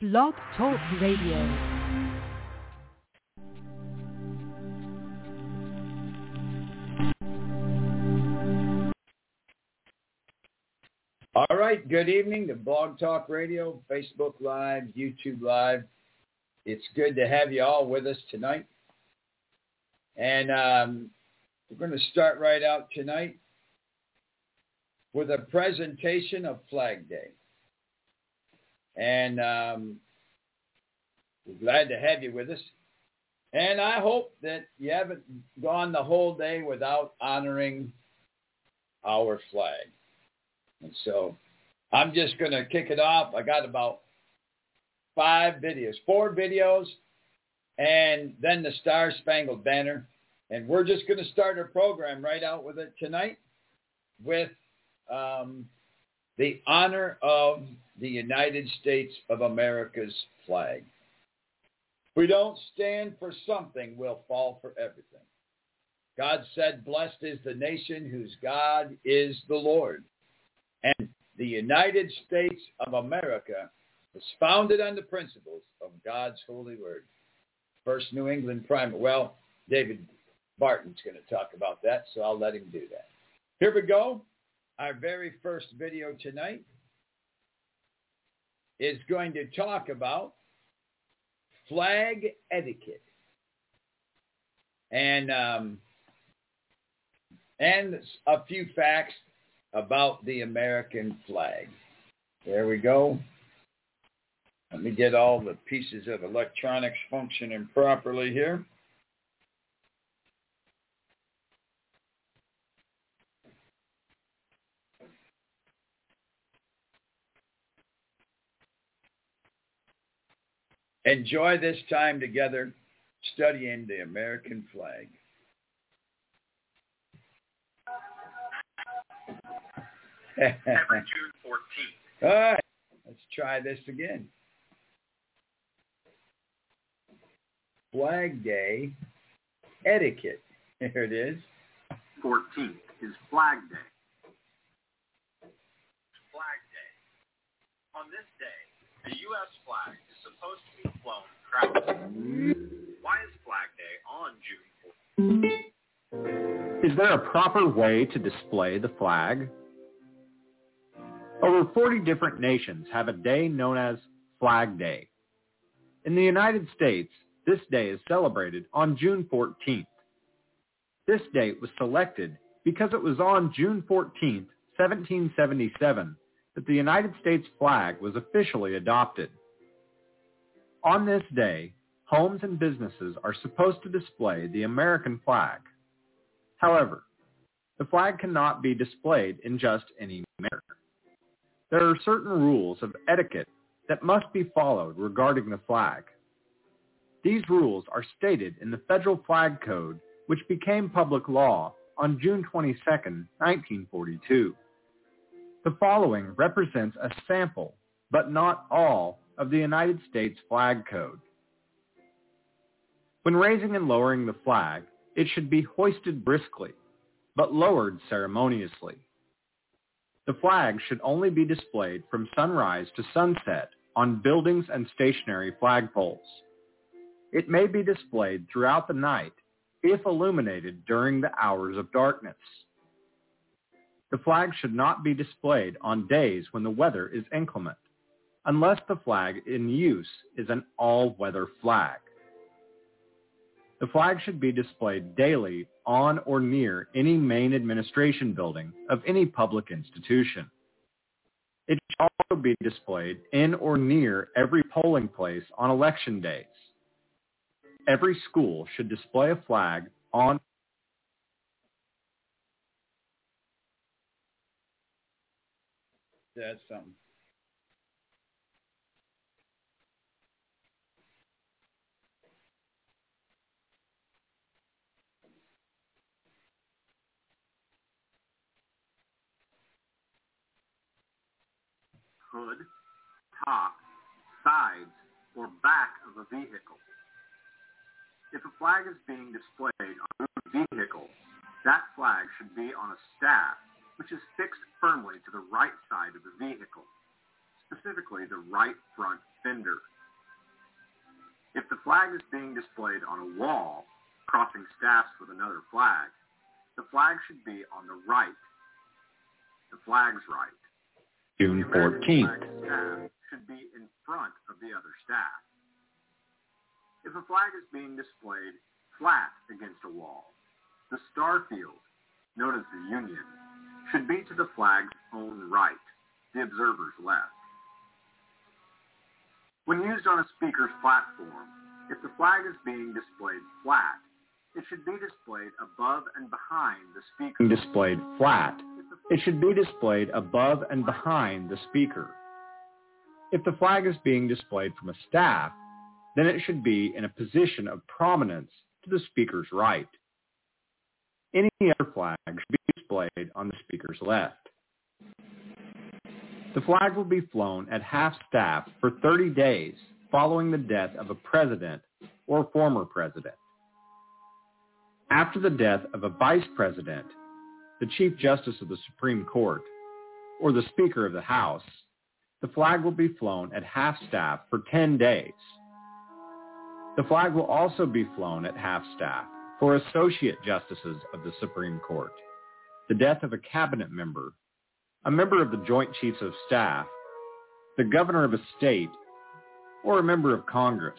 Blog Talk Radio. All right, good evening to Blog Talk Radio, Facebook Live, YouTube Live. It's good to have you all with us tonight. And we're going to start right out tonight with a presentation of Flag Day. And we're glad to have you with us. And I hope that you haven't gone the whole day without honoring our flag. And so I'm just going to kick it off. I got about 4 videos, and then the Star Spangled Banner. And we're just going to start our program right out with it tonight with the honor of the United States of America's flag. If we don't stand for something, we'll fall for everything. God said, "Blessed is the nation whose God is the Lord." And the United States of America was founded on the principles of God's holy word. First New England Primer. Well, David Barton's going to talk about that, so I'll let him do that. Here we go. Our very first video tonight is going to talk about flag etiquette. And a few facts about the American flag. There we go. Let me get all the pieces of electronics functioning properly here. Enjoy this time together studying the American flag. Every June 14th. All right, let's try this again. Flag Day etiquette. Here it is. 14th is Flag Day. Flag Day. On this day, the U.S. flag is supposed to be flown proudly. Why is Flag Day on June 14th? Is there a proper way to display the flag? Over 40 different nations have a day known as Flag Day. In the United States, this day is celebrated on June 14th. This date was selected because it was on June 14th, 1777, that the United States flag was officially adopted. On this day, homes and businesses are supposed to display the American flag. However, the flag cannot be displayed in just any manner. There are certain rules of etiquette that must be followed regarding the flag. These rules are stated in the Federal Flag Code, which became public law on June 22, 1942. The following represents a sample, but not all, of the United States Flag Code. When raising and lowering the flag, it should be hoisted briskly, but lowered ceremoniously. The flag should only be displayed from sunrise to sunset on buildings and stationary flagpoles. It may be displayed throughout the night if illuminated during the hours of darkness. The flag should not be displayed on days when the weather is inclement, unless the flag in use is an all-weather flag. The flag should be displayed daily on or near any main administration building of any public institution. It should also be displayed in or near every polling place on election days. Every school should display a flag on That's something. Hood, top, sides, or back of a vehicle. If a flag is being displayed on a vehicle, that flag should be on a staff, which is fixed firmly to the right side of the vehicle, specifically the right front fender. a flag is being displayed on a wall, crossing staffs with another flag, the flag should be on the right, the flag's right. June The American 14th. flag staff should be in front of the other staff. If a flag is being displayed flat against a wall, the star field, known as the Union, should be to the flag's own right, the observer's left. When used on a speaker's platform, if the flag is being displayed flat, it should be displayed above and behind the speaker. Displayed flat, it should be displayed above and behind the speaker. If the flag is being displayed from a staff, then it should be in a position of prominence to the speaker's right. Any other flag should be displayed on the speaker's left. The flag will be flown at half-staff for 30 days following the death of a president or former president. After the death of a vice president, the Chief Justice of the Supreme Court, or the Speaker of the House, the flag will be flown at half-staff for 10 days. The flag will also be flown at half-staff for associate justices of the Supreme Court, the death of a cabinet member, a member of the Joint Chiefs of Staff, the governor of a state, or a member of Congress.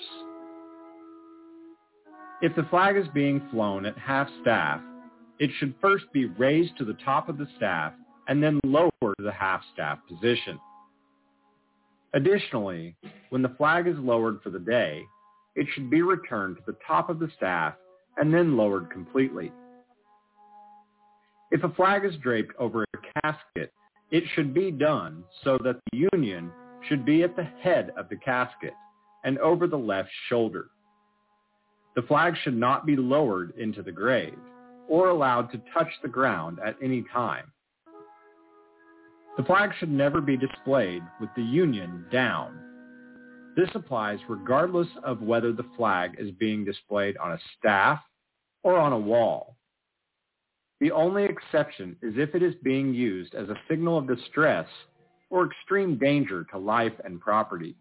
If the flag is being flown at half-staff, it should first be raised to the top of the staff and then lowered to the half-staff position. Additionally, when the flag is lowered for the day, it should be returned to the top of the staff and then lowered completely. If a flag is draped over a casket, it should be done so that the Union should be at the head of the casket and over the left shoulder. The flag should not be lowered into the grave or allowed to touch the ground at any time. The flag should never be displayed with the Union down. This applies regardless of whether the flag is being displayed on a staff or on a wall. The only exception is if it is being used as a signal of distress or extreme danger to life and property.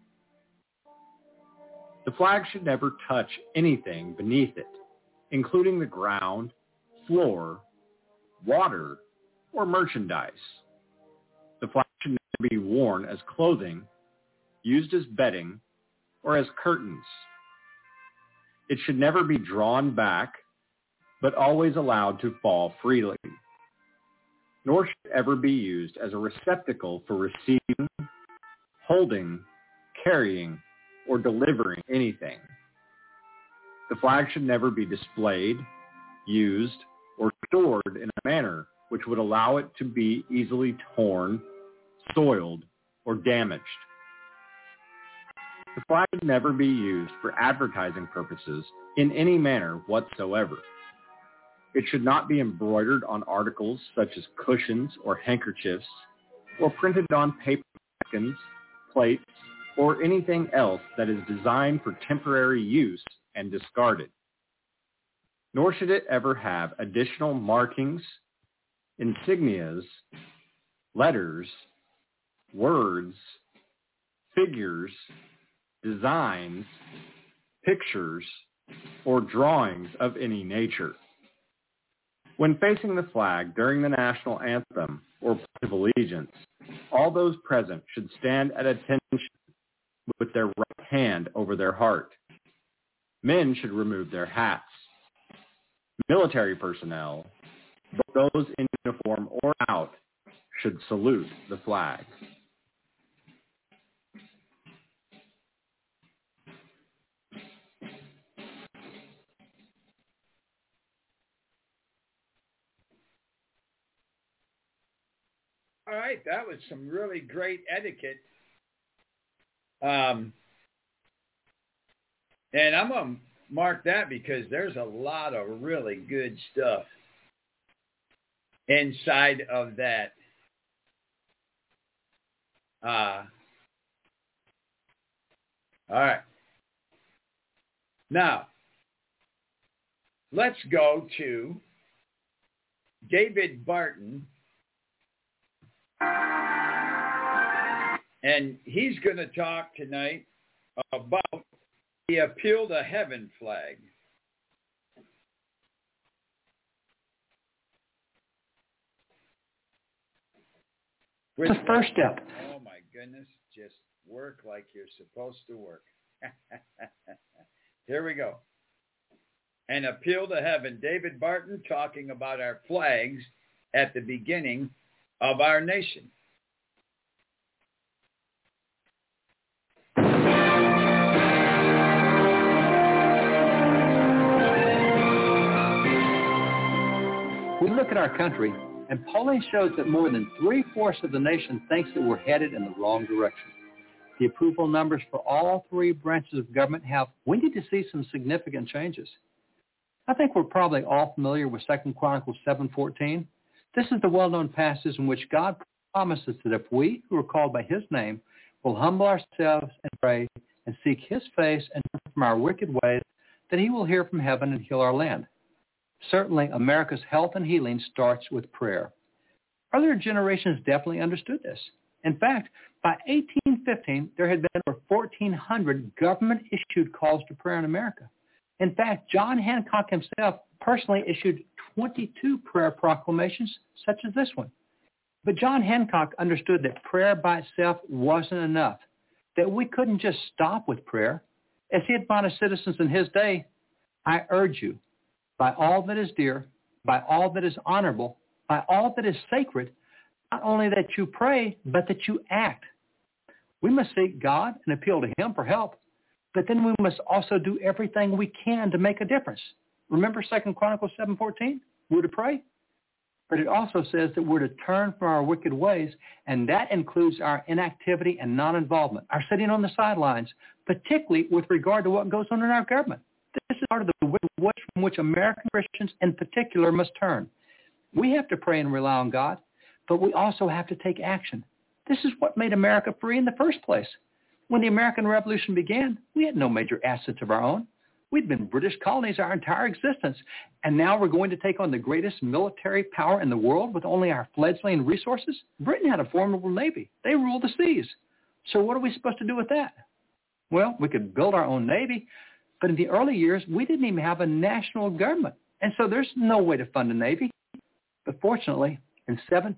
The flag should never touch anything beneath it, including the ground, floor, water, or merchandise. The flag should never be worn as clothing, used as bedding, or as curtains. It should never be drawn back, but always allowed to fall freely. Nor should it ever be used as a receptacle for receiving, holding, carrying, or delivering anything. The flag should never be displayed, used, or stored in a manner which would allow it to be easily torn, soiled, or damaged. The flag should never be used for advertising purposes in any manner whatsoever. It should not be embroidered on articles such as cushions or handkerchiefs, or printed on paper napkins, plates, or anything else that is designed for temporary use and discarded. Nor should it ever have additional markings, insignias, letters, words, figures, designs, pictures, or drawings of any nature. When facing the flag during the national anthem or Pledge of Allegiance, all those present should stand at attention with their right hand over their heart. Men should remove their hats. Military personnel, both those in uniform or out, should salute the flag. All right, that was some really great etiquette. And I'm going to mark that because there's a lot of really good stuff inside of that. All right. Now, let's go to David Barton. And he's going to talk tonight about the Appeal to Heaven flag. The first step. Oh my goodness, just work like you're supposed to work. Here we go. An Appeal to Heaven. David Barton talking about our flags at the beginning of our nation. We look at our country, and polling shows that more than 3/4 of the nation thinks that we're headed in the wrong direction. The approval numbers for all three branches of government we need to see some significant changes. I think we're probably all familiar with 2 Chronicles 7:14. This is the well-known passage in which God promises that if we, who are called by his name, will humble ourselves and pray and seek his face and turn from our wicked ways, that he will hear from heaven and heal our land. Certainly, America's health and healing starts with prayer. Earlier generations definitely understood this. In fact, by 1815, there had been over 1,400 government-issued calls to prayer in America. In fact, John Hancock himself personally issued 22 prayer proclamations, such as this one. But John Hancock understood that prayer by itself wasn't enough, that we couldn't just stop with prayer. As he admonished citizens in his day, I urge you, by all that is dear, by all that is honorable, by all that is sacred, not only that you pray, but that you act. We must seek God and appeal to him for help, but then we must also do everything we can to make a difference. Remember 2 Chronicles 7:14? We're to pray. But it also says that we're to turn from our wicked ways, and that includes our inactivity and non-involvement, our sitting on the sidelines, particularly with regard to what goes on in our government. This is part of the way from which American Christians in particular must turn. We have to pray and rely on God, but we also have to take action. This is what made America free in the first place. When the American Revolution began, we had no major assets of our own. We'd been British colonies our entire existence, and now we're going to take on the greatest military power in the world with only our fledgling resources? Britain had a formidable navy. They ruled the seas. So what are we supposed to do with that? Well, we could build our own navy, but in the early years, we didn't even have a national government, and so there's no way to fund a navy. But fortunately, in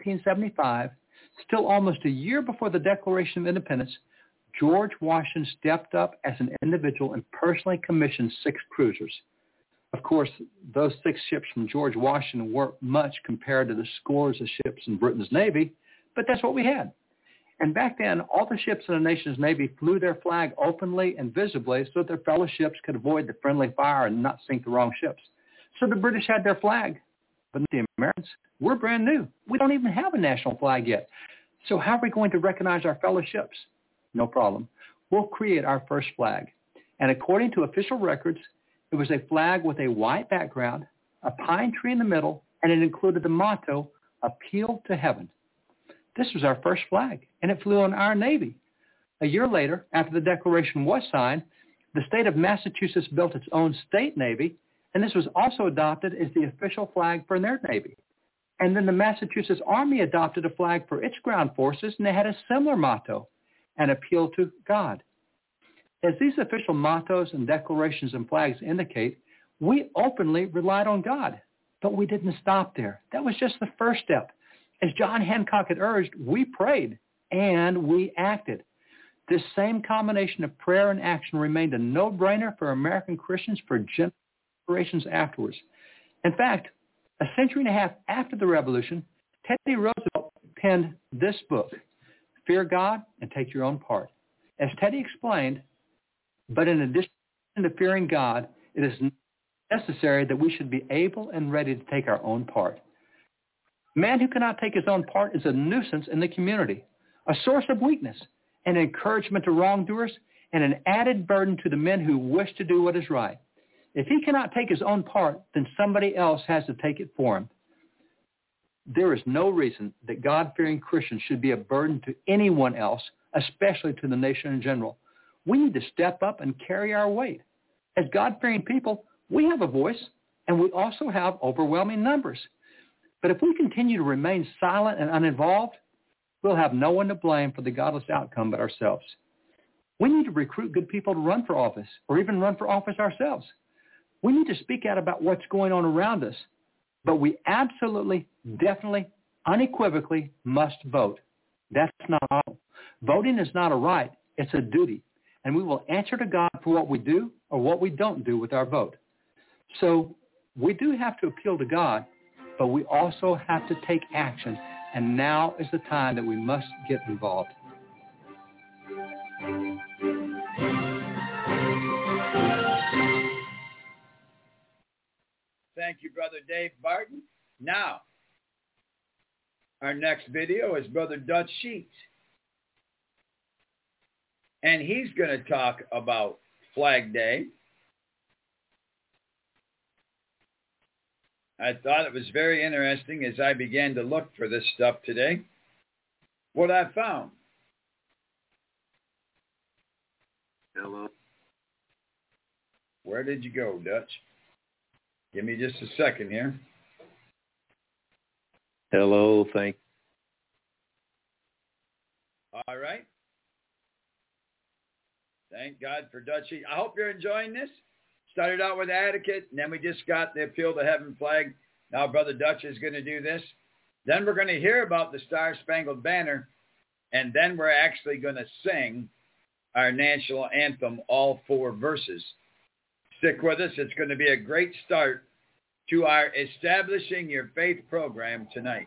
1775, still almost a year before the Declaration of Independence, George Washington stepped up as an individual and personally commissioned 6 cruisers. Of course, those 6 ships from George Washington weren't much compared to the scores of ships in Britain's Navy, but that's what we had. And back then, all the ships in the nation's Navy flew their flag openly and visibly so that their fellow ships could avoid the friendly fire and not sink the wrong ships. So the British had their flag, but the Americans, we're brand new. We don't even have a national flag yet. So how are we going to recognize our fellow ships? No problem. We'll create our first flag. And according to official records, it was a flag with a white background, a pine tree in the middle, and it included the motto, Appeal to Heaven. This was our first flag, and it flew on our Navy. A year later, after the Declaration was signed, the state of Massachusetts built its own state Navy, and this was also adopted as the official flag for their Navy. And then the Massachusetts Army adopted a flag for its ground forces, and they had a similar motto, an appeal to God. As these official mottos and declarations and flags indicate, we openly relied on God, but we didn't stop there. That was just the first step. As John Hancock had urged, we prayed and we acted. This same combination of prayer and action remained a no-brainer for American Christians for generations afterwards. In fact, a century and a half after the Revolution, Teddy Roosevelt penned this book, Fear God and Take Your Own Part. As Teddy explained, but in addition to fearing God, it is necessary that we should be able and ready to take our own part. A man who cannot take his own part is a nuisance in the community, a source of weakness, an encouragement to wrongdoers, and an added burden to the men who wish to do what is right. If he cannot take his own part, then somebody else has to take it for him. There is no reason that God-fearing Christians should be a burden to anyone else, especially to the nation in general. We need to step up and carry our weight. As God-fearing people, we have a voice, and we also have overwhelming numbers. But if we continue to remain silent and uninvolved, we'll have no one to blame for the godless outcome but ourselves. We need to recruit good people to run for office or even run for office ourselves. We need to speak out about what's going on around us. But we absolutely, definitely, unequivocally must vote. That's not all. Voting is not a right. It's a duty. And we will answer to God for what we do or what we don't do with our vote. So we do have to appeal to God, but we also have to take action. And now is the time that we must get involved. Thank you, Brother Dave Barton. Now, our next video is Brother Dutch Sheets. And he's going to talk about Flag Day. I thought it was very interesting as I began to look for this stuff today. What I found. Hello. Where did you go, Dutch? Give me just a second here. Hello, thank All right. Thank God for Dutchy. I hope you're enjoying this. Started out with Etiquette, and then we just got the Appeal to Heaven flag. Now Brother Dutch is going to do this. Then we're going to hear about the Star-Spangled Banner, and then we're actually going to sing our national anthem, all 4 verses. Stick with us. It's going to be a great start to our Establishing Your Faith program tonight.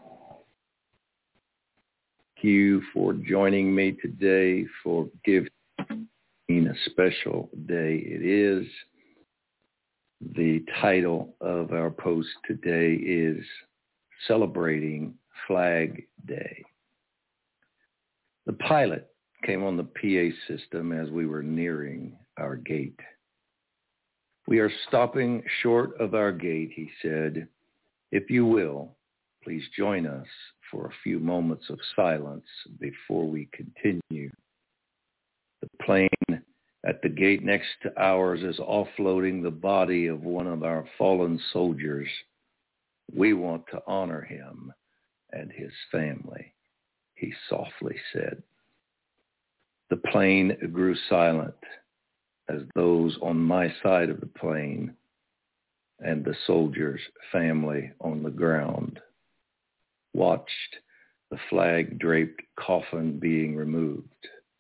you for joining me today for giving a special day. It is. The title of our post today is Celebrating Flag Day. The pilot came on the PA system as we were nearing our gate. We are stopping short of our gate, he said. If you will, please join us for a few moments of silence before we continue. The plane at the gate next to ours is offloading the body of one of our fallen soldiers. We want to honor him and his family, he softly said. The plane grew silent as those on my side of the plane and the soldier's family on the ground watched the flag-draped coffin being removed.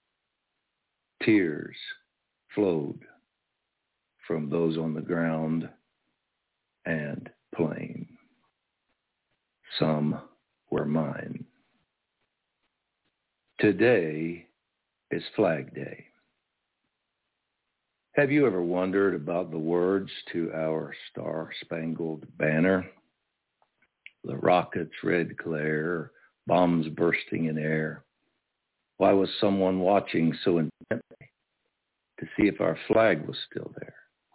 Tears flowed from those on the ground and plane. Some were mine. Today is Flag Day. Have you ever wondered about the words to our Star-Spangled Banner? The rocket's red glare, bombs bursting in air. Why was someone watching so intently to see if our flag was still there?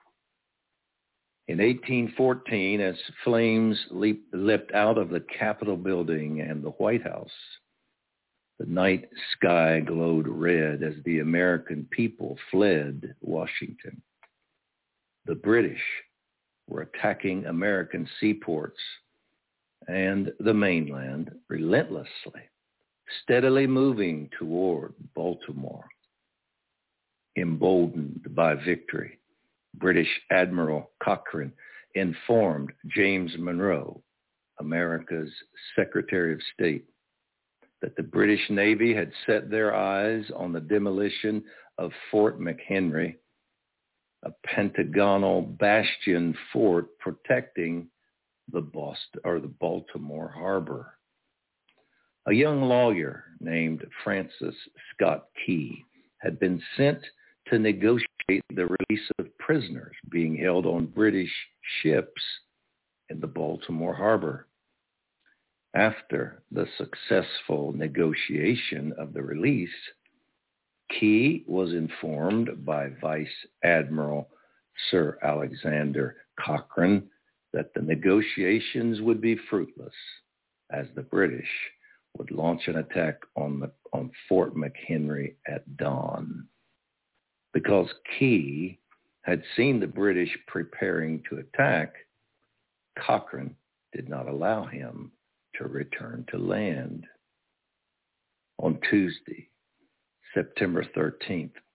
In 1814, as flames leapt out of the Capitol building and the White House, the night sky glowed red as the American people fled Washington. The British were attacking American seaports and the mainland relentlessly, steadily moving toward Baltimore. Emboldened by victory, British Admiral Cochrane informed James Monroe, America's Secretary of State, that the British Navy had set their eyes on the demolition of Fort McHenry, a pentagonal bastion fort protecting the Baltimore Harbor. A young lawyer named Francis Scott Key had been sent to negotiate the release of prisoners being held on British ships in the Baltimore Harbor. After the successful negotiation of the release, Key was informed by Vice Admiral Sir Alexander Cochrane that the negotiations would be fruitless, as the British would launch an attack on Fort McHenry at dawn. Because Key had seen the British preparing to attack, Cochrane did not allow him to return to land. On Tuesday, September 13th,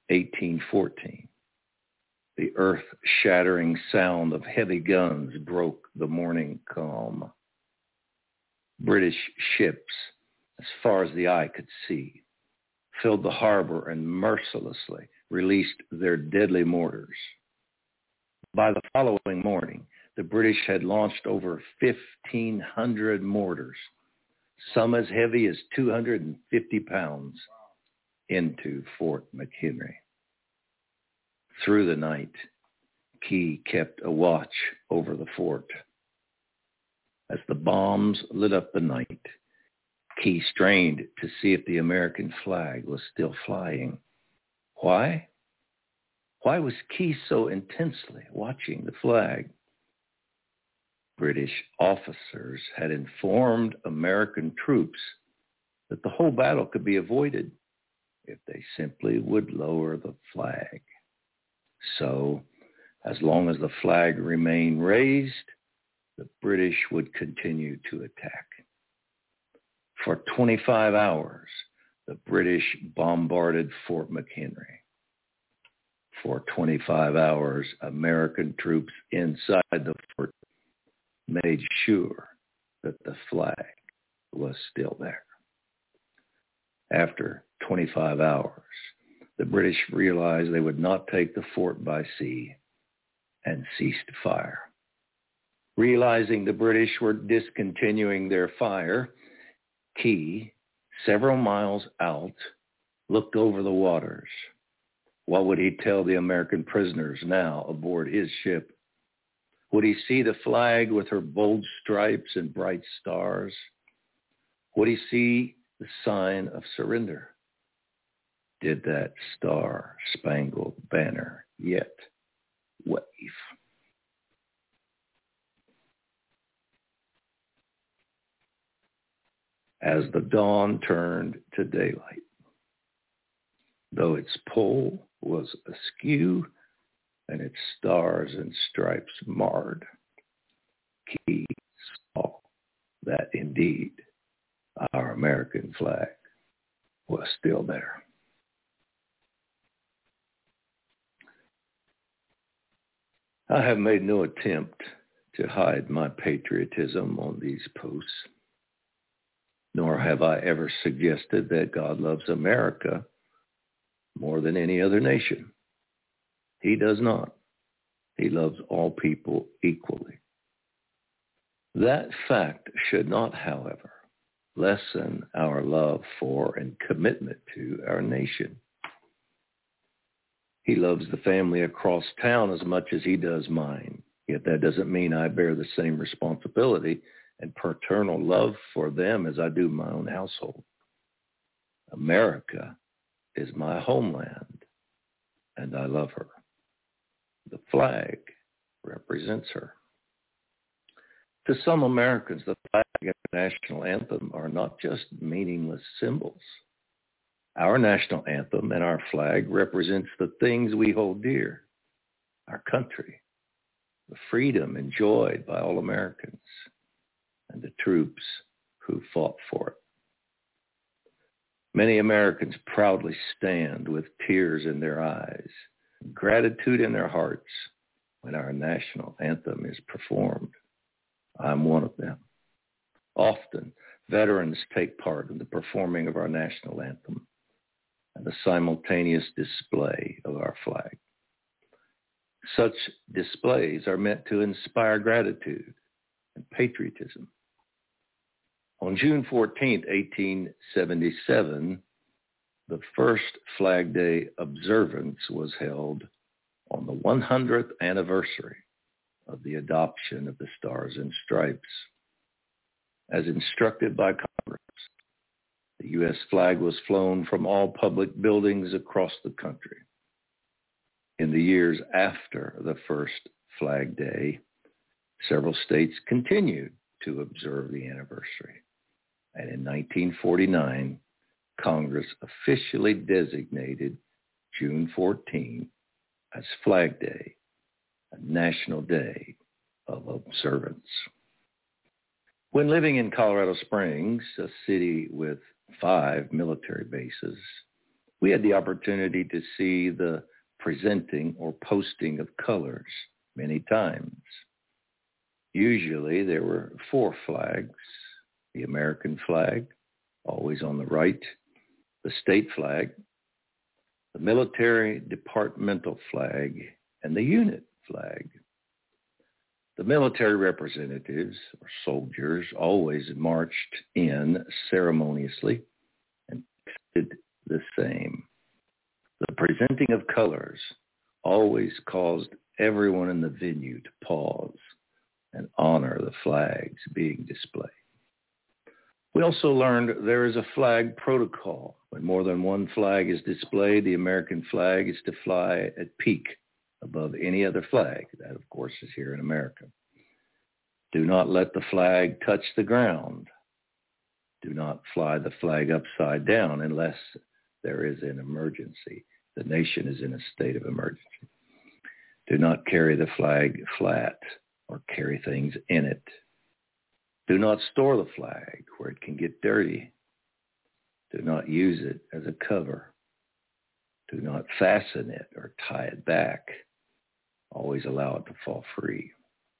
1814. The earth-shattering sound of heavy guns broke the morning calm. British ships, as far as the eye could see, filled the harbor and mercilessly released their deadly mortars. By the following morning, the British had launched over 1,500 mortars, some as heavy as 250 pounds, into Fort McHenry. Through the night, Key kept a watch over the fort. As the bombs lit up the night, Key strained to see if the American flag was still flying. Why? Why was Key so intensely watching the flag? British officers had informed American troops that the whole battle could be avoided if they simply would lower the flag. So, as long as the flag remained raised, the British would continue to attack. For 25 hours, the British bombarded Fort McHenry. For 25 hours, American troops inside the fort made sure that the flag was still there. After 25 hours, the British realized they would not take the fort by sea and ceased fire. Realizing the British were discontinuing their fire, Key, several miles out, looked over the waters. What would he tell the American prisoners now aboard his ship? Would he see the flag with her bold stripes and bright stars? Would he see the sign of surrender? Did that star-spangled banner yet wave? As the dawn turned to daylight, though its pole was askew and its stars and stripes marred, Key saw that indeed our American flag was still there. I have made no attempt to hide my patriotism on these posts, nor have I ever suggested that God loves America more than any other nation. He does not. He loves all people equally. That fact should not, however, lessen our love for and commitment to our nation. He loves the family across town as much as he does mine. Yet that doesn't mean I bear the same responsibility and paternal love for them as I do my own household. America is my homeland, and I love her. The flag represents her. To some Americans, the flag and the national anthem are not just meaningless symbols. Our national anthem and our flag represents the things we hold dear, our country, the freedom enjoyed by all Americans, and the troops who fought for it. Many Americans proudly stand with tears in their eyes, gratitude in their hearts when our national anthem is performed. I'm one of them. Often, veterans take part in the performing of our national anthem and the simultaneous display of our flag. Such displays are meant to inspire gratitude and patriotism. On June 14, 1877, the first Flag Day observance was held on the 100th anniversary of the adoption of the Stars and Stripes. As instructed by Congress, the U.S. flag was flown from all public buildings across the country. In the years after the first Flag Day, several states continued to observe the anniversary. And in 1949, Congress officially designated June 14 as Flag Day, a national day of observance. When living in Colorado Springs, a city with 5 military bases, We had the opportunity to see the presenting or posting of colors many times. Usually there were 4 flags: the American flag, always on the right, the state flag, the military departmental flag, and the unit flag. The military representatives, or soldiers, always marched in ceremoniously and did the same. The presenting of colors always caused everyone in the venue to pause and honor the flags being displayed. We also learned there is a flag protocol. When more than one flag is displayed, the American flag is to fly at peak above any other flag. That, of course, is here in America. Do not let the flag touch the ground. Do not fly the flag upside down unless there is an emergency. The nation is in a state of emergency. Do not carry the flag flat or carry things in it. Do not store the flag where it can get dirty. Do not use it as a cover. Do not fasten it or tie it back. Always allow it to fall free.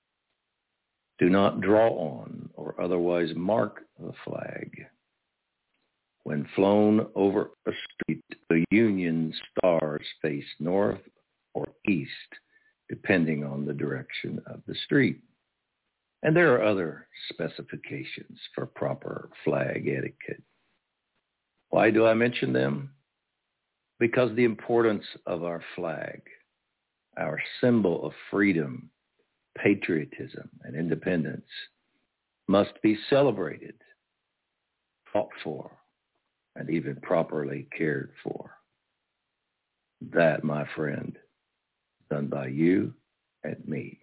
Do not draw on or otherwise mark the flag. When flown over a street, the Union stars face north or east, depending on the direction of the street. And there are other specifications for proper flag etiquette. Why do I mention them? Because the importance of our flag, our symbol of freedom, patriotism, and independence, must be celebrated, fought for, and even properly cared for. That, my friend, is done by you and me.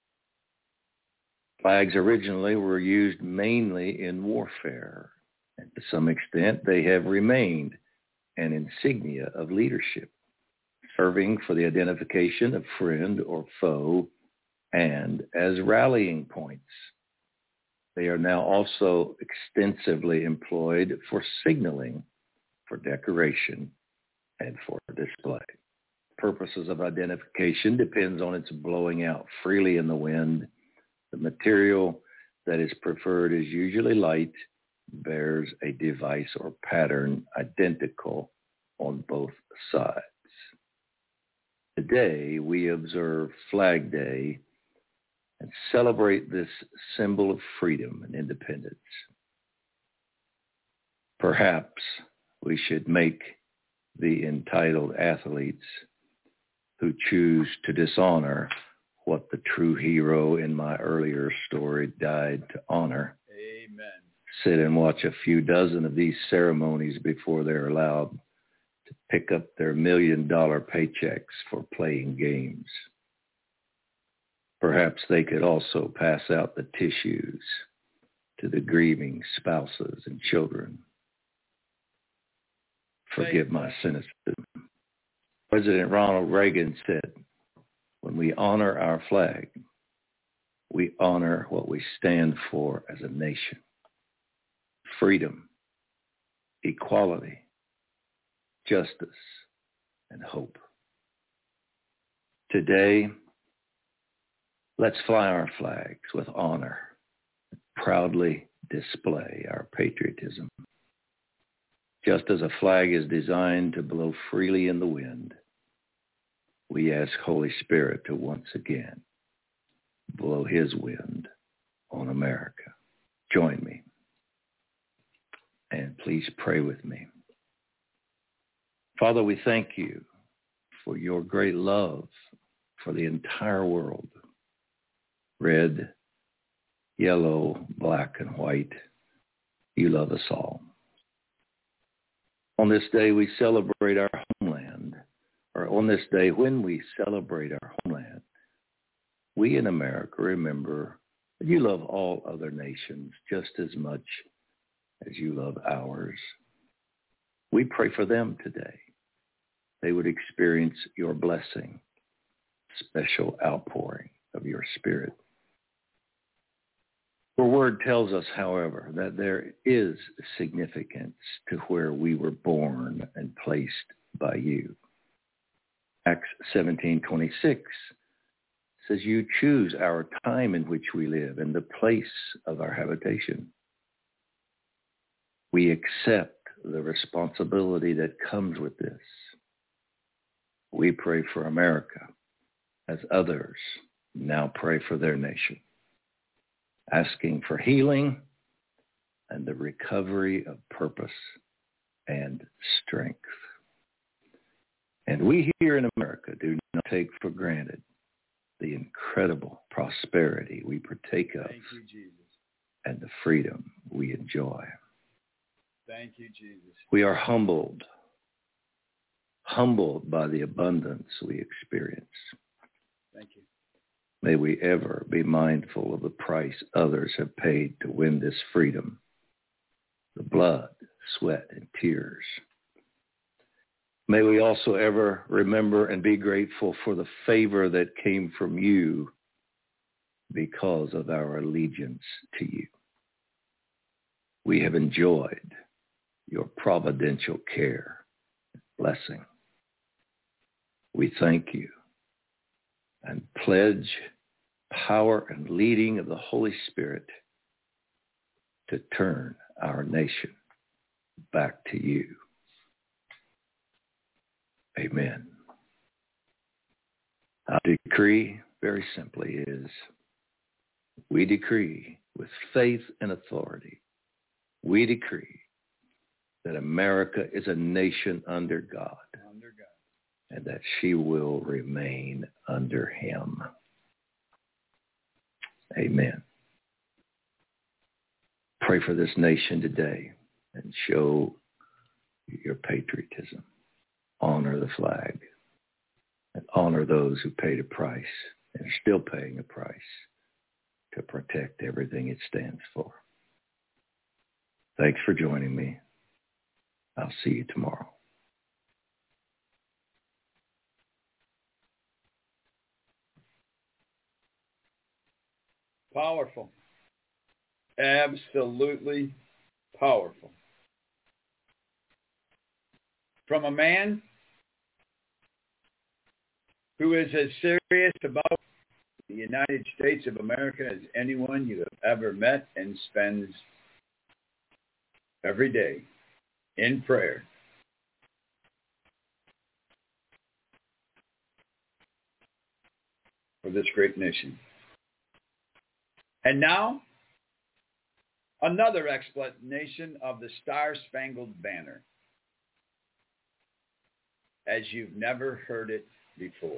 Flags originally were used mainly in warfare, and to some extent they have remained an insignia of leadership, serving for the identification of friend or foe and as rallying points. They are now also extensively employed for signaling, for decoration, and for display. Purposes of identification depends on its blowing out freely in the wind. The material that is preferred is usually light, bears a device or pattern identical on both sides. Today, we observe Flag Day and celebrate this symbol of freedom and independence. Perhaps we should make the entitled athletes who choose to dishonor what the true hero in my earlier story died to honor. Amen. Sit and watch a few dozen of these ceremonies before they're allowed to pick up their $1 million paychecks for playing games. Perhaps they could also pass out the tissues to the grieving spouses and children. Forgive my cynicism. President Ronald Reagan said, when we honor our flag, we honor what we stand for as a nation. Freedom, equality, justice, and hope. Today, let's fly our flags with honor, and proudly display our patriotism. Just as a flag is designed to blow freely in the wind, we ask Holy Spirit to once again blow his wind on America. Join me, and please pray with me. Father, we thank you for your great love for the entire world. Red, yellow, black, and white, you love us all. On this day, we celebrate our homeland, or on this day, when we celebrate our homeland, we in America remember that you love all other nations just as much as you love ours. We pray for them today. They would experience your blessing, special outpouring of your Spirit. Your word tells us, however, that there is significance to where we were born and placed by you. Acts 17:26 says, you choose our time in which we live and the place of our habitation. We accept the responsibility that comes with this. We pray for America as others now pray for their nation, asking for healing and the recovery of purpose and strength. And we here in America do not take for granted the incredible prosperity we partake of. Thank you, Jesus. And the freedom we enjoy. Thank you, Jesus. We are humbled by the abundance we experience. Thank you. May we ever be mindful of the price others have paid to win this freedom, the blood, sweat, and tears. May we also ever remember and be grateful for the favor that came from you because of our allegiance to you. We have enjoyed your providential care and blessing. We thank you and pledge power and leading of the Holy Spirit to turn our nation back to you. Amen. Our decree, very simply, is we decree with faith and authority, we decree that America is a nation under God, and that she will remain under him. Amen. Pray for this nation today and show your patriotism. Honor the flag and honor those who paid a price and are still paying a price to protect everything it stands for. Thanks for joining me. I'll see you tomorrow. Powerful. Absolutely powerful. From a man who is as serious about the United States of America as anyone you have ever met, and spends every day in prayer. For this great nation. And now, another explanation of the Star-Spangled Banner, as you've never heard it before.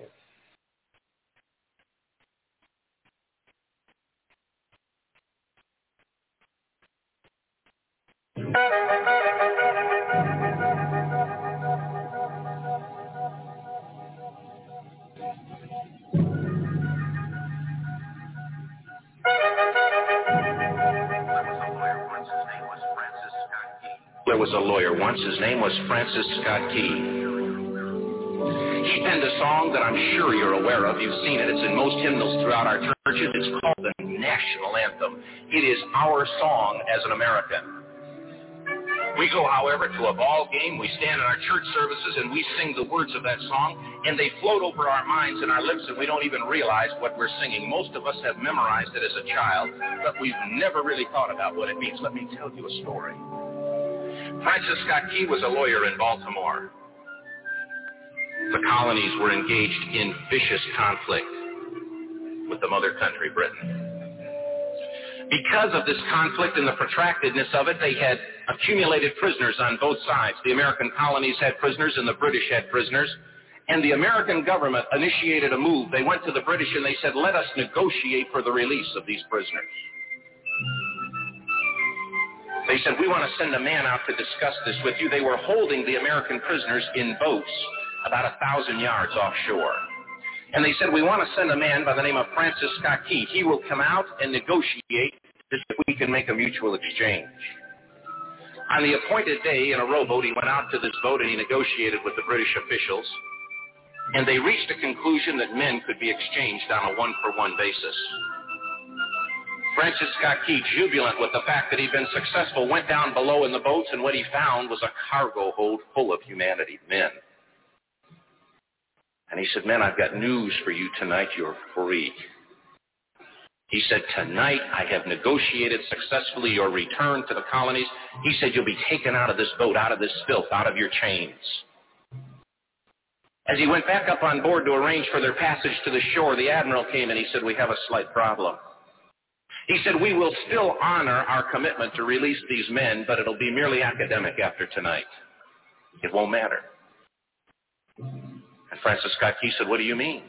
There was a lawyer once. His name was Francis Scott Key. He penned a song that I'm sure you're aware of. You've seen it. It's in most hymnals throughout our churches. It's called the National Anthem. It is our song as an American. We go, however, to a ball game. We stand in our church services and we sing the words of that song, and they float over our minds and our lips, and we don't even realize what we're singing. Most of us have memorized it as a child, but we've never really thought about what it means. Let me tell you a story. Francis Scott Key was a lawyer in Baltimore. The colonies were engaged in vicious conflict with the mother country, Britain. Because of this conflict and the protractedness of it, they had accumulated prisoners on both sides. The American colonies had prisoners and the British had prisoners. And the American government initiated a move. They went to the British and they said, let us negotiate for the release of these prisoners. They said, we want to send a man out to discuss this with you. They were holding the American prisoners in boats about 1,000 yards offshore. And they said, we want to send a man by the name of Francis Scott Key. He will come out and negotiate to see if we can make a mutual exchange. On the appointed day in a rowboat, he went out to this boat and he negotiated with the British officials. And they reached a conclusion that men could be exchanged on a one-for-one basis. Francis Scott Key, jubilant with the fact that he'd been successful, went down below in the boats, and what he found was a cargo hold full of humanity, men. And he said, men, I've got news for you tonight. You're free. He said, tonight I have negotiated successfully your return to the colonies. He said, you'll be taken out of this boat, out of this filth, out of your chains. As he went back up on board to arrange for their passage to the shore, the admiral came and he said, we have a slight problem. He said, we will still honor our commitment to release these men, but it'll be merely academic after tonight. It won't matter. And Francis Scott Key said, what do you mean?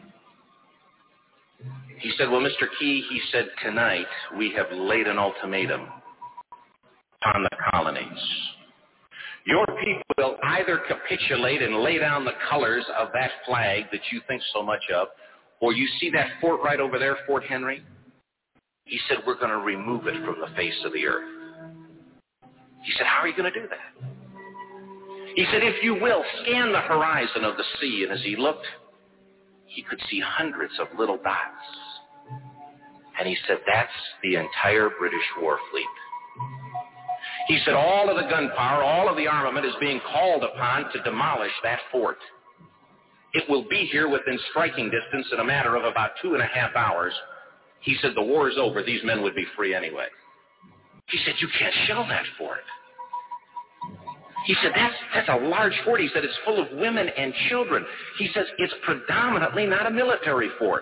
He said, well, Mr. Key, he said, tonight we have laid an ultimatum on the colonies. Your people will either capitulate and lay down the colors of that flag that you think so much of, or you see that fort right over there, Fort Henry? He said, we're going to remove it from the face of the earth. He said, how are you going to do that? He said, if you will, scan the horizon of the sea. And as he looked, he could see hundreds of little dots. And he said, that's the entire British war fleet. He said, all of the gunpowder, all of the armament is being called upon to demolish that fort. It will be here within striking distance in a matter of about 2.5 hours. He said, the war is over. These men would be free anyway. He said, you can't shell that fort. He said, that's a large fort. He said, it's full of women and children. He says, it's predominantly not a military fort.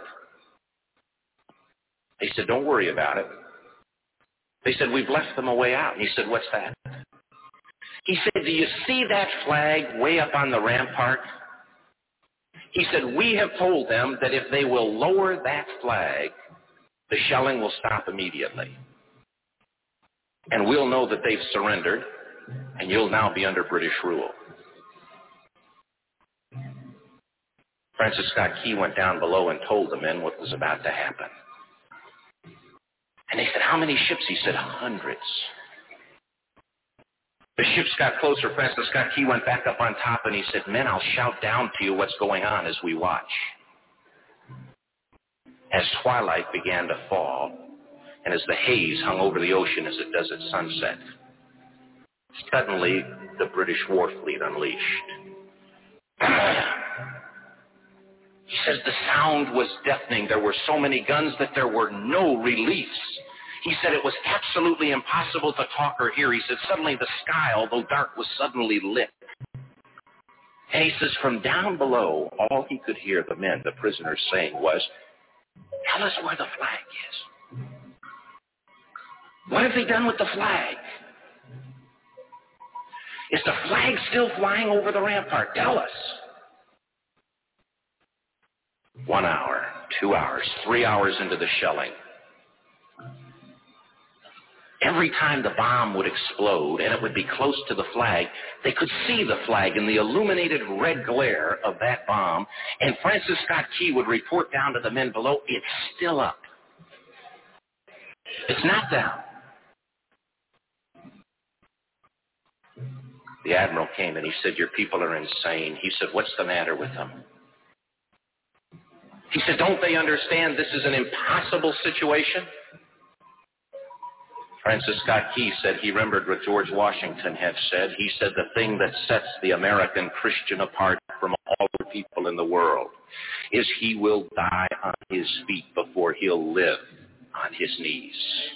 He said, don't worry about it. They said, we've left them a way out. And he said, what's that? He said, do you see that flag way up on the rampart? He said, we have told them that if they will lower that flag, the shelling will stop immediately. And we'll know that they've surrendered, and you'll now be under British rule. Francis Scott Key went down below and told the men what was about to happen. And they said, how many ships? He said, hundreds. The ships got closer. Francis Scott Key went back up on top and he said, men, I'll shout down to you what's going on as we watch. As twilight began to fall, and as the haze hung over the ocean as it does at sunset, suddenly the British war fleet unleashed. He says the sound was deafening. There were so many guns that there were no reliefs. He said it was absolutely impossible to talk or hear. He said suddenly the sky, although dark, was suddenly lit. And he says from down below, all he could hear the men, the prisoners, saying was, tell us where the flag is. What have they done with the flag? Is the flag still flying over the rampart? Tell us. 1 hour, 2 hours, 3 hours into the shelling, every time the bomb would explode and it would be close to the flag, they could see the flag in the illuminated red glare of that bomb, and Francis Scott Key would report down to the men below, it's still up. It's not down. The admiral came and he said, your people are insane. He said, what's the matter with them? He said, don't they understand this is an impossible situation? Francis Scott Key said he remembered what George Washington had said. He said the thing that sets the American Christian apart from all the people in the world is he will die on his feet before he'll live on his knees.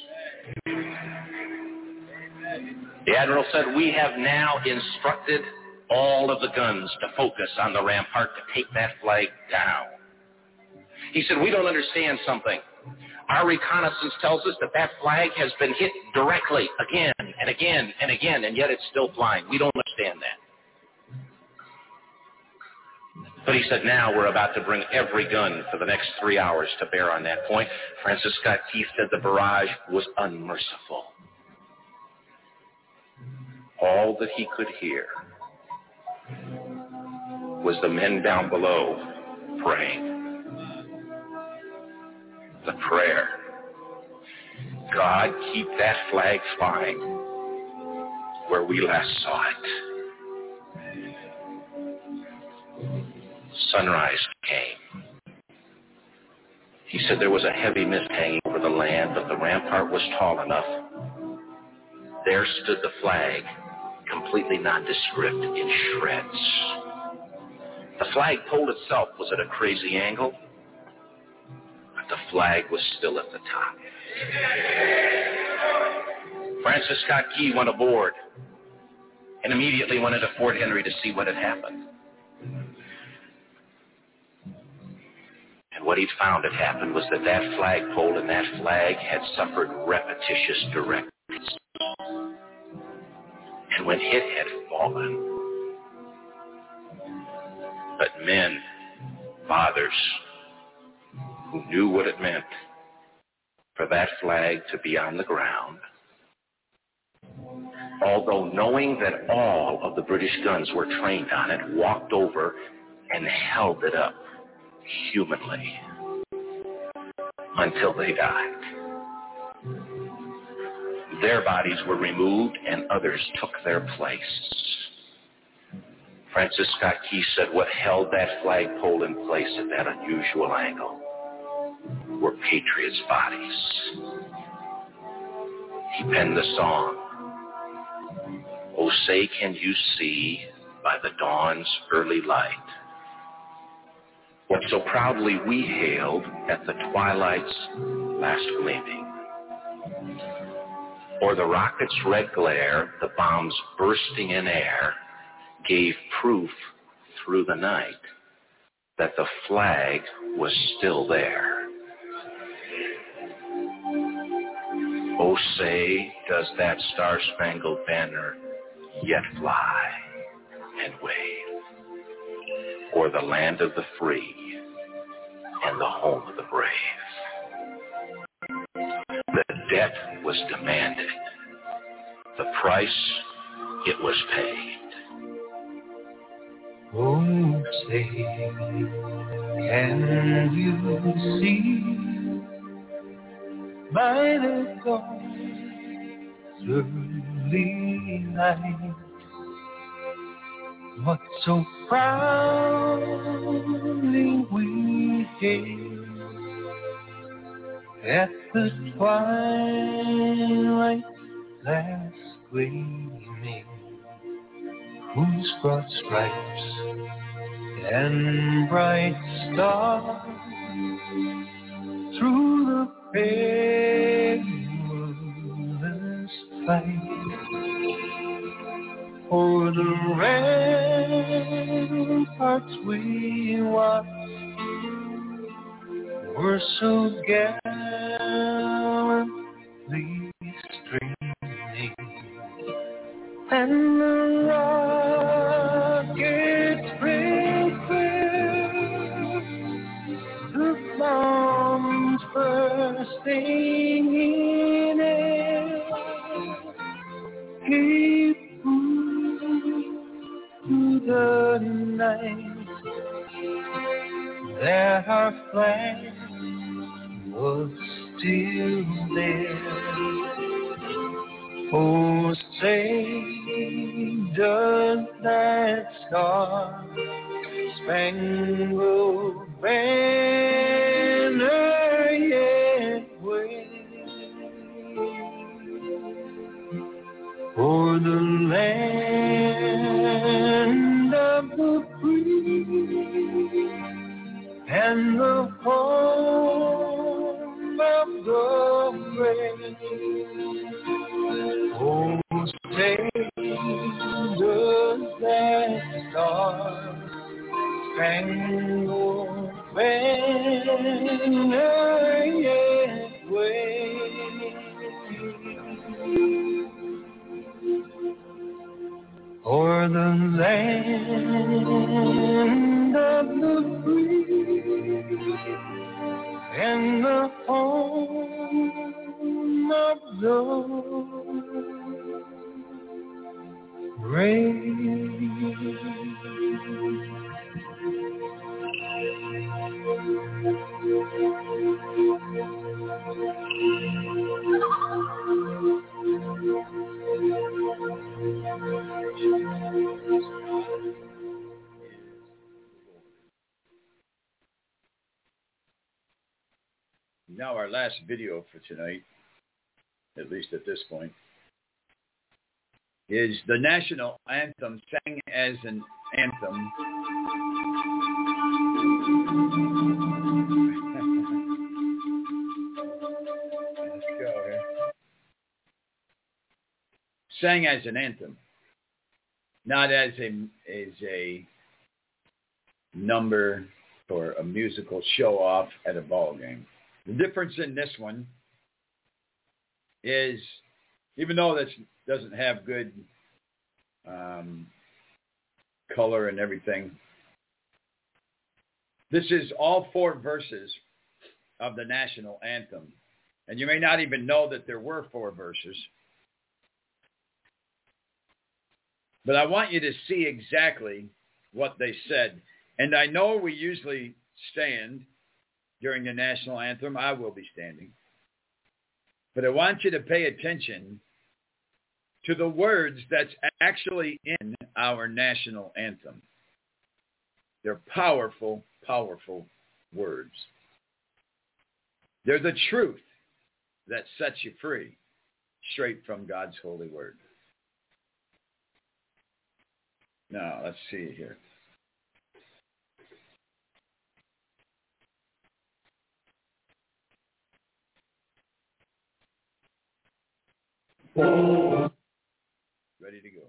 The admiral said, we have now instructed all of the guns to focus on the rampart to take that flag down. He said, we don't understand something. Our reconnaissance tells us that that flag has been hit directly again and again and again, and yet it's still flying. We don't understand that. But he said, now we're about to bring every gun for the next 3 hours to bear on that point. Francis Scott Key said the barrage was unmerciful. All that he could hear was the men down below praying. The prayer, God, keep that flag flying where we last saw it. Sunrise came. He said there was a heavy mist hanging over the land, but the rampart was tall enough. There stood the flag, completely nondescript, in shreds. The flagpole itself was at a crazy angle, but the flag was still at the top. Francis Scott Key went aboard and immediately went into Fort Henry to see what had happened. And what he'd found had happened was that that flagpole and that flag had suffered repetitious directives. And when it had fallen, but men, fathers, who knew what it meant for that flag to be on the ground, although knowing that all of the British guns were trained on it, walked over and held it up humanly until they died. Their bodies were removed and others took their place. Francis Scott Key said what held that flagpole in place at that unusual angle were patriots' bodies. He penned the song, "Oh, say can you see by the dawn's early light what so proudly we hailed at the twilight's last gleaming. Or the rocket's red glare, the bombs bursting in air, gave proof through the night that the flag was still there. Oh, say, does that star-spangled banner yet fly and wave o'er the land of the free and the home of the brave? The debt was demanded. The price, it was paid. Oh, say, can you see by the dawn's early light what so proudly we hailed at the twilight's last gleaming, whose broad stripes and bright stars through the perilous fight o'er the ramparts we watched were so gallantly streaming, and the rockets ring clear, the bombs bursting in air, gave proof to the night that our flag was still there. Oh, say, does that star-spangled banner yet wave o'er the land of the free and the home of the brave? Oh, say, does that star-spangled banner yet wave o'er the land of the free and the home of the brave? Now our last video for tonight, at least at this point, is the national anthem sang as an anthem Let's go here. Sang as an anthem, not as a number for a musical show-off at a ball game. The difference in this one is, even though this doesn't have good color and everything, this is all 4 verses of the national anthem. And you may not even know that there were 4 verses. But I want you to see exactly what they said. And I know we usually stand during the national anthem. I will be standing. But I want you to pay attention to the words that's actually in our national anthem. They're powerful, powerful words. They're the truth that sets you free, straight from God's holy word. Now, let's see here. Ready to go.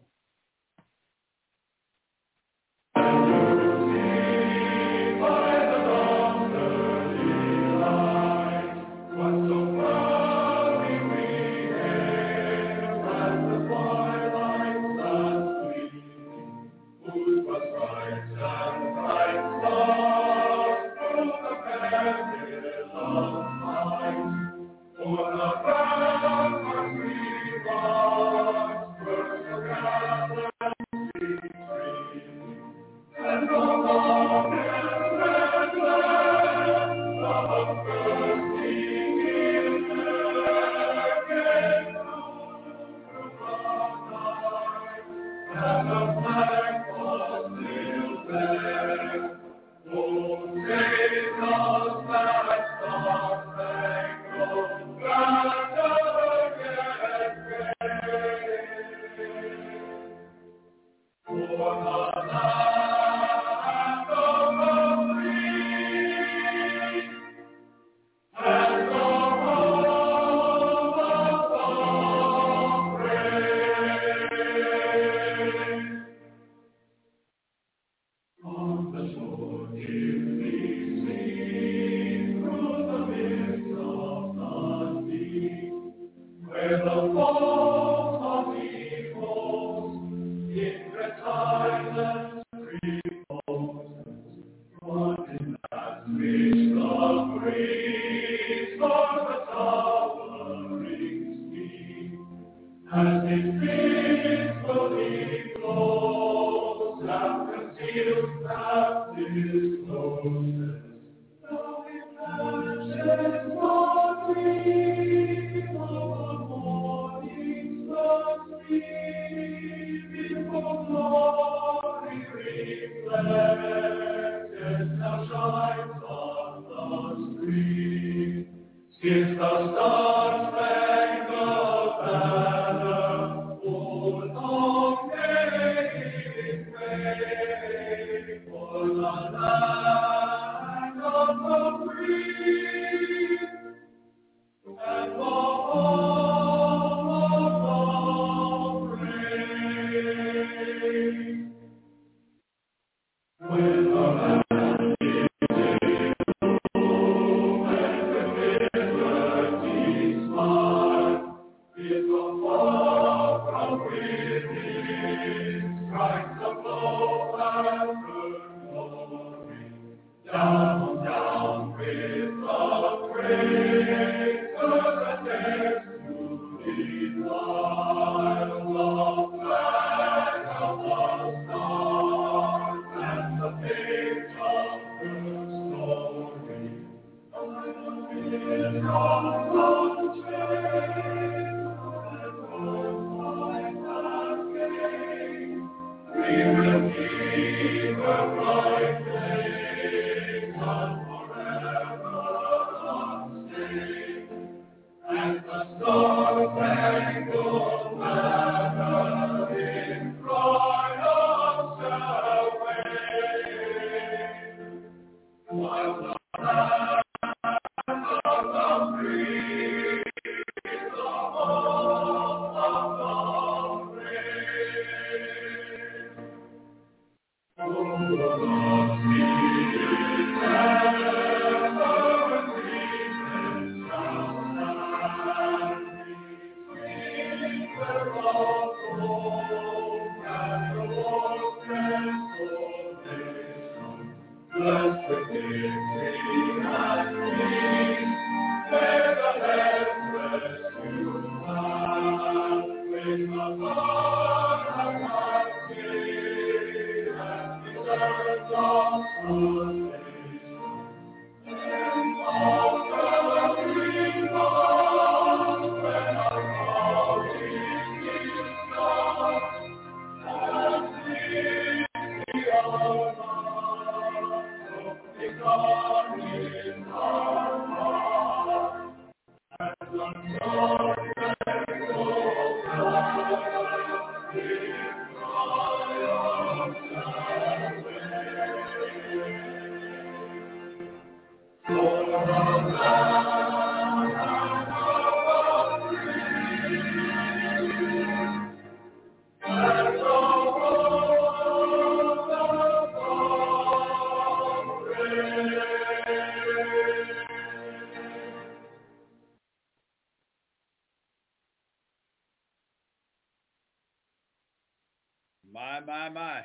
My.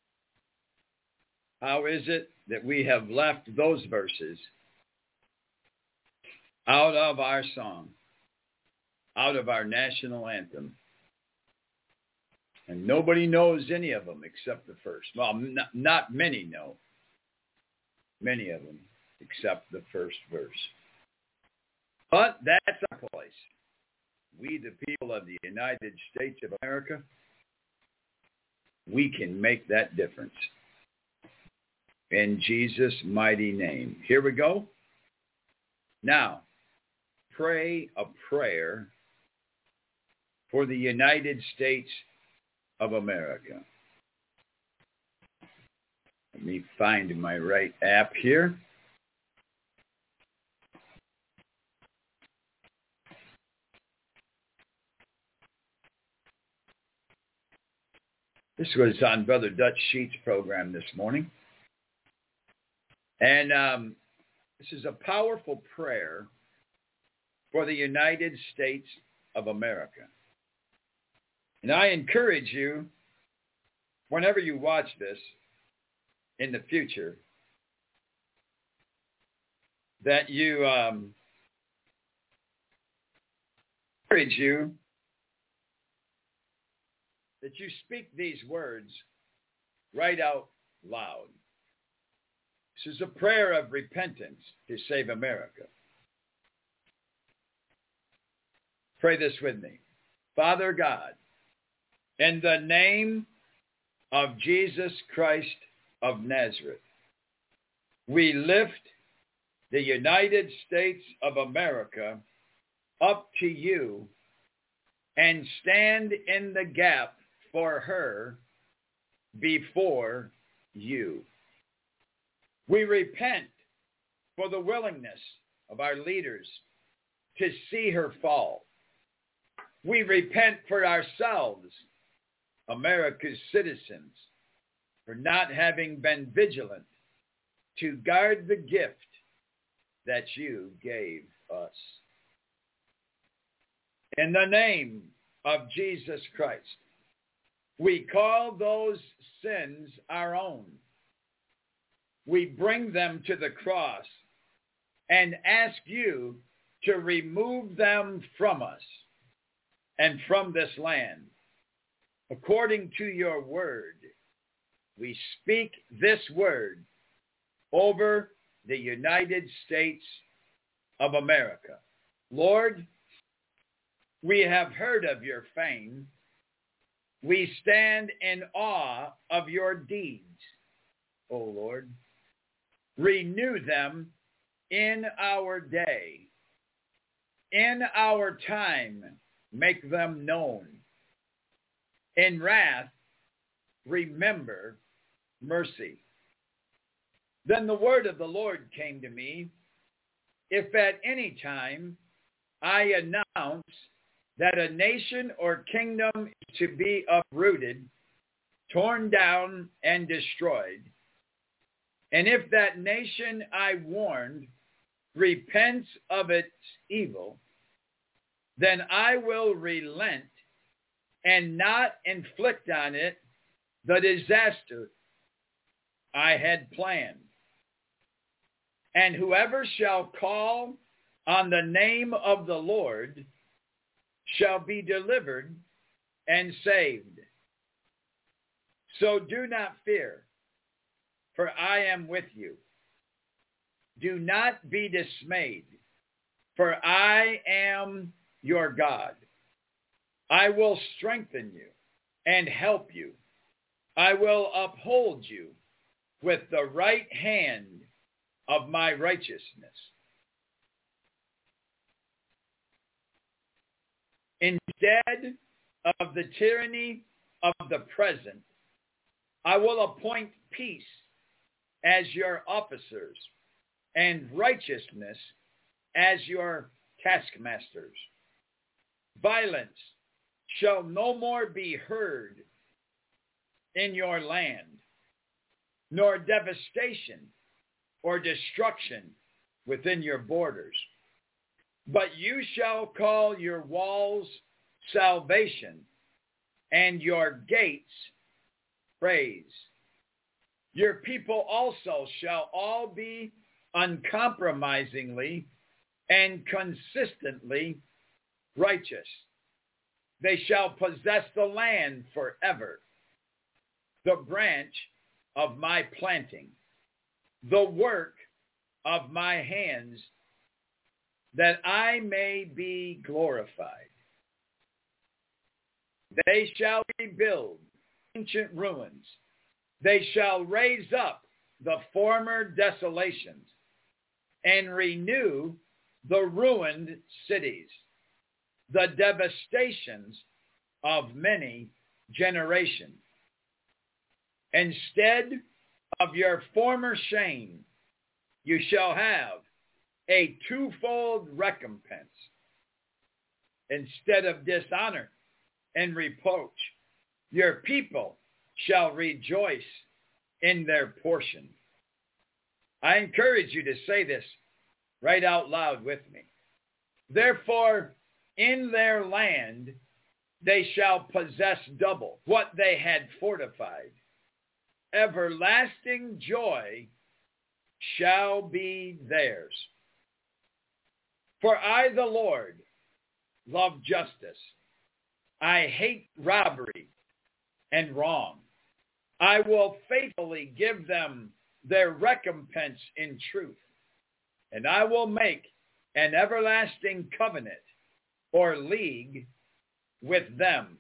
How is it that we have left those verses out of our song, out of our national anthem? And nobody knows any of them except the first. Well, not many know. Many of them except the first verse. But that's our place. We, the people of the United States of America, we can make that difference. In Jesus' mighty name. Here we go. Now, pray a prayer for the United States of America. Let me find my right app here. This was on Brother Dutch Sheets' program this morning. And this is a powerful prayer for the United States of America. And I encourage you, whenever you watch this in the future, that you that you speak these words right out loud. This is a prayer of repentance to save America. Pray this with me. Father God, in the name of Jesus Christ of Nazareth, we lift the United States of America up to you and stand in the gap for her before you. We repent for the willingness of our leaders to see her fall. We repent for ourselves, America's citizens, for not having been vigilant to guard the gift that you gave us. In the name of Jesus Christ, we call those sins our own. We bring them to the cross and ask you to remove them from us and from this land. According to your word, we speak this word over the United States of America. Lord, we have heard of your fame. We stand in awe of your deeds, O Lord. Renew them in our day. In our time, make them known. In wrath, remember mercy. Then the word of the Lord came to me. If at any time I announce that a nation or kingdom is to be uprooted, torn down, and destroyed, and if that nation I warned repents of its evil, then I will relent and not inflict on it the disaster I had planned. And whoever shall call on the name of the Lord shall be delivered and saved. So do not fear, for I am with you. Do not be dismayed, for I am your God. I will strengthen you and help you. I will uphold you with the right hand of my righteousness. Instead of the tyranny of the present, I will appoint peace as your officers and righteousness as your taskmasters. Violence shall no more be heard in your land, nor devastation or destruction within your borders. But you shall call your walls salvation and your gates praise. Your people also shall all be uncompromisingly and consistently righteous. They shall possess the land forever, the branch of my planting, the work of my hands, that I may be glorified. They shall rebuild ancient ruins. They shall raise up the former desolations and renew the ruined cities, the devastations of many generations. Instead of your former shame, you shall have a twofold recompense. Instead of dishonor and reproach, your people shall rejoice in their portion. I encourage you to say this right out loud with me. Therefore, in their land they shall possess double what they had fortified. Everlasting joy shall be theirs. For I, the Lord, love justice. I hate robbery and wrong. I will faithfully give them their recompense in truth, and I will make an everlasting covenant or league with them.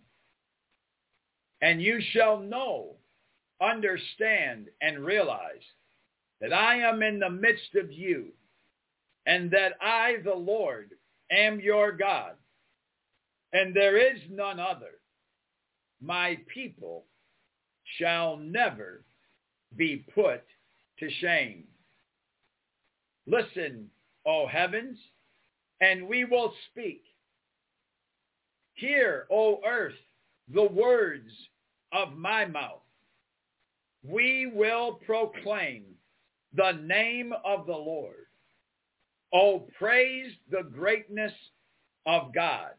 And you shall know, understand, and realize that I am in the midst of you, and that I, the Lord, am your God, and there is none other. My people shall never be put to shame. Listen, O heavens, and we will speak. Hear, O earth, the words of my mouth. We will proclaim the name of the Lord. Oh, praise the greatness of God.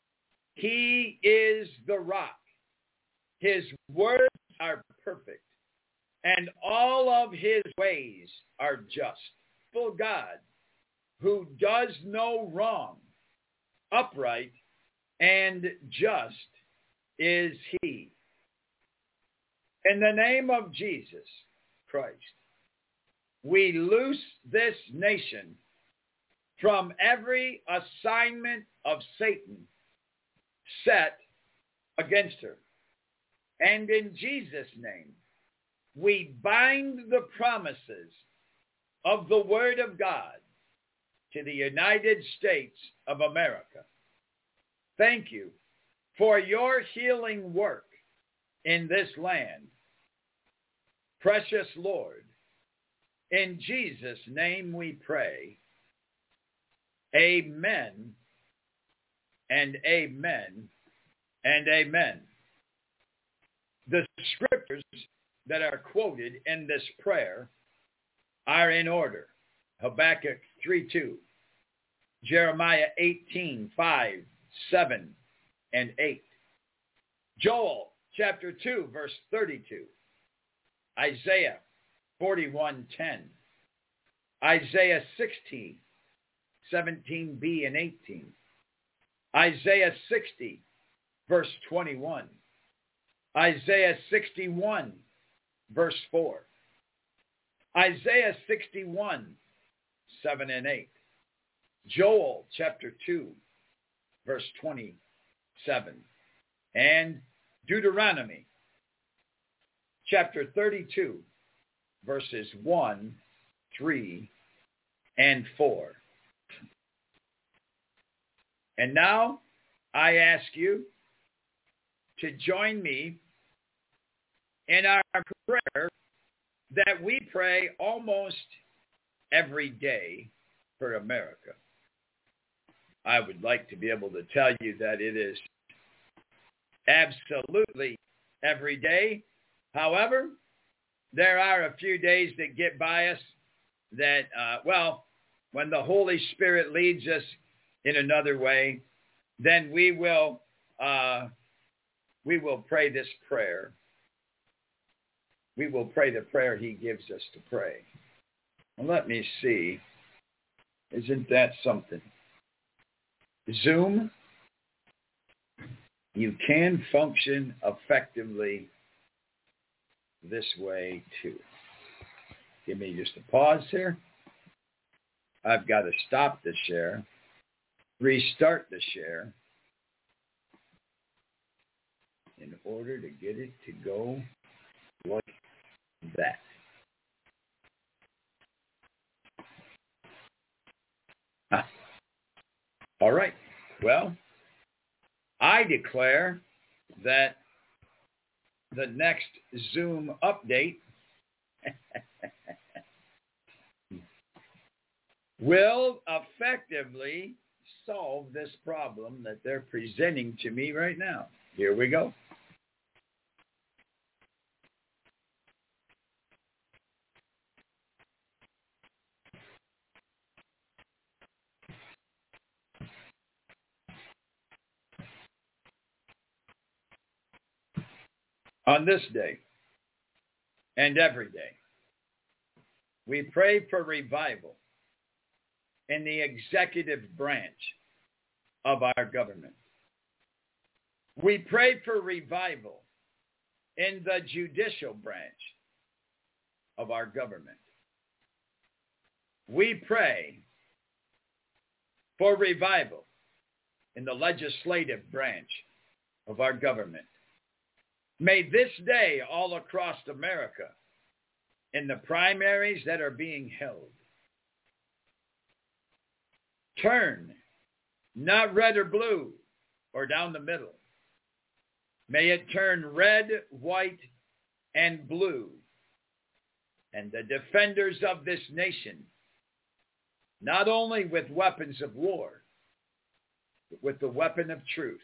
He is the rock. His words are perfect, and all of his ways are just. For God, who does no wrong, upright and just is he. In the name of Jesus Christ, we loose this nation from every assignment of Satan set against her. And in Jesus' name, we bind the promises of the Word of God to the United States of America. Thank you for your healing work in this land. Precious Lord, in Jesus' name we pray. Amen and amen and amen. The scriptures that are quoted in this prayer are in order. Habakkuk 3:2, Jeremiah 18:5, 7, and 8. Joel chapter 2, verse 32. Isaiah 41:10. Isaiah 16, 17b and 18. Isaiah 60, verse 21. Isaiah 61, verse 4. Isaiah 61, 7 and 8. Joel chapter 2, verse 27. And Deuteronomy chapter 32, verses 1, 3, and 4. And now I ask you to join me in our prayer that we pray almost every day for America. I would like to be able to tell you that it is absolutely every day. However, there are a few days that get by us that, when the Holy Spirit leads us in another way, then we will pray this prayer. We will pray the prayer he gives us to pray. Well, let me see. Isn't that something? Zoom, you can function effectively this way too. Give me just a pause here. I've got to stop the share, restart the share in order to get it to go like that. All right. Well, I declare that the next Zoom update will effectively solve this problem that they're presenting to me right now. Here we go. On this day and every day, we pray for revival in the executive branch of our government. We pray for revival in the judicial branch of our government. We pray for revival in the legislative branch of our government. May this day all across America, in the primaries that are being held, turn not red or blue or down the middle. May it turn red, white, and blue. And the defenders of this nation, not only with weapons of war, but with the weapon of truth,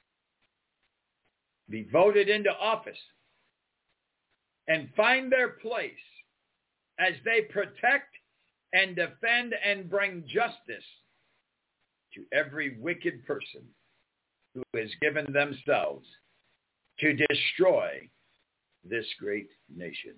be voted into office and find their place as they protect and defend and bring justice to every wicked person who has given themselves to destroy this great nation.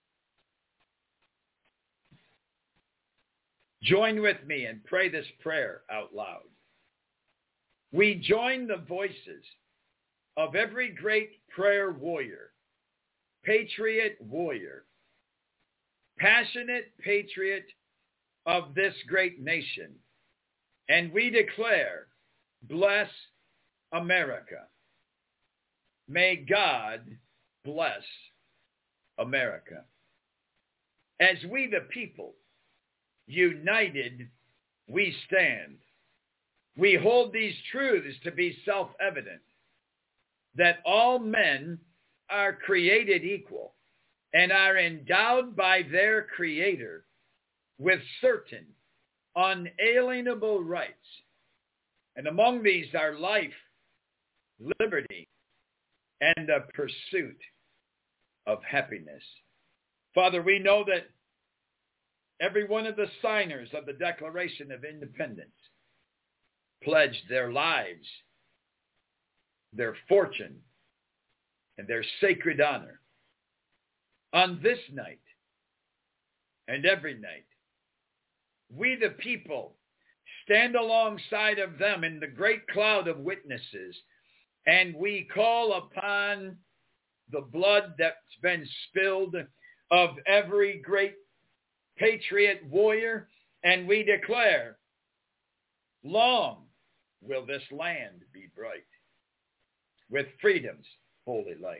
Join with me and pray this prayer out loud. We join the voices of every great prayer warrior, patriot warrior, passionate patriot of this great nation. And we declare, bless America. May God bless America. As we the people, united, we stand. We hold these truths to be self-evident, that all men are created equal and are endowed by their Creator with certain unalienable rights. And among these are life, liberty, and the pursuit of happiness. Father, we know that every one of the signers of the Declaration of Independence pledged their lives, their fortune, and their sacred honor. On this night and every night, we the people stand alongside of them in the great cloud of witnesses, and we call upon the blood that's been spilled of every great patriot warrior, and we declare, long will this land be bright with freedom's holy light.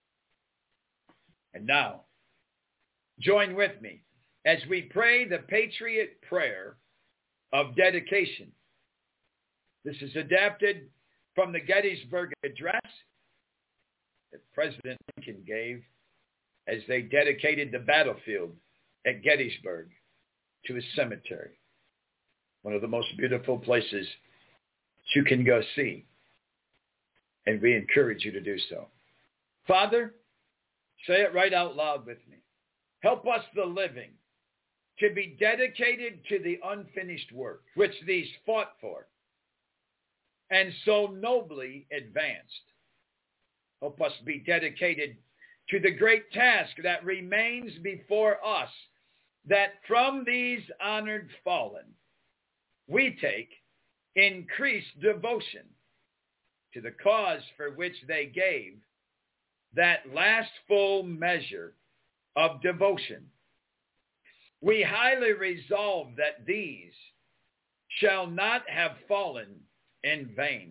And now, join with me as we pray the patriot prayer of dedication. This is adapted from the Gettysburg Address that President Lincoln gave as they dedicated the battlefield at Gettysburg to his cemetery. One of the most beautiful places you can go see. And we encourage you to do so. Father, say it right out loud with me. Help us, the living, to be dedicated to the unfinished work, which these fought for, and so nobly advanced. Help us be dedicated to the great task that remains before us, that from these honored fallen, we take increased devotion to the cause for which they gave that last full measure of devotion. We highly resolve that these shall not have fallen in vain.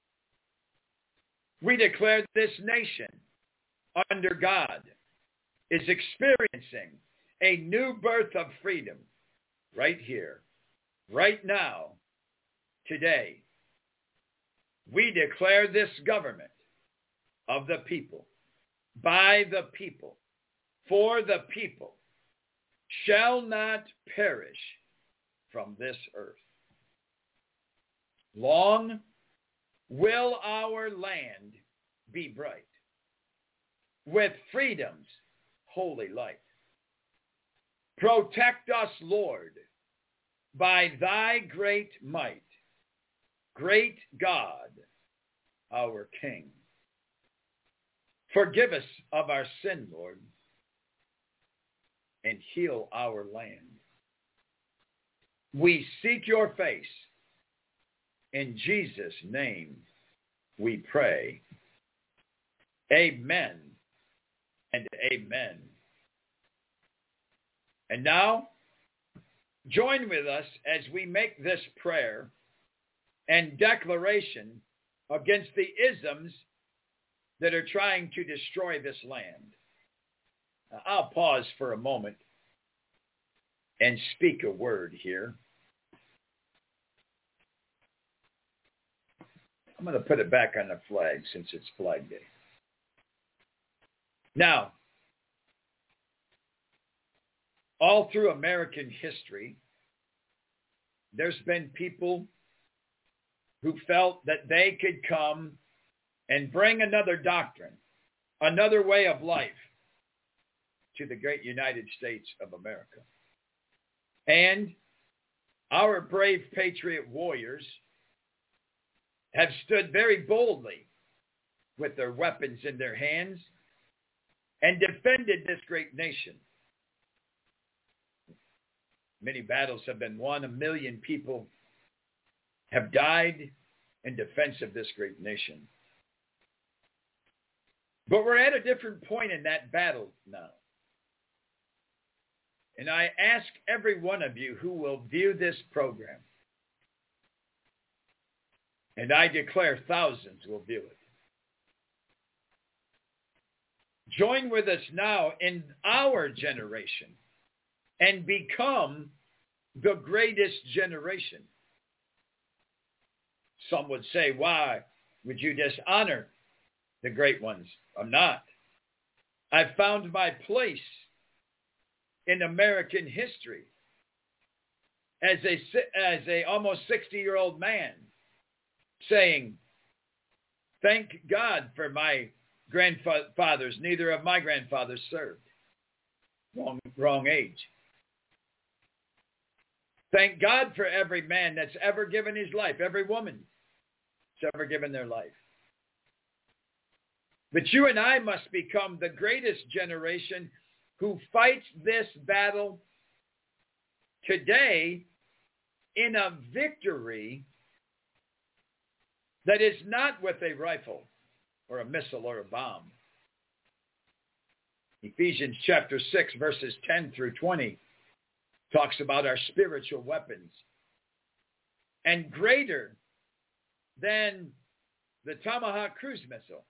We declare this nation under God is experiencing a new birth of freedom right here, right now, today. We declare this government of the people, by the people, for the people, shall not perish from this earth. Long will our land be bright with freedom's holy light. Protect us, Lord, by thy great might, great God, our King. Forgive us of our sin, Lord, and heal our land. We seek your face. In Jesus' name we pray. Amen and amen. And now, join with us as we make this prayer and declaration against the isms that are trying to destroy this land. I'll pause for a moment and speak a word here. I'm going to put it back on the flag since it's Flag Day. Now, all through American history, there's been people who felt that they could come and bring another doctrine, another way of life to the great United States of America. And our brave patriot warriors have stood very boldly with their weapons in their hands and defended this great nation. Many battles have been won. 1 million people have died in defense of this great nation. But we're at a different point in that battle now. And I ask every one of you who will view this program, and I declare thousands will view it. Join with us now in our generation and become the greatest generation. Some would say, why would you dishonor the great ones? I'm not. I've found my place in American history as a almost 60-year-old man saying, thank God for my grandfathers. Neither of my grandfathers served. Wrong age. Thank God for every man that's ever given his life, every woman that's ever given their life. But you and I must become the greatest generation who fights this battle today in a victory that is not with a rifle or a missile or a bomb. Ephesians chapter 6, verses 10 through 20 talks about our spiritual weapons. And greater than the Tomahawk cruise missile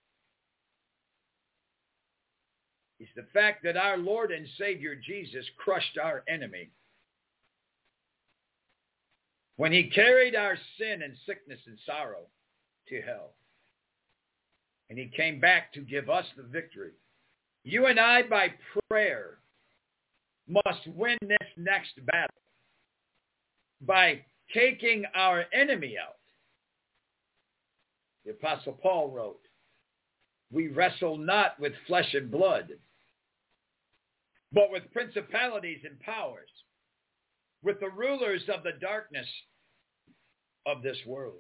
is the fact that our Lord and Savior Jesus crushed our enemy. When he carried our sin and sickness and sorrow to hell. And he came back to give us the victory. You and I, by prayer, must win this next battle by taking our enemy out. The Apostle Paul wrote, we wrestle not with flesh and blood, but with principalities and powers, with the rulers of the darkness of this world.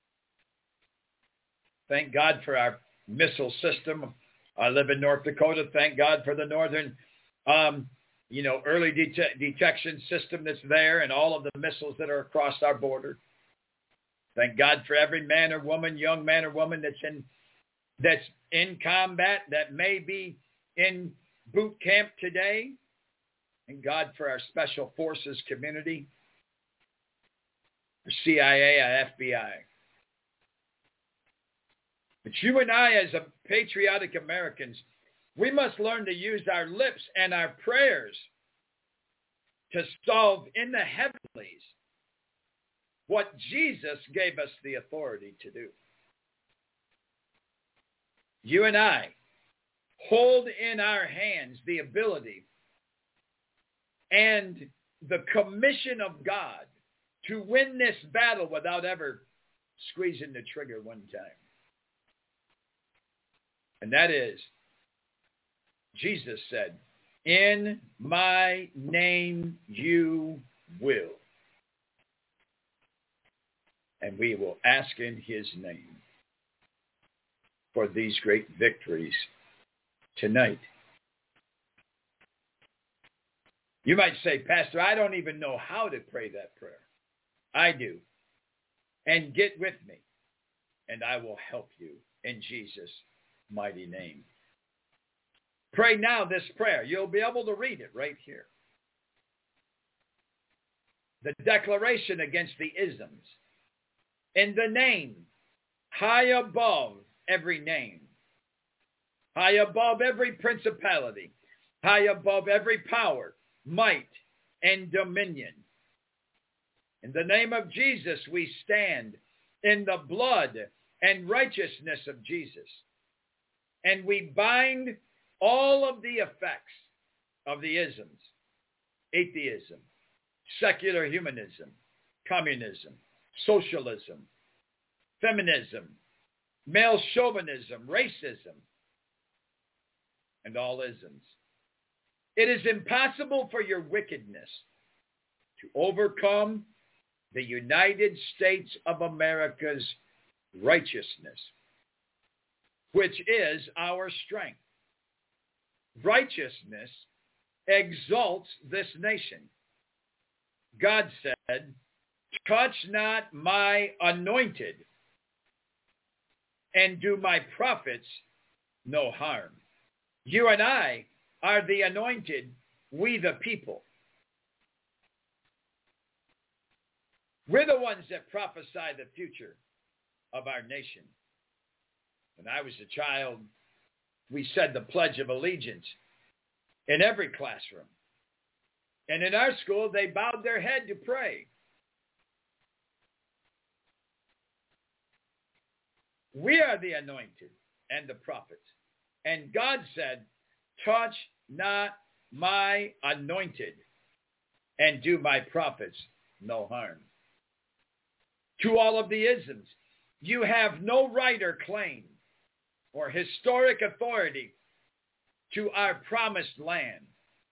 Thank God for our missile system. I live in North Dakota. Thank God for the northern, early detection system that's there and all of the missiles that are across our border. Thank God for every man or woman, young man or woman that's in combat, that may be in boot camp today. And God for our special forces community, the CIA, our FBI. But you and I, as a patriotic Americans, we must learn to use our lips and our prayers to solve in the heavenlies what Jesus gave us the authority to do. You and I hold in our hands the ability and the commission of God to win this battle without ever squeezing the trigger one time. And that is, Jesus said, in my name you will. And we will ask in his name for these great victories tonight. You might say, Pastor, I don't even know how to pray that prayer. I do. And get with me, and I will help you in Jesus' mighty name. Pray now this prayer. You'll be able to read it right here. The declaration against the isms. In the name, high above every name, high above every principality, high above every power, might, and dominion. In the name of Jesus, we stand in the blood and righteousness of Jesus. And we bind all of the effects of the isms, atheism, secular humanism, communism, socialism, feminism, male chauvinism, racism, and all isms. It is impossible for your wickedness to overcome the United States of America's righteousness, which is our strength. Righteousness exalts this nation. God said, touch not my anointed and do my prophets no harm. You and I are the anointed, we the people. We're the ones that prophesy the future of our nation. When I was a child, we said the Pledge of Allegiance in every classroom. And in our school, they bowed their head to pray. We are the anointed and the prophets. And God said, touch not my anointed and do my prophets no harm. To all of the isms, you have no right or claim or historic authority to our promised land.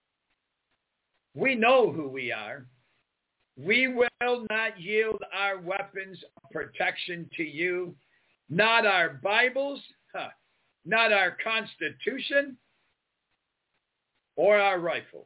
We know who we are. We will not yield our weapons of protection to you, not our Bibles, not our Constitution, or our rifles.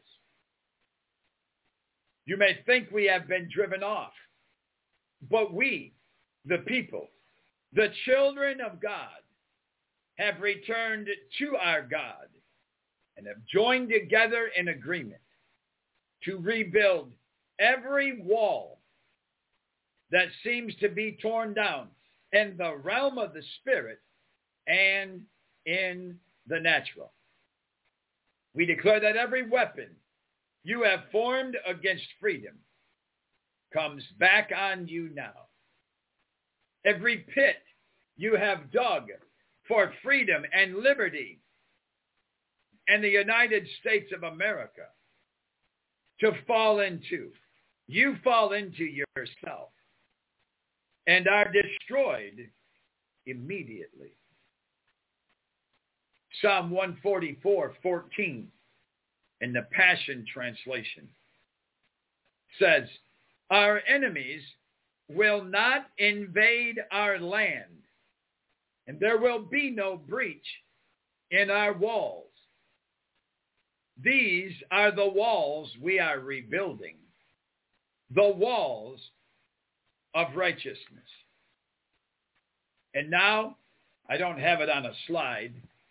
You may think we have been driven off, but we, the people, the children of God, have returned to our God and have joined together in agreement to rebuild every wall that seems to be torn down in the realm of the spirit and in the natural. We declare that every weapon you have formed against freedom comes back on you now. Every pit you have dug for freedom and liberty and the United States of America to fall into. You fall into yourself and are destroyed immediately. Psalm 144:14 in the Passion Translation says, our enemies will not invade our land, and there will be no breach in our walls. These are the walls we are rebuilding, the walls of righteousness. And now, I don't have it on a slide,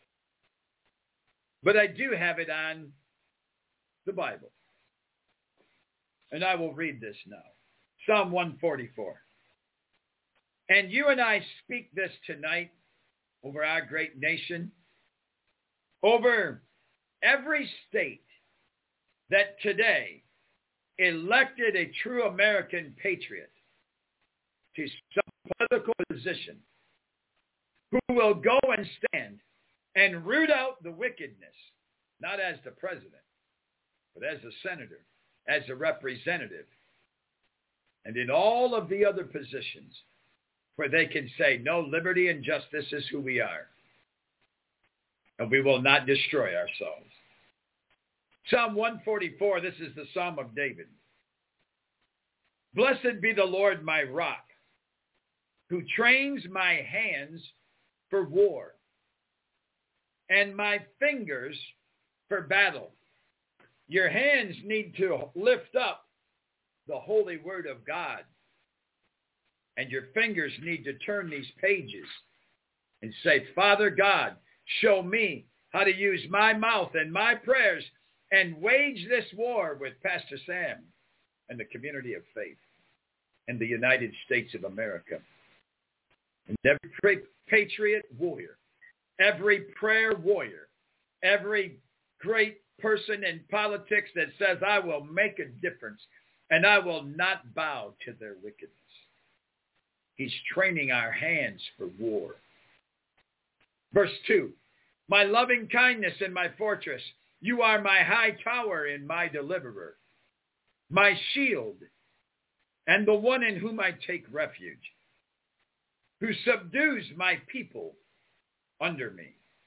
but I do have it on the Bible. And I will read this now. Psalm 144. And you and I speak this tonight over our great nation, over every state that today elected a true American patriot to some political position, who will go and stand and root out the wickedness, not as the president, but as a senator, as a representative, and in all of the other positions where they can say, no, liberty and justice is who we are, and we will not destroy ourselves. Psalm 144, this is the Psalm of David. Blessed be the Lord my rock, who trains my hands for war and my fingers for battle. Your hands need to lift up the holy word of God, and your fingers need to turn these pages and say, Father God, show me how to use my mouth and my prayers and wage this war with Pastor Sam and the community of faith in the United States of America. And every patriot warrior, every prayer warrior, every great person in politics that says, I will make a difference and I will not bow to their wickedness. He's training our hands for war. Verse 2, my loving kindness and my fortress, you are my high tower and my deliverer, my shield, and the one in whom I take refuge, who subdues my people under me.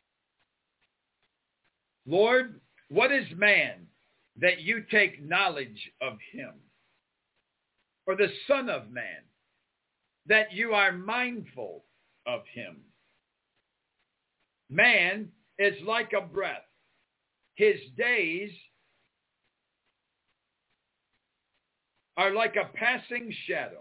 Lord, what is man that you take knowledge of him? Or the Son of Man that you are mindful of him? Man is like a breath. His days are like a passing shadow.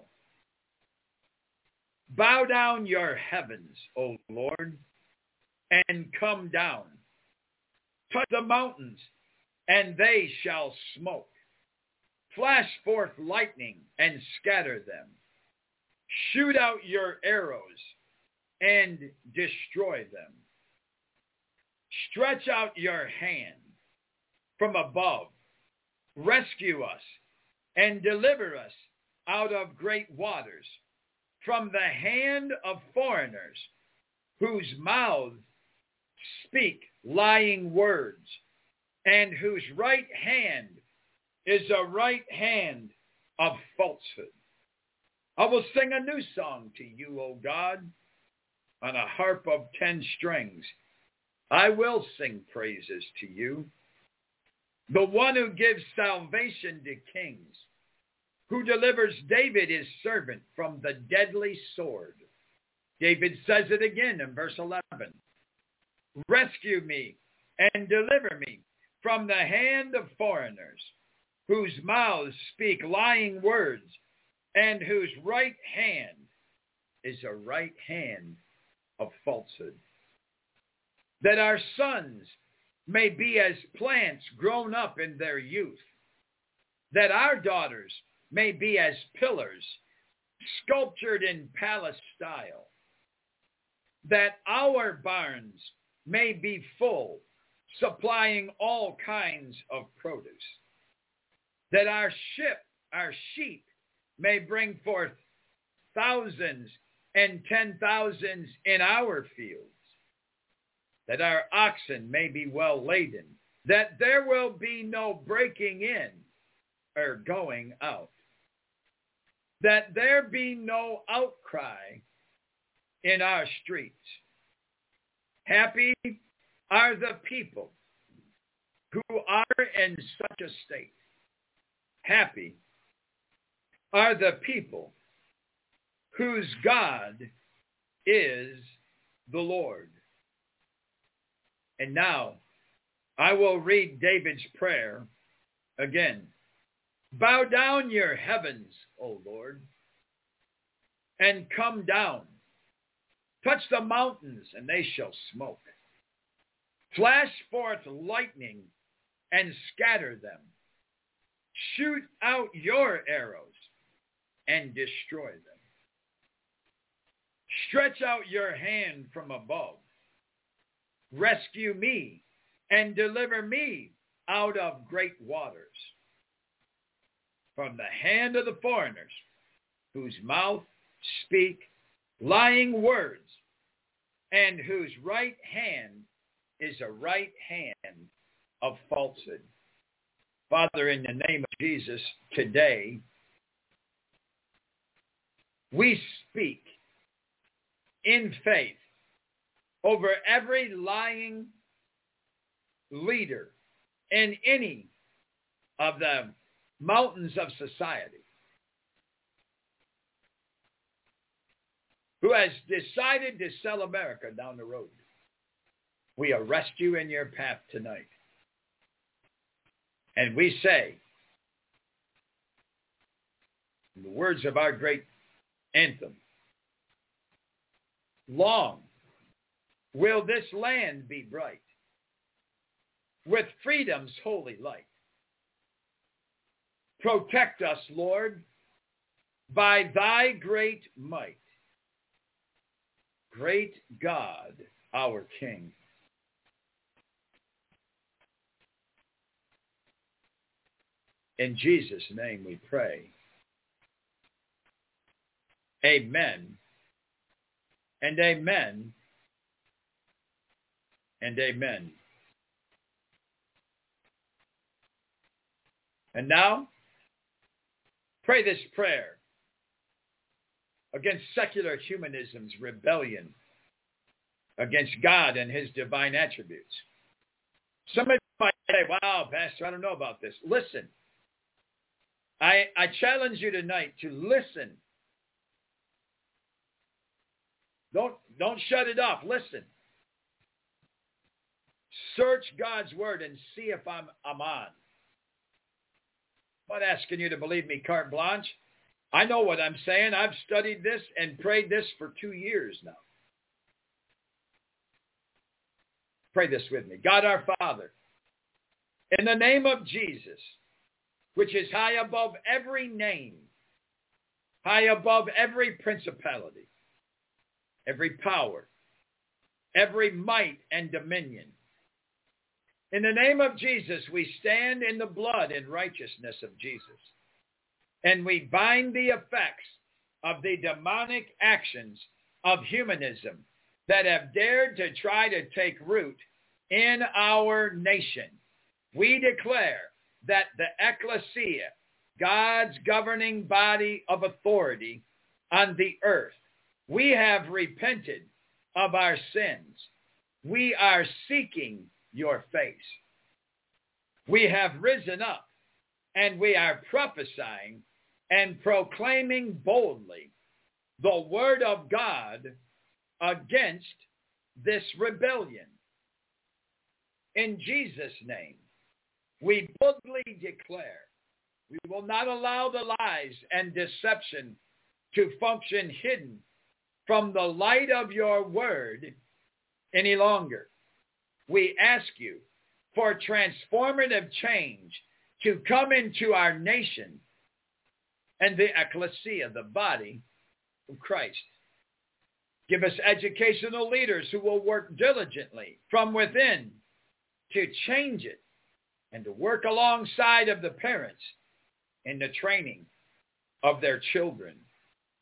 Bow down your heavens, O Lord, and come down. Touch the mountains, and they shall smoke. Flash forth lightning and scatter them. Shoot out your arrows and destroy them. Stretch out your hand from above. Rescue us and deliver us out of great waters, from the hand of foreigners whose mouths speak lying words, and whose right hand is a right hand of falsehood. I will sing a new song to you, O God, on a harp of 10 strings. I will sing praises to you, the one who gives salvation to kings, who delivers David his servant from the deadly sword. David says it again in verse 11. Rescue me and deliver me from the hand of foreigners, whose mouths speak lying words, and whose right hand is a right hand of falsehood. That our sons may be as plants grown up in their youth, that our daughters may be as pillars sculptured in palace style, that our barns may be full, supplying all kinds of produce, that our sheep may bring forth thousands and 10,000s in our fields, that our oxen may be well laden, that there will be no breaking in or going out, that there be no outcry in our streets. Happy are the people who are in such a state. Happy are the people whose God is the Lord. And now I will read David's prayer again. Bow down your heavens, O Lord, and come down. Touch the mountains, and they shall smoke. Flash forth lightning and scatter them. Shoot out your arrows and destroy them. Stretch out your hand from above. Rescue me and deliver me out of great waters, from the hand of the foreigners, whose mouth speak lying words, and whose right hand is a right hand of falsehood. Father, in the name of Jesus, today, we speak in faith over every lying leader in any of the mountains of society who has decided to sell America down the road. We arrest you in your path tonight. And we say, in the words of our great anthem, long will this land be bright with freedom's holy light. Protect us, Lord, by thy great might. Great God, our King. In Jesus' name we pray. Amen. And amen. And amen. And now, pray this prayer against secular humanism's rebellion against God and his divine attributes. Somebody might say, wow, Pastor, I don't know about this. Listen. I challenge you tonight to listen. Don't shut it off. Listen. Search God's word and see if I'm on. I'm not asking you to believe me carte blanche. I know what I'm saying. I've studied this and prayed this for 2 years now. Pray this with me. God our Father, in the name of Jesus, which is high above every name, high above every principality, every power, every might and dominion. In the name of Jesus, we stand in the blood and righteousness of Jesus. And we bind the effects of the demonic actions of humanism that have dared to try to take root in our nation. We declare that the ecclesia, God's governing body of authority on the earth, we have repented of our sins. We are seeking your face. We have risen up and we are prophesying and proclaiming boldly the word of God against this rebellion. In Jesus' name, we boldly declare we will not allow the lies and deception to function hidden from the light of your word any longer. We ask you for transformative change to come into our nation and the ecclesia, the body of Christ. Give us educational leaders who will work diligently from within to change it and to work alongside of the parents in the training of their children.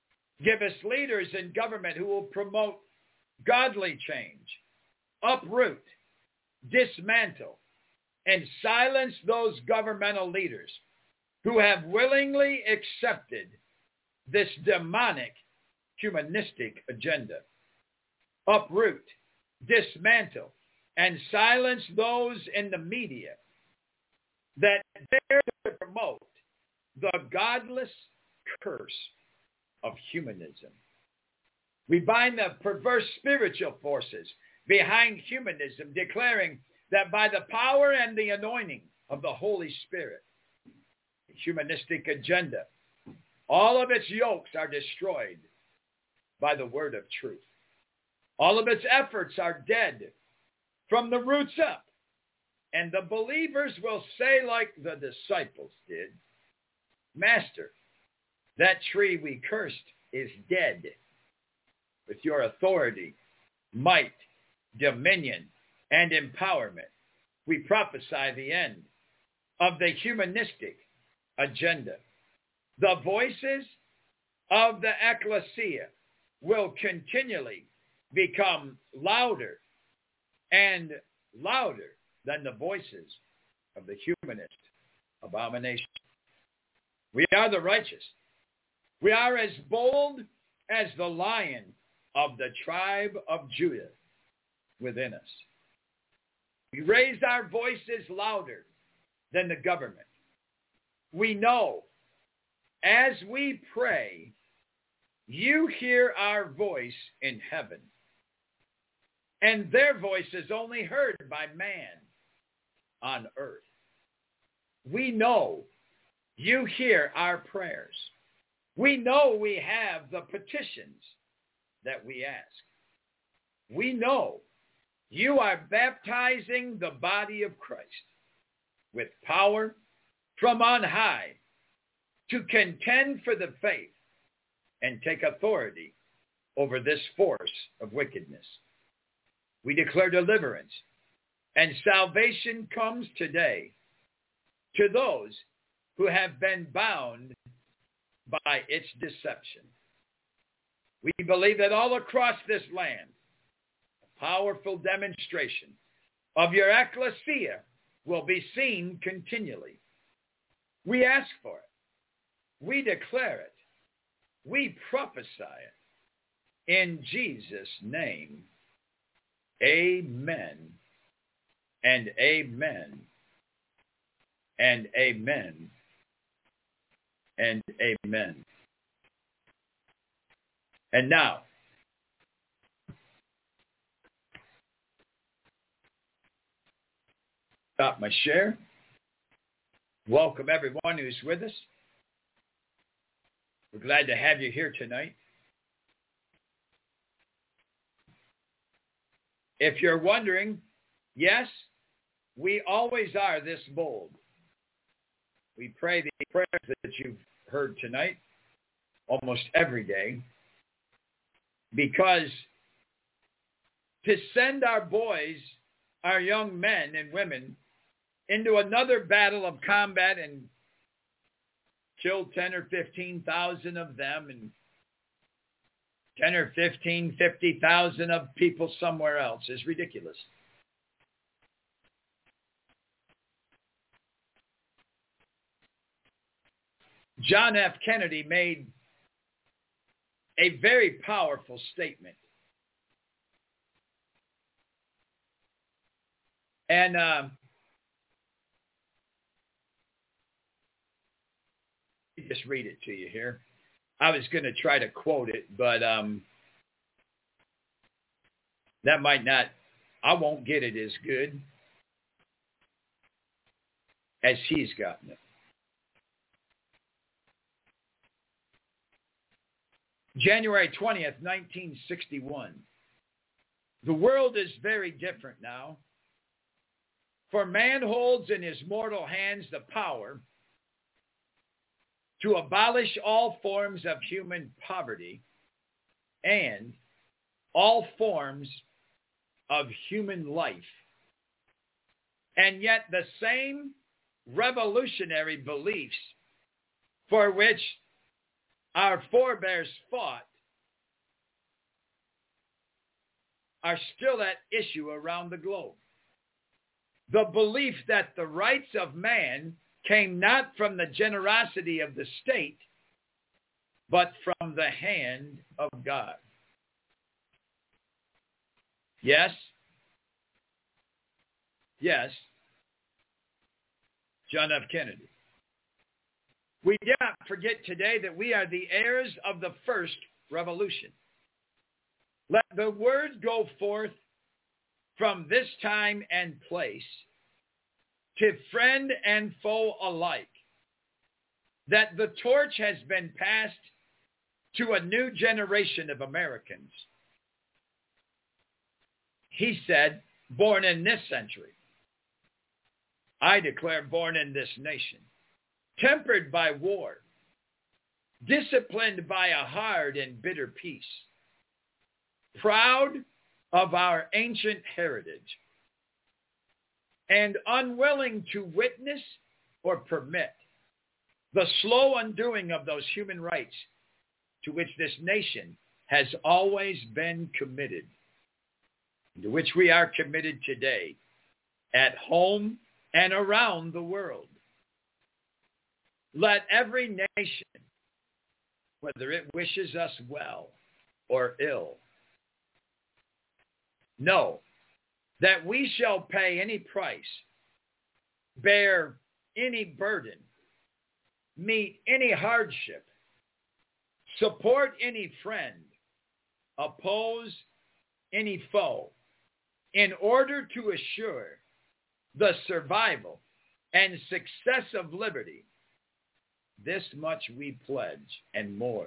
Give us leaders in government who will promote godly change, uproot, dismantle, and silence those governmental leaders who have willingly accepted this demonic humanistic agenda. Uproot, dismantle, and silence those in the media that dare to promote the godless curse of humanism. We bind the perverse spiritual forces behind humanism, declaring that by the power and the anointing of the Holy Spirit, the humanistic agenda, all of its yokes are destroyed by the word of truth. All of its efforts are dead from the roots up. And the believers will say like the disciples did, Master, that tree we cursed is dead. With your authority, might, dominion, and empowerment, we prophesy the end of the humanistic agenda. The voices of the ecclesia will continually become louder and louder than the voices of the humanist abomination. We are the righteous. We are as bold as the lion of the tribe of Judah within us. We raise our voices louder than the government. We know as we pray, you hear our voice in heaven. And their voice is only heard by man on earth. We know you hear our prayers. We know we have the petitions that we ask. We know you are baptizing the body of Christ with power from on high to contend for the faith and take authority over this force of wickedness. We declare deliverance, and salvation comes today to those who have been bound by its deception. We believe that all across this land, a powerful demonstration of your ecclesia will be seen continually. We ask for it. We declare it. We prophesy it. In Jesus' name, amen and amen and amen and amen. And now, stop my share. Welcome everyone who's with us. We're glad to have you here tonight. If you're wondering, yes, we always are this bold. We pray the prayers that you've heard tonight almost every day, because to send our boys, our young men and women, into another battle of combat and kill 10 or 15,000 of them and 10 or 15, 50,000 of people somewhere else is ridiculous. John F. Kennedy made a very powerful statement. And just read it to you here. I was going to try to quote it, but that might not, I won't get it as good as he's gotten it. January 20th, 1961. The world is very different now, for man holds in his mortal hands the power to abolish all forms of human poverty and all forms of human life. And yet the same revolutionary beliefs for which our forebears fought are still at issue around the globe. The belief that the rights of man came not from the generosity of the state, but from the hand of God. Yes. Yes. John F. Kennedy. We dare not forget today that we are the heirs of the first revolution. Let the word go forth from this time and place to friend and foe alike, that the torch has been passed to a new generation of Americans. He said, born in this century. I declare born in this nation, tempered by war, disciplined by a hard and bitter peace, proud of our ancient heritage, and unwilling to witness or permit the slow undoing of those human rights to which this nation has always been committed, to which we are committed today at home and around the world. Let every nation, whether it wishes us well or ill, know that we shall pay any price, bear any burden, meet any hardship, support any friend, oppose any foe, in order to assure the survival and success of liberty. This much we pledge and more.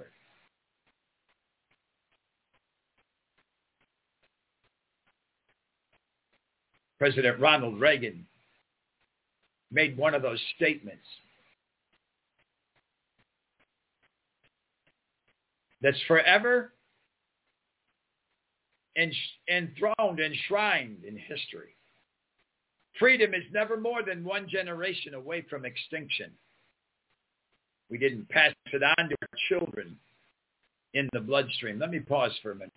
President Ronald Reagan made one of those statements that's forever enthroned, enshrined in history. Freedom is never more than one generation away from extinction. We didn't pass it on to our children in the bloodstream. Let me pause for a minute.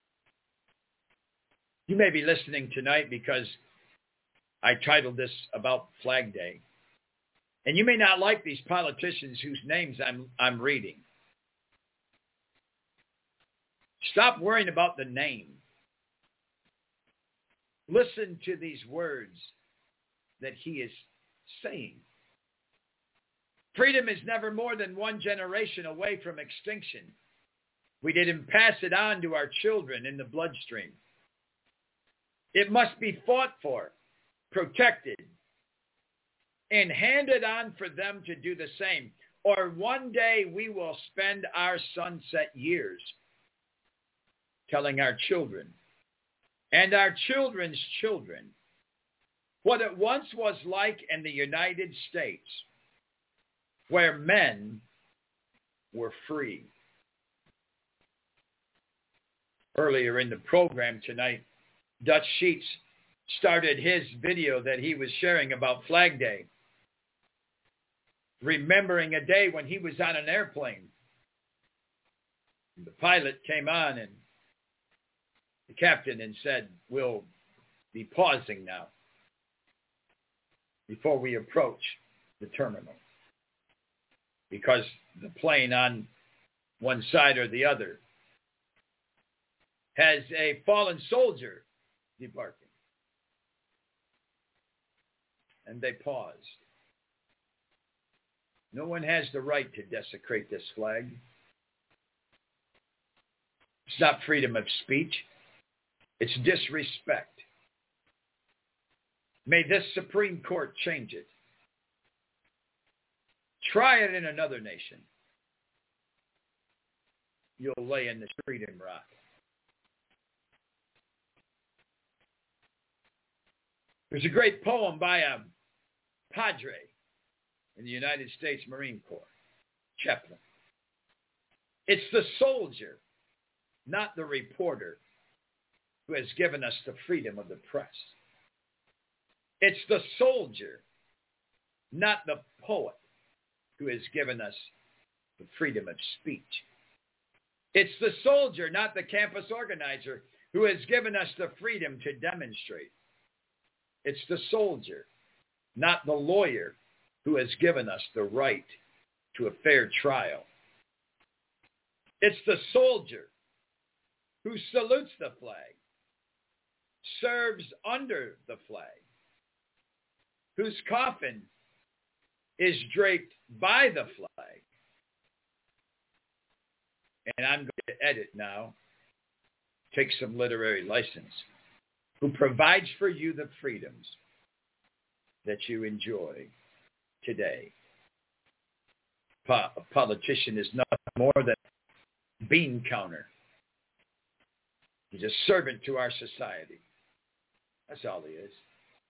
You may be listening tonight because I titled this about Flag Day. And you may not like these politicians whose names I'm reading. Stop worrying about the name. Listen to these words that he is saying. Freedom is never more than one generation away from extinction. We didn't pass it on to our children in the bloodstream. It must be fought for, protected, and handed on for them to do the same. Or one day we will spend our sunset years telling our children and our children's children what it once was like in the United States, where men were free. Earlier in the program tonight, Dutch Sheets started his video that he was sharing about Flag Day, remembering a day when he was on an airplane. The pilot came on and the captain and said, "We'll be pausing now before we approach the terminal, because the plane on one side or the other has a fallen soldier debarking." And they paused. No one has the right to desecrate this flag. It's not freedom of speech. It's disrespect. May this Supreme Court change it. Try it in another nation. You'll lay in the freedom rock. There's a great poem by a padre in the United States Marine Corps, Chaplain. It's the soldier, not the reporter, who has given us the freedom of the press. It's the soldier, not the poet, who has given us the freedom of speech. It's the soldier, not the campus organizer, who has given us the freedom to demonstrate. It's the soldier, not the lawyer, who has given us the right to a fair trial. It's the soldier who salutes the flag, serves under the flag, whose coffin is draped by the flag. And I'm going to edit now, take some literary license, who provides for you the freedoms that you enjoy today. A politician is nothing more than a bean counter. He's a servant to our society. That's all he is.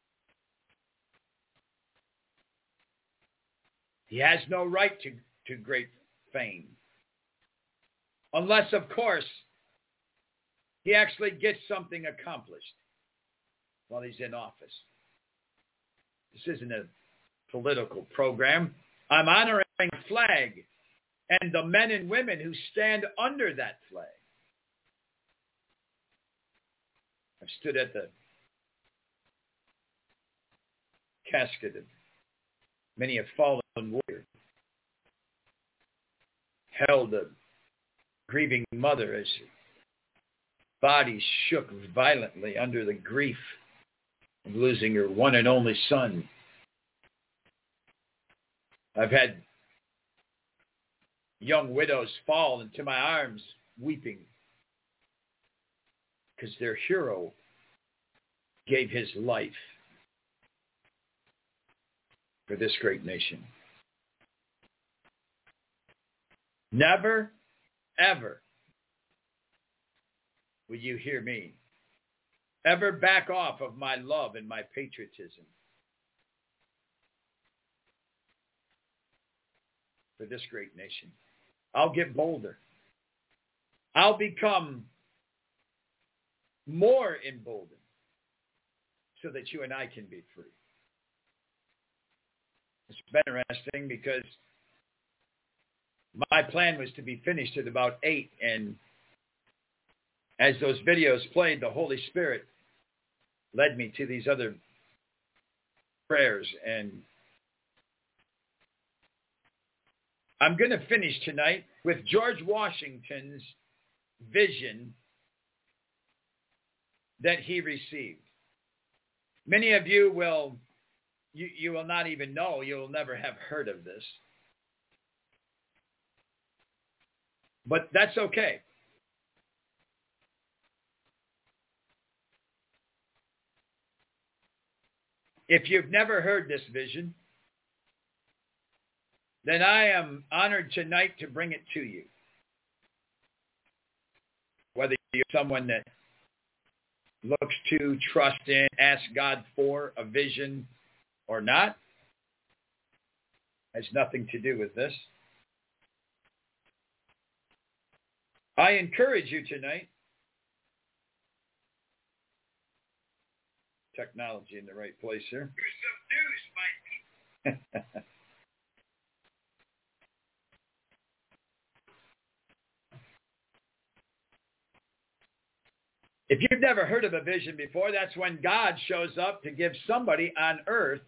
He has no right to great fame. Unless, of course, he actually gets something accomplished while he's in office. This isn't a political program. I'm honoring the flag and the men and women who stand under that flag. I've stood at the casket of many a fallen warrior, held a grieving mother as her body shook violently under the grief of losing her one and only son. I've had young widows fall into my arms weeping because their hero gave his life for this great nation. Never, ever will you hear me ever back off of my love and my patriotism for this great nation. I'll get bolder. I'll become more emboldened so that you and I can be free. It's been interesting because my plan was to be finished at about 8, and as those videos played, the Holy Spirit led me to these other prayers, and I'm going to finish tonight with George Washington's vision that he received. Many of you will not even know, you'll never have heard of this. But that's okay. If you've never heard this vision, then I am honored tonight to bring it to you. Whether you're someone that looks to, trust in, ask God for a vision or not, has nothing to do with this. I encourage you tonight, technology in the right place here. You're so news, Mike. If you've never heard of a vision before, that's when God shows up to give somebody on earth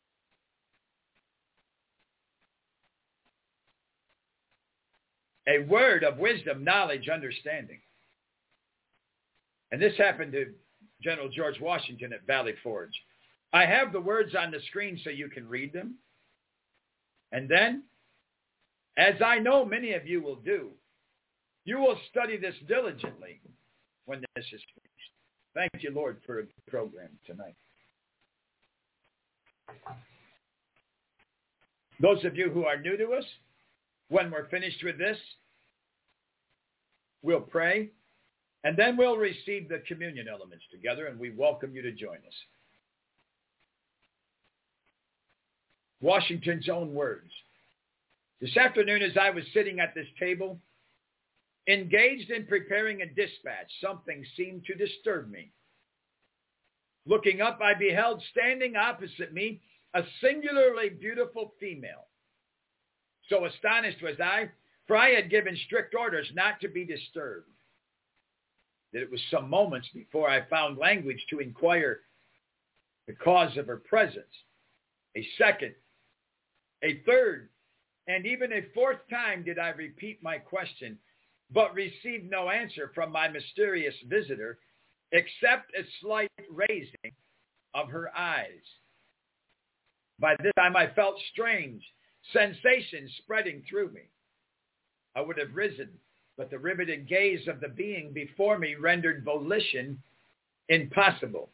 a word of wisdom, knowledge, understanding. And this happened to General George Washington at Valley Forge. I have the words on the screen so you can read them. And then, as I know many of you will do, you will study this diligently when this is finished. Thank you, Lord, for a good program tonight. Those of you who are new to us, when we're finished with this, we'll pray, and then we'll receive the communion elements together, and we welcome you to join us. Washington's own words. This afternoon, as I was sitting at this table, engaged in preparing a dispatch, something seemed to disturb me. Looking up, I beheld standing opposite me a singularly beautiful female. So astonished was I, for I had given strict orders not to be disturbed. That it was some moments before I found language to inquire the cause of her presence. A second, a third, and even a fourth time did I repeat my question, but received no answer from my mysterious visitor, except a slight raising of her eyes. By this time I felt strange sensations spreading through me. I would have risen, but the riveted gaze of the being before me rendered volition impossible.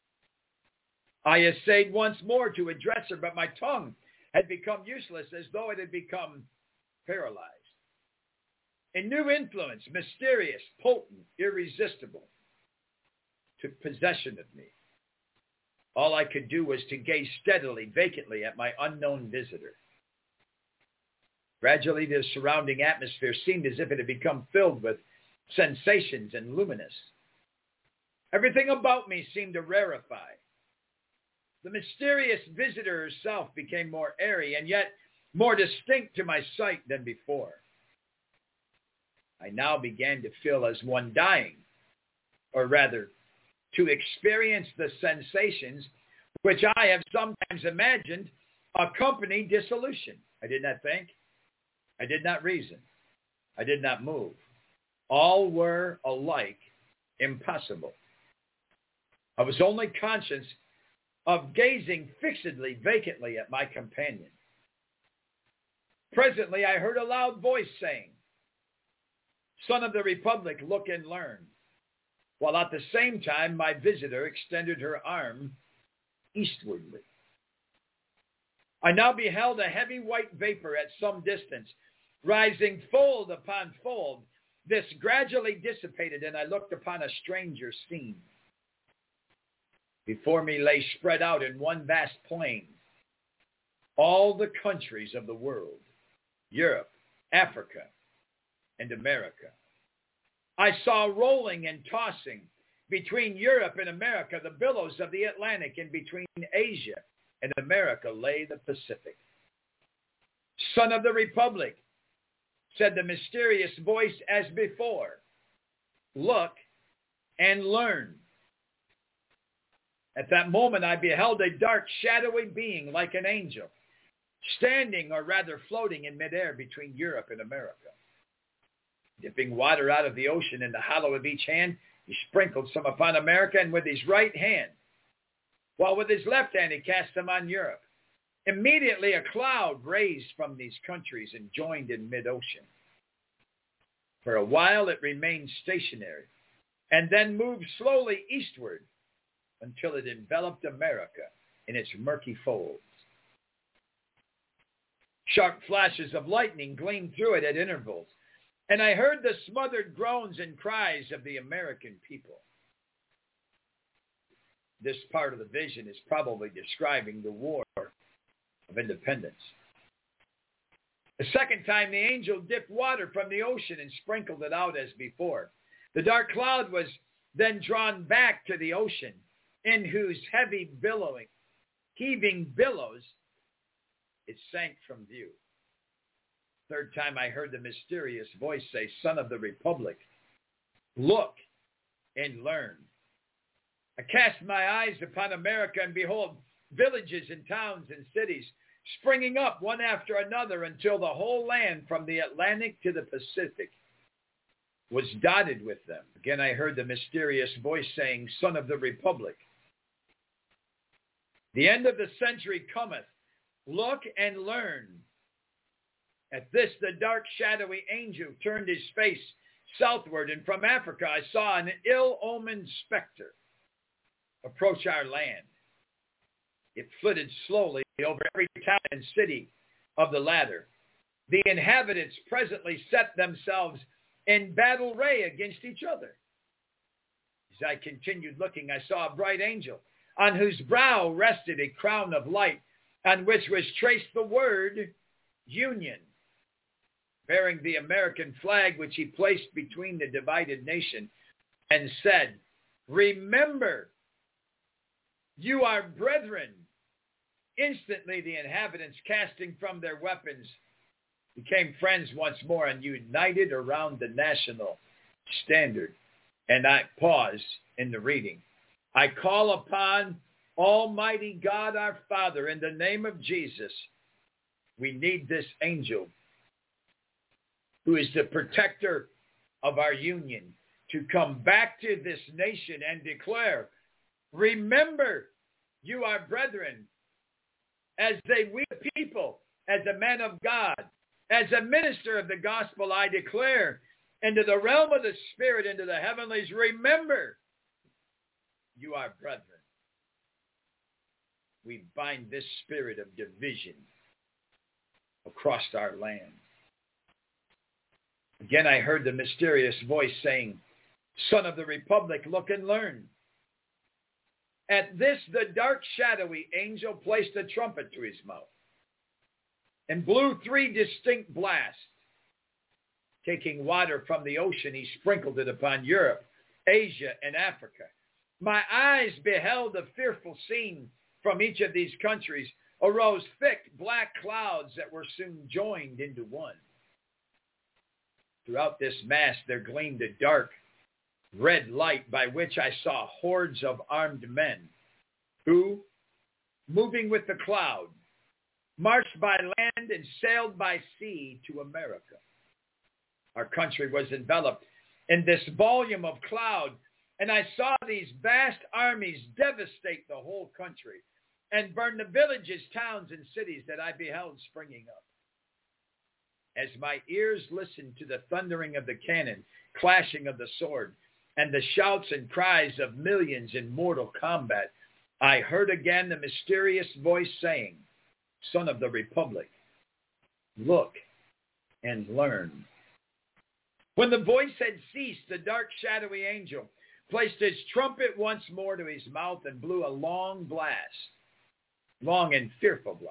I essayed once more to address her, but my tongue had become useless, as though it had become paralyzed. A new influence, mysterious, potent, irresistible, took possession of me. All I could do was to gaze steadily, vacantly at my unknown visitor. Gradually, the surrounding atmosphere seemed as if it had become filled with sensations and luminous. Everything about me seemed to rarefy. The mysterious visitor herself became more airy and yet more distinct to my sight than before. I now began to feel as one dying, or rather, to experience the sensations which I have sometimes imagined accompany dissolution. I did not think. I did not reason. I did not move. All were alike impossible. I was only conscious of gazing fixedly, vacantly at my companion. Presently, I heard a loud voice saying, "Son of the Republic, look and learn," while at the same time my visitor extended her arm eastwardly. I now beheld a heavy white vapor at some distance, rising fold upon fold. This gradually dissipated, and I looked upon a stranger scene. Before me lay spread out in one vast plain all the countries of the world, Europe, Africa, and America. I saw rolling and tossing between Europe and America the billows of the Atlantic, and between Asia and America lay the Pacific. "Son of the Republic," said the mysterious voice as before, "look and learn." At that moment I beheld a dark, shadowy being like an angel, standing, or rather floating in midair between Europe and America. Dipping water out of the ocean in the hollow of each hand, he sprinkled some upon America and with his right hand, while with his left hand he cast them on Europe. Immediately a cloud raised from these countries and joined in mid-ocean. For a while it remained stationary, and then moved slowly eastward until it enveloped America in its murky folds. Sharp flashes of lightning gleamed through it at intervals, and I heard the smothered groans and cries of the American people. This part of the vision is probably describing the War of Independence. A second time, the angel dipped water from the ocean and sprinkled it out as before. The dark cloud was then drawn back to the ocean, in whose heaving billows, it sank from view. Third time I heard the mysterious voice say, "Son of the Republic, look and learn." I cast my eyes upon America, and behold, villages and towns and cities springing up one after another until the whole land from the Atlantic to the Pacific was dotted with them. Again I heard the mysterious voice saying, "Son of the Republic, the end of the century cometh. Look and learn." At this, the dark, shadowy angel turned his face southward, and from Africa I saw an ill-omened specter approach our land. It flitted slowly over every town and city of the latter. The inhabitants presently set themselves in battle array against each other. As I continued looking, I saw a bright angel, on whose brow rested a crown of light, on which was traced the word Union, bearing the American flag, which he placed between the divided nation, and said, "Remember, you are brethren." Instantly the inhabitants, casting from their weapons, became friends once more and united around the national standard. And I pause in the reading. I call upon Almighty God our Father in the name of Jesus. We need this angel who is the protector of our union to come back to this nation and declare, remember, you are brethren, as we people, as a man of God, as a minister of the gospel, I declare into the realm of the Spirit, into the heavenlies, remember, you are brethren. We bind this spirit of division across our land. Again, I heard the mysterious voice saying, Son of the Republic, look and learn. At this, the dark, shadowy angel placed a trumpet to his mouth and blew 3 distinct blasts. Taking water from the ocean, he sprinkled it upon Europe, Asia, and Africa. My eyes beheld a fearful scene. From each of these countries arose thick black clouds that were soon joined into one. Throughout this mass there gleamed a dark red light by which I saw hordes of armed men who, moving with the cloud, marched by land and sailed by sea to America. Our country was enveloped in this volume of cloud, and I saw these vast armies devastate the whole country and burn the villages, towns, and cities that I beheld springing up. As my ears listened to the thundering of the cannon, clashing of the sword, and the shouts and cries of millions in mortal combat, I heard again the mysterious voice saying, Son of the Republic, look and learn. When the voice had ceased, the dark, shadowy angel placed his trumpet once more to his mouth and blew a long and fearful blast.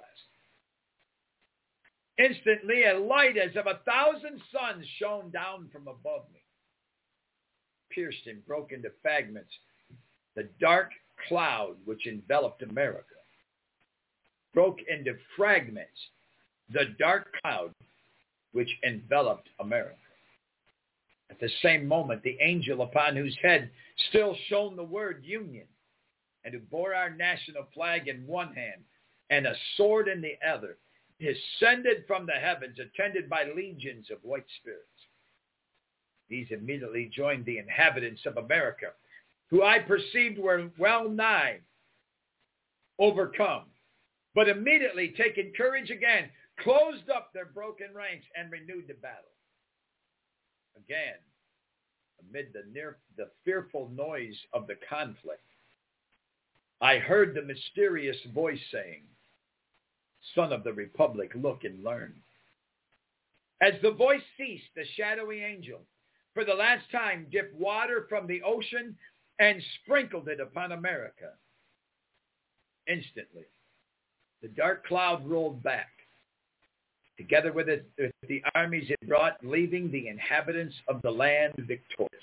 Instantly, a light as of 1,000 suns shone down from above me, pierced and broke into fragments the dark cloud which enveloped America. Broke into fragments the dark cloud which enveloped America. At the same moment, the angel upon whose head still shone the word union, and who bore our national flag in one hand and a sword in the other, descended from the heavens, attended by legions of white spirits. These immediately joined the inhabitants of America, who I perceived were well nigh overcome, but immediately taking courage again, closed up their broken ranks and renewed the battle. Again, amid the fearful noise of the conflict, I heard the mysterious voice saying, Son of the Republic, look and learn. As the voice ceased, the shadowy angel, for the last time, dipped water from the ocean and sprinkled it upon America. Instantly, the dark cloud rolled back, together with the armies it brought, leaving the inhabitants of the land victorious.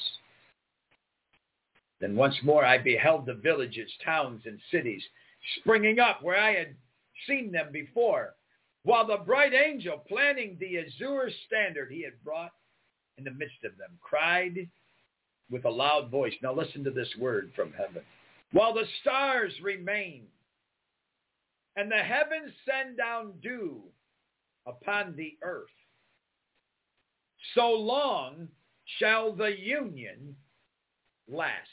Then once more I beheld the villages, towns, and cities springing up where I had seen them before, while the bright angel, planting the azure standard he had brought in the midst of them, cried with a loud voice. Now listen to this word from heaven. While the stars remain, and the heavens send down dew upon the earth, so long shall the union last.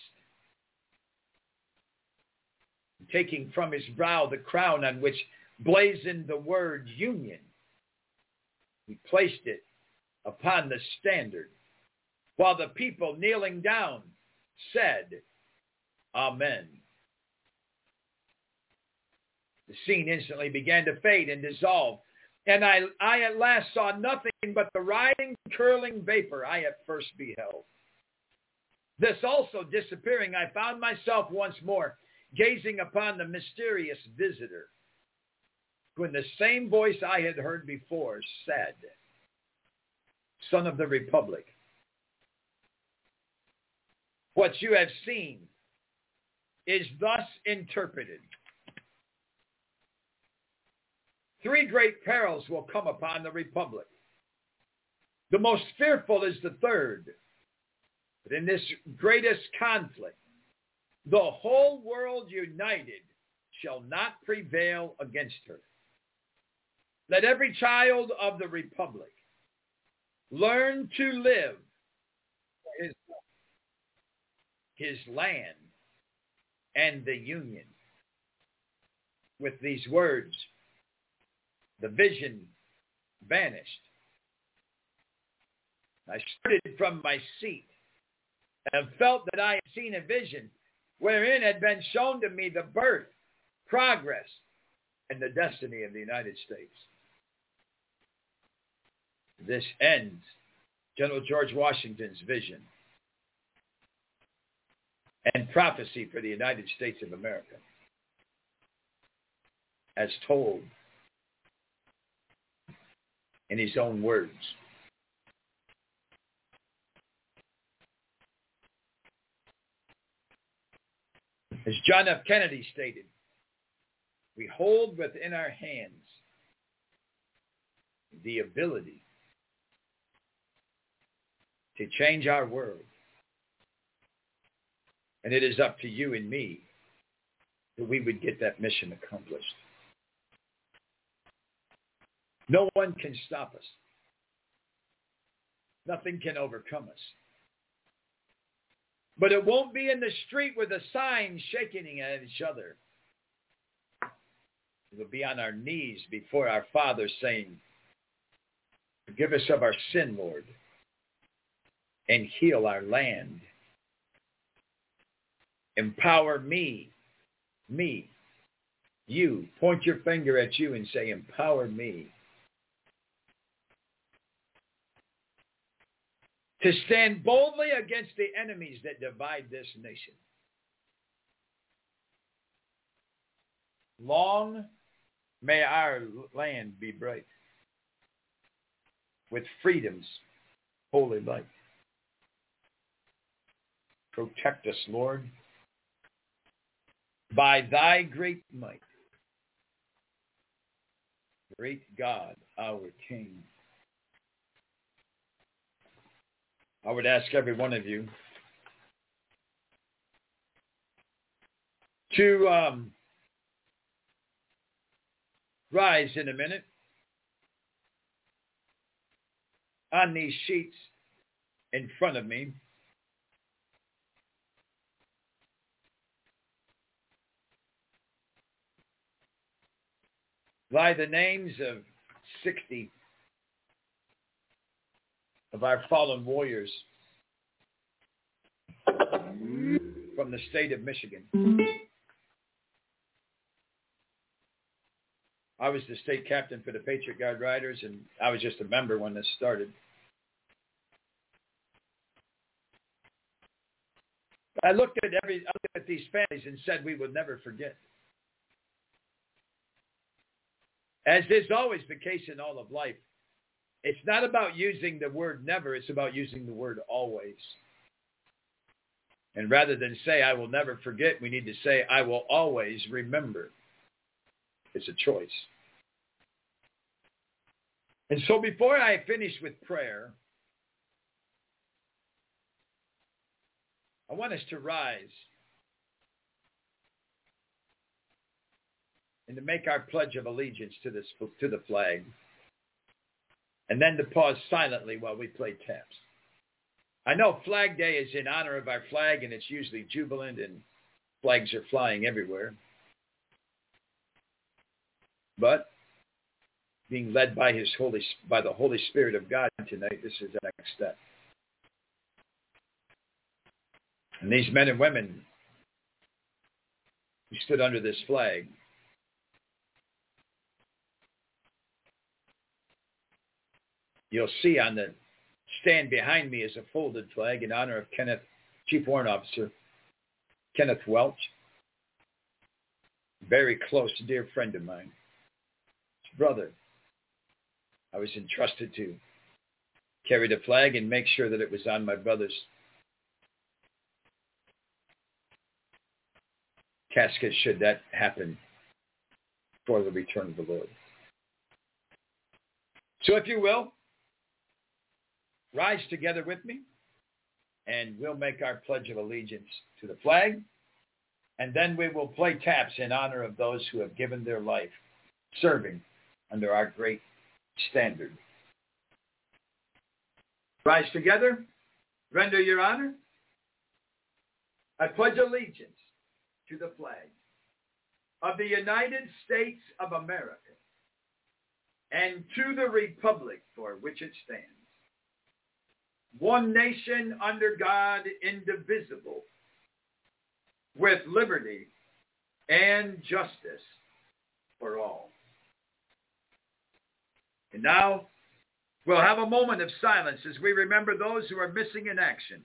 Taking from his brow the crown on which blazoned the word union, he placed it upon the standard, while the people kneeling down said, Amen. The scene instantly began to fade and dissolve, and I at last saw nothing but the writhing, curling vapor I at first beheld. This also disappearing, I found myself once more gazing upon the mysterious visitor, who in the same voice I had heard before said, Son of the Republic, what you have seen is thus interpreted. 3 great perils will come upon the Republic. The most fearful is the third. But in this greatest conflict, the whole world united shall not prevail against her. Let every child of the republic learn to live for his land and the union. With these words, the vision vanished. I started from my seat and felt that I had seen a vision wherein had been shown to me the birth, progress, and the destiny of the United States. This ends General George Washington's vision and prophecy for the United States of America, as told in his own words. As John F. Kennedy stated, we hold within our hands the ability to change our world. And it is up to you and me that we would get that mission accomplished. No one can stop us. Nothing can overcome us. But it won't be in the street with a sign shaking at each other. It will be on our knees before our Father saying, forgive us of our sin, Lord, and heal our land. Empower me, you. Point your finger at you and say, empower me to stand boldly against the enemies that divide this nation. Long may our land be bright with freedom's holy light. Protect us, Lord, by thy great might. Great God, our King. I would ask every one of you to rise in a minute on these sheets in front of me. Lie the names of 60 of our fallen warriors from the state of Michigan. I was the state captain for the Patriot Guard Riders, and I was just a member when this started. I looked at these families and said we would never forget. As is always the case in all of life, it's not about using the word never, it's about using the word always. And rather than say, I will never forget, we need to say, I will always remember. It's a choice. And so before I finish with prayer, I want us to rise and to make our pledge of allegiance to the flag, and then to pause silently while we play taps. I know Flag Day is in honor of our flag, and it's usually jubilant, and flags are flying everywhere. But being led by the Holy Spirit of God tonight, this is the next step. And these men and women who stood under this flag, you'll see on the stand behind me is a folded flag in honor of Chief Warrant Officer Kenneth Welch, very close, dear friend of mine. His brother. I was entrusted to carry the flag and make sure that it was on my brother's casket should that happen for the return of the Lord. So if you will, rise together with me, and we'll make our Pledge of Allegiance to the flag, and then we will play taps in honor of those who have given their life serving under our great standard. Rise together, render your honor. I pledge allegiance to the flag of the United States of America and to the republic for which it stands, one nation under God, indivisible, with liberty and justice for all. And now we'll have a moment of silence as we remember those who are missing in action.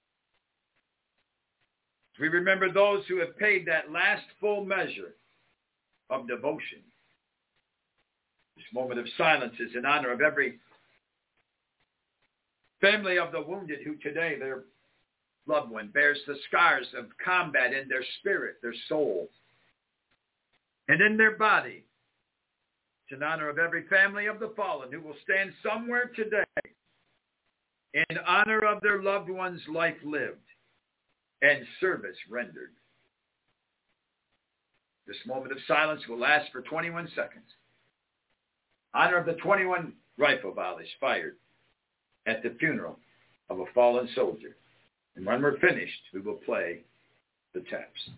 As we remember those who have paid that last full measure of devotion. This moment of silence is in honor of every family of the wounded who today, their loved one, bears the scars of combat in their spirit, their soul, and in their body. It's in honor of every family of the fallen who will stand somewhere today in honor of their loved one's life lived and service rendered. This moment of silence will last for 21 seconds. Honor of the 21 rifle volleys fired at the funeral of a fallen soldier. And when we're finished, we will play the taps.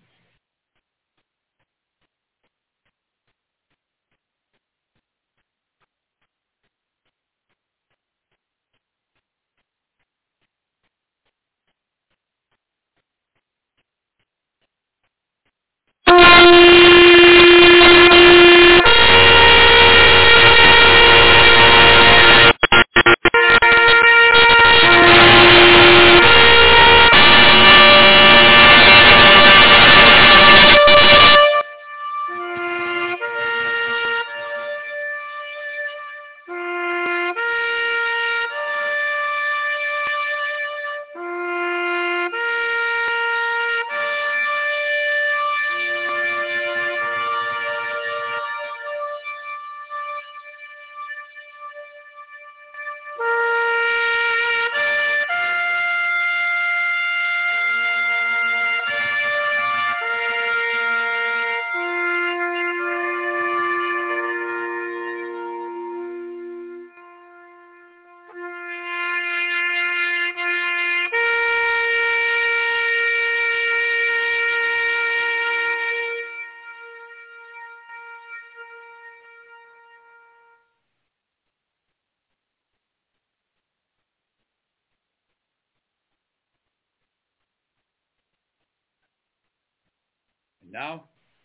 Now,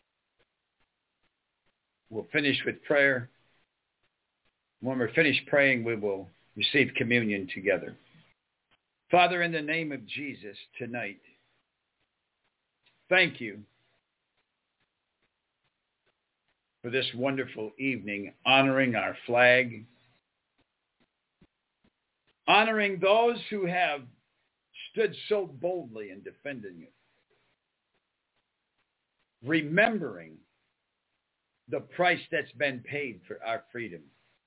we'll finish with prayer. When we're finished praying, we will receive communion together. Father, in the name of Jesus, tonight, thank you for this wonderful evening, honoring our flag, honoring those who have stood so boldly in defending it, remembering the price that's been paid for our freedom.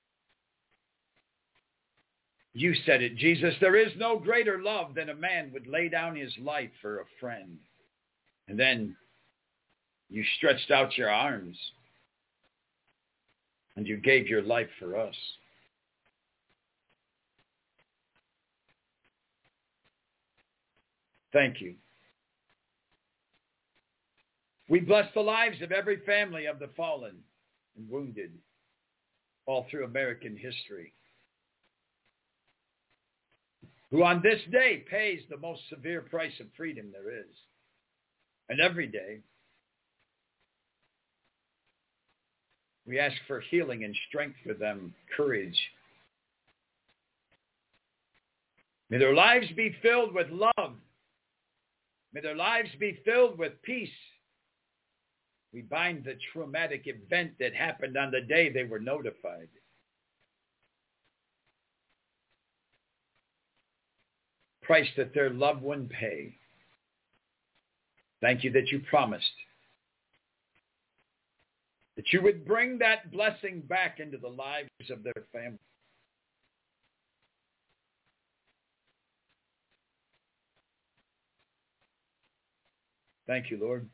You said it, Jesus, there is no greater love than a man would lay down his life for a friend. And then you stretched out your arms and you gave your life for us. Thank you. We bless the lives of every family of the fallen and wounded all through American history, who on this day pays the most severe price of freedom there is. And every day, we ask for healing and strength for them, courage. May their lives be filled with love. May their lives be filled with peace. We bind the traumatic event that happened on the day they were notified. Price that their loved one pay. Thank you that you promised that you would bring that blessing back into the lives of their family. Thank you, Lord.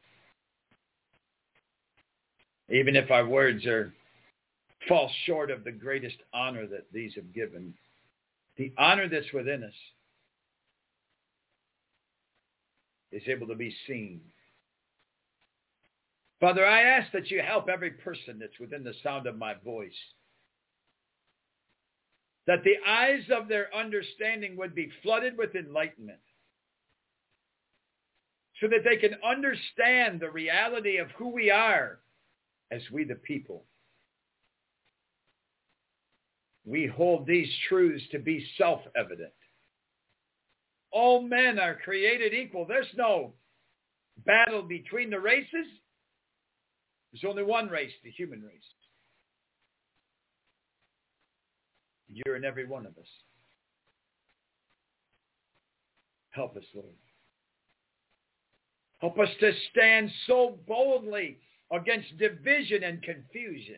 Even if our words fall short of the greatest honor that these have given, the honor that's within us is able to be seen. Father, I ask that you help every person that's within the sound of my voice, that the eyes of their understanding would be flooded with enlightenment, so that they can understand the reality of who we are as we the people. We hold these truths to be self-evident. All men are created equal. There's no battle between the races. There's only one race, the human race. You're in every one of us. Help us, Lord. Help us to stand so boldly against division and confusion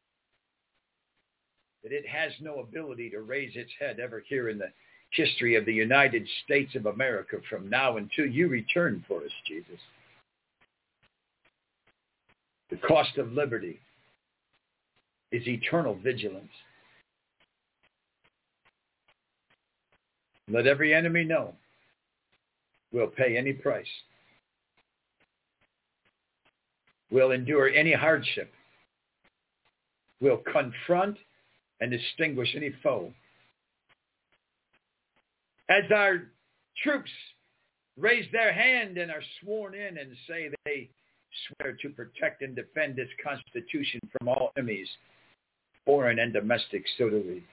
that it has no ability to raise its head ever here in the history of the United States of America from now until you return for us, Jesus. The cost of liberty is eternal vigilance. Let every enemy know we'll pay any price. We'll endure any hardship. We'll confront and extinguish any foe. As our troops raise their hand and are sworn in and say they swear to protect and defend this Constitution from all enemies, foreign and domestic, so do we.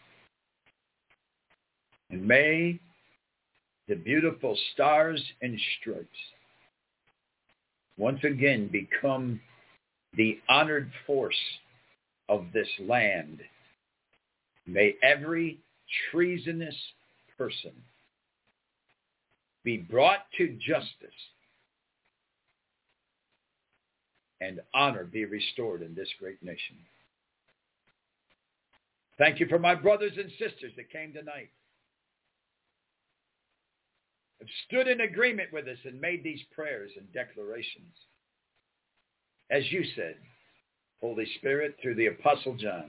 And may the beautiful stars and stripes once again become the honored force of this land. May every treasonous person be brought to justice and honor be restored in this great nation. Thank you for my brothers and sisters that came tonight, have stood in agreement with us and made these prayers and declarations. As you said, Holy Spirit, through the Apostle John,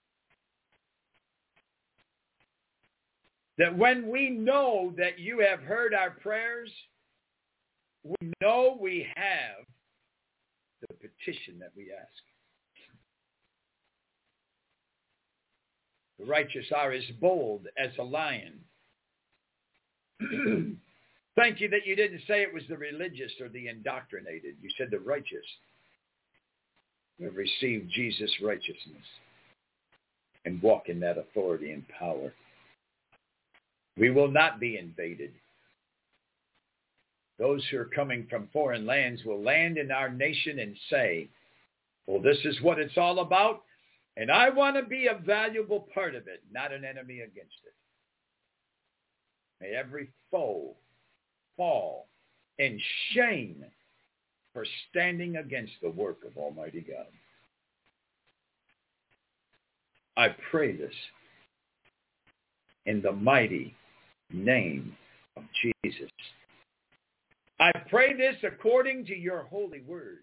that when we know that you have heard our prayers, we know we have the petition that we ask. The righteous are as bold as a lion. Thank you that you didn't say it was the religious or the indoctrinated. You said the righteous who have received Jesus' righteousness and walk in that authority and power. We will not be invaded. Those who are coming from foreign lands will land in our nation and say, well, this is what it's all about, and I want to be a valuable part of it, not an enemy against it. May every foe fall in shame for standing against the work of Almighty God. I pray this in the mighty name of Jesus. I pray this according to your holy word.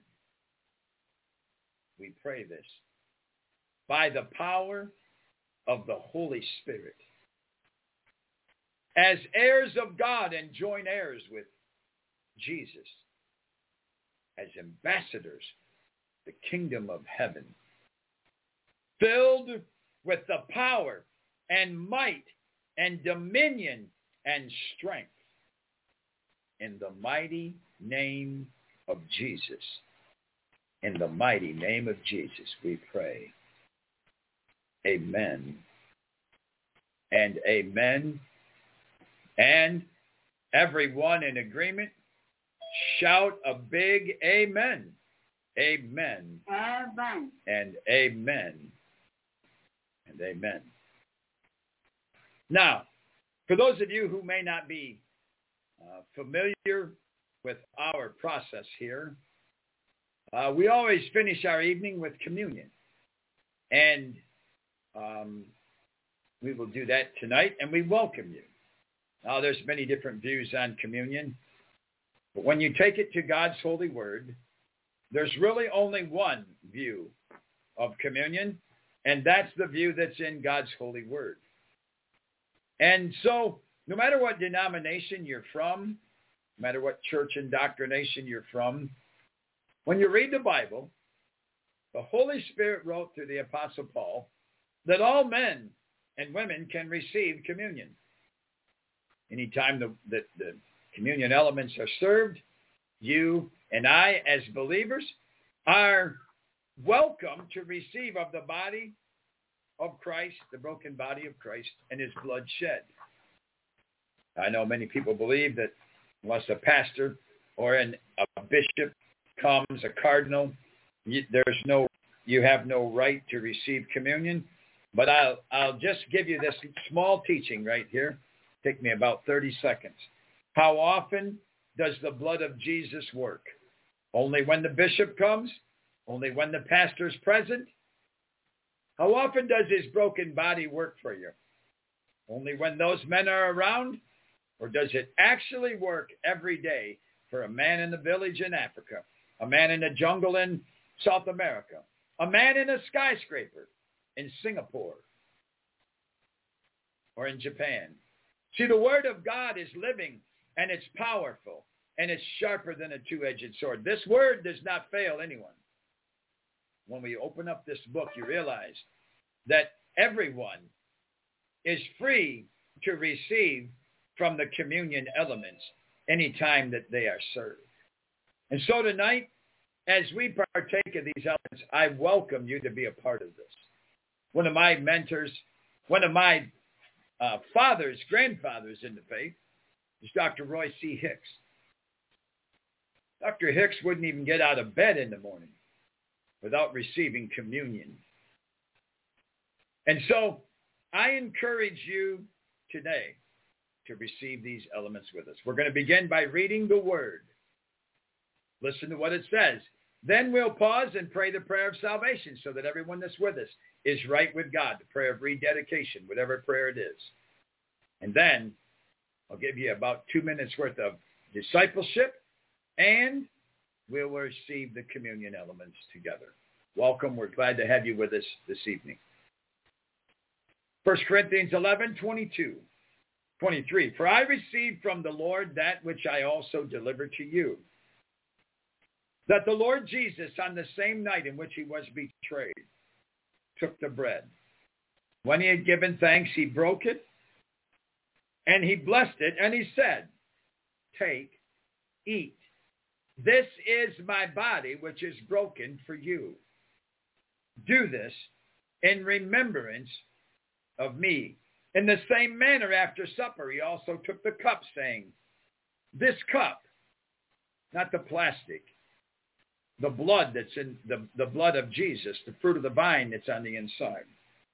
We pray this by the power of the Holy Spirit. As heirs of God and joint heirs with Jesus, as ambassadors, the kingdom of heaven, filled with the power and might and dominion and strength, in the mighty name of Jesus. In the mighty name of Jesus, we pray. Amen and amen. And everyone in agreement, shout a big amen. Amen. Amen. And amen. And amen. Now, for those of you who may not be familiar with our process here, we always finish our evening with communion. And we will do that tonight, and we welcome you. Now, there's many different views on communion. But when you take it to God's holy word, there's really only one view of communion, and that's the view that's in God's holy word. And so, no matter what denomination you're from, no matter what church indoctrination you're from, when you read the Bible, the Holy Spirit wrote through the Apostle Paul that all men and women can receive communion. Anytime the communion elements are served, you and I, as believers, are welcome to receive of the body of Christ, the broken body of Christ, and his blood shed. I know many people believe that unless a pastor or a bishop comes, a cardinal, you have no right to receive communion. But I'll just give you this small teaching right here. Take me about 30 seconds. How often does the blood of Jesus work? Only when the bishop comes? Only when the pastor's present? How often does his broken body work for you? Only when those men are around? Or does it actually work every day for a man in the village in Africa, a man in the jungle in South America, a man in a skyscraper in Singapore or in Japan? See, the word of God is living, and it's powerful, and it's sharper than a two-edged sword. This word does not fail anyone. When we open up this book, you realize that everyone is free to receive from the communion elements anytime that they are served. And so tonight, as we partake of these elements, I welcome you to be a part of this. One of my mentors, one of my grandfathers in the faith, is Dr. Roy C. Hicks. Dr. Hicks wouldn't even get out of bed in the morning without receiving communion. And so I encourage you today to receive these elements with us. We're going to begin by reading the word. Listen to what it says. Then we'll pause and pray the prayer of salvation so that everyone that's with us is right with God, the prayer of rededication, whatever prayer it is. And then I'll give you about 2 minutes worth of discipleship, and we'll receive the communion elements together. Welcome. We're glad to have you with us this evening. 1 Corinthians 11:22-23. For I received from the Lord that which I also delivered to you, that the Lord Jesus, on the same night in which he was betrayed, took the bread. When he had given thanks, he broke it, and he blessed it, and he said, take, eat. This is my body, which is broken for you. Do this in remembrance of me. In the same manner, after supper, he also took the cup, saying, this cup, not the plastic, the blood that's in the blood of Jesus, the fruit of the vine that's on the inside,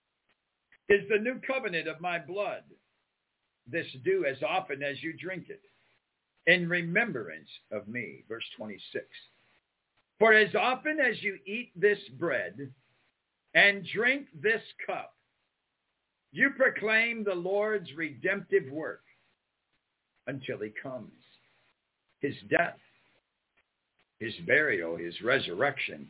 is the new covenant of my blood. This do as often as you drink it, in remembrance of me. Verse 26. For as often as you eat this bread and drink this cup, you proclaim the Lord's redemptive work until he comes. His death, his burial, his resurrection,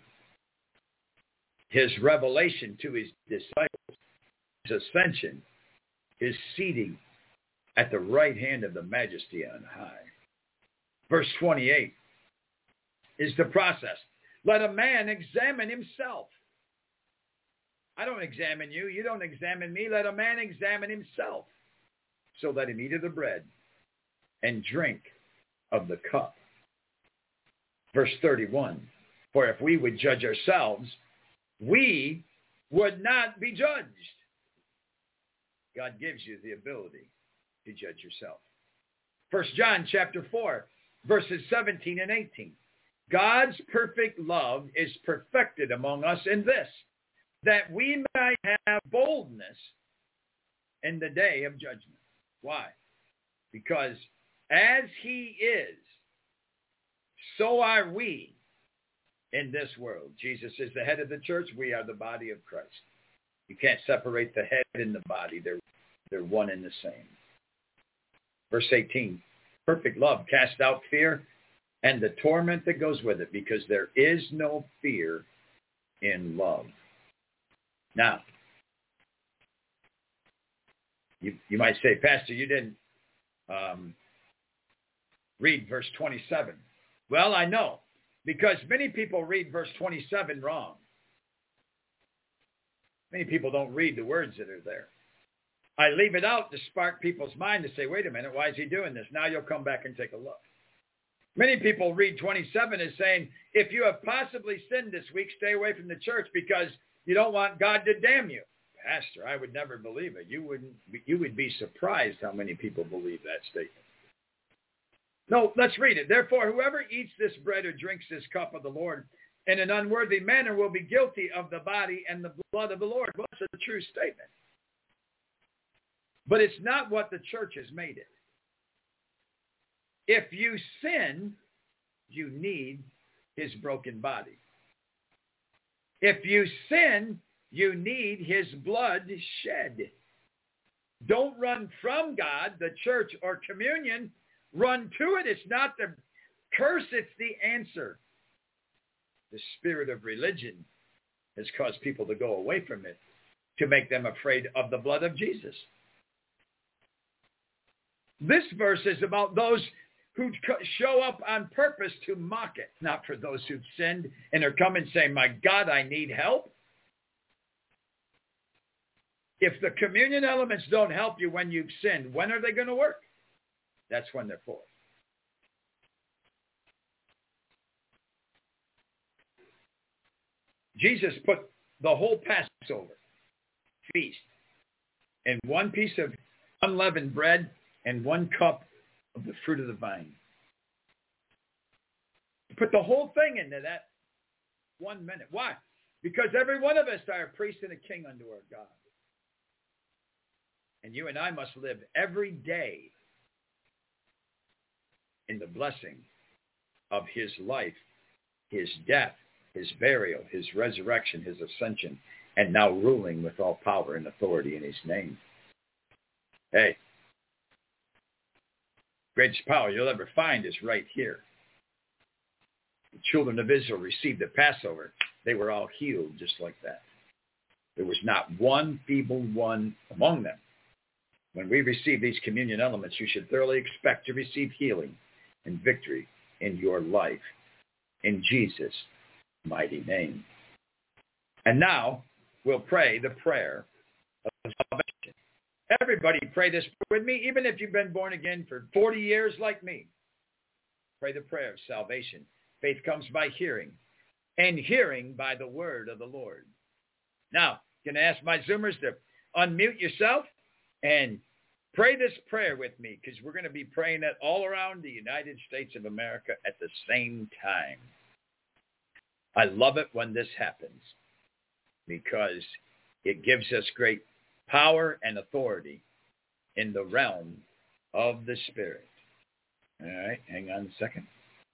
his revelation to his disciples, his ascension, his seating at the right hand of the Majesty on high. Verse 28 is the process. Let a man examine himself. I don't examine you. You don't examine me. Let a man examine himself. So let him eat of the bread and drink of the cup. Verse 31. For if we would judge ourselves, we would not be judged. God gives you the ability to judge yourself. 1 John chapter 4, verses 17 and 18. God's perfect love is perfected among us in this, that we might have boldness in the day of judgment. Why? Because as he is, so are we in this world. Jesus is the head of the church. We are the body of Christ. You can't separate the head and the body. They're one and the same. Verse 18, perfect love casts out fear, and the torment that goes with it, because there is no fear in love. Now, you might say, Pastor, you didn't read verse 27. Well, I know, because many people read verse 27 wrong. Many people don't read the words that are there. I leave it out to spark people's mind to say, wait a minute, why is he doing this? Now you'll come back and take a look. Many people read 27 as saying, if you have possibly sinned this week, stay away from the church because you don't want God to damn you. Pastor, I would never believe it. You would be surprised how many people believe that statement. No, let's read it. Therefore, whoever eats this bread or drinks this cup of the Lord in an unworthy manner will be guilty of the body and the blood of the Lord. Well, that's a true statement. But it's not what the church has made it. If you sin, you need his broken body. If you sin, you need his blood shed. Don't run from God, the church, or communion. Run to it. It's not the curse, it's the answer. The spirit of religion has caused people to go away from it, to make them afraid of the blood of Jesus. This verse is about those who show up on purpose to mock it, not for those who've sinned and are coming saying, my God, I need help. If the communion elements don't help you when you've sinned, when are they going to work? That's when they're for. Jesus put the whole Passover feast in one piece of unleavened bread and one cup of the fruit of the vine. He put the whole thing into that 1 minute. Why? Because every one of us are a priest and a king unto our God. And you and I must live every day in the blessing of his life, his death, his burial, his resurrection, his ascension, and now ruling with all power and authority in his name. Hey, greatest power you'll ever find is right here. The children of Israel received the Passover. They were all healed just like that. There was not one feeble one among them. When we receive these communion elements, you should thoroughly expect to receive healing and victory in your life, in Jesus' mighty name. And now we'll pray the prayer of salvation. Everybody pray this with me, even if you've been born again for 40 years like me. Pray the prayer of salvation. Faith comes by hearing, and hearing by the word of the Lord. Now, I'm going to ask my Zoomers to unmute yourself and pray this prayer with me, because we're going to be praying it all around the United States of America at the same time. I love it when this happens, because it gives us great power and authority in the realm of the Spirit. All right, hang on a second.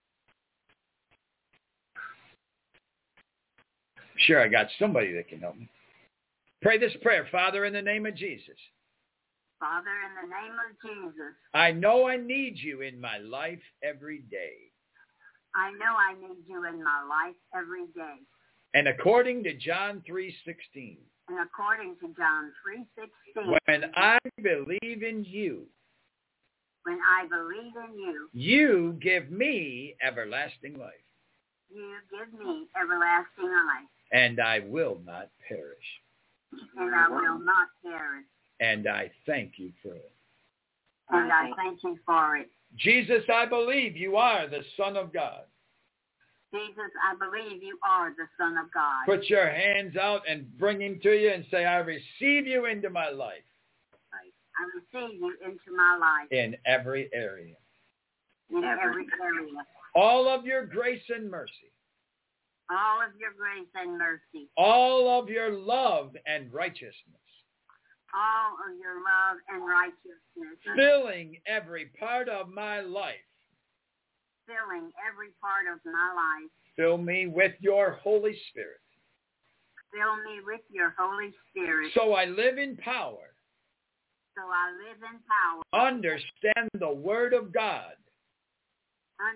Sure, I got somebody that can help me. Pray this prayer. Father, in the name of Jesus. Father, in the name of Jesus. I know I need you in my life every day. I know I need you in my life every day. And according to John 3:16. And according to John 3:16. When I believe in you. When I believe in you. You give me everlasting life. You give me everlasting life. And I will not perish. And I will not perish. And I thank you for it. And I thank you for it. Jesus, I believe you are the Son of God. Jesus, I believe you are the Son of God. Put your hands out and bring him to you and say, I receive you into my life. I receive you into my life. In every area. In every area. All of your grace and mercy. All of your grace and mercy. All of your love and righteousness. All of your love and righteousness. Filling every part of my life. Filling every part of my life. Fill me with your Holy Spirit. Fill me with your Holy Spirit. So I live in power. So I live in power. Understand the Word of God. Understand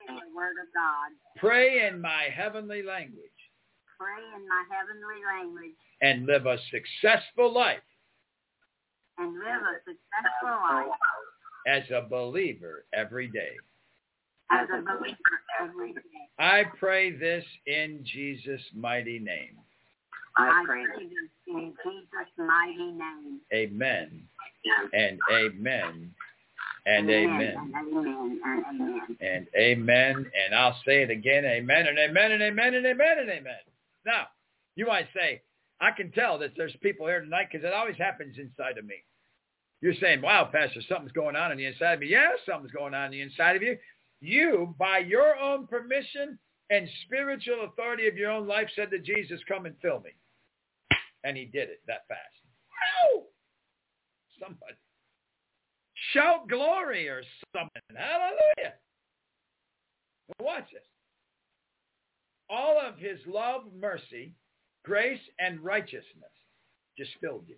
in the Word of God. Pray in my heavenly language. Pray in my heavenly language. And live a successful life. And live a successful life. As a believer every day. As a believer every day. I pray this in Jesus' mighty name. I pray this in Jesus' mighty name. Amen. And amen. And amen. And amen. And amen. And amen. And I'll say it again. Amen and amen and amen and amen and amen. Now, you might say, I can tell that there's people here tonight because it always happens inside of me. You're saying, wow, Pastor, something's going on the inside of me. Yeah, something's going on the inside of you. You, by your own permission and spiritual authority of your own life, said to Jesus, come and fill me. And he did it that fast. Wow! Somebody. Shout glory or something. Hallelujah. Well, watch this. All of his love, mercy, grace, and righteousness just filled you.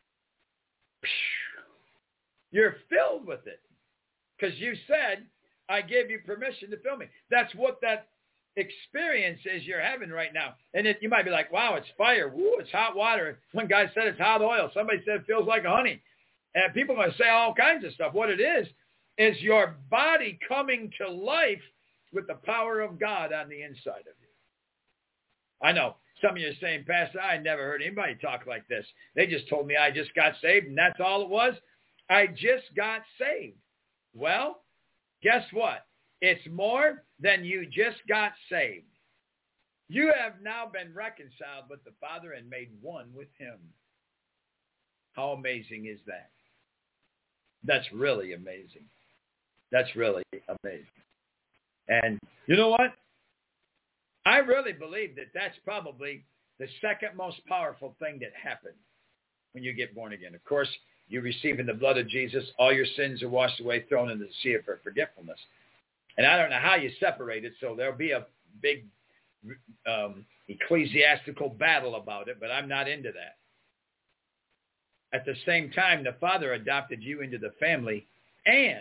You're filled with it because you said, I gave you permission to fill me. That's what that experience is you're having right now. And you might be like, wow, it's fire. Woo, it's hot water. One guy said it's hot oil. Somebody said it feels like honey. And people are going to say all kinds of stuff. What it is your body coming to life with the power of God on the inside of you. I know. Some of you are saying, Pastor, I never heard anybody talk like this. They just told me I just got saved, and that's all it was. I just got saved. Well, guess what? It's more than you just got saved. You have now been reconciled with the Father and made one with him. How amazing is that? That's really amazing. That's really amazing. And you know what? I really believe that that's probably the second most powerful thing that happened when you get born again. Of course, you receive in the blood of Jesus, all your sins are washed away, thrown into the sea of forgetfulness. And I don't know how you separate it, so there'll be a big ecclesiastical battle about it, but I'm not into that. At the same time, the Father adopted you into the family, and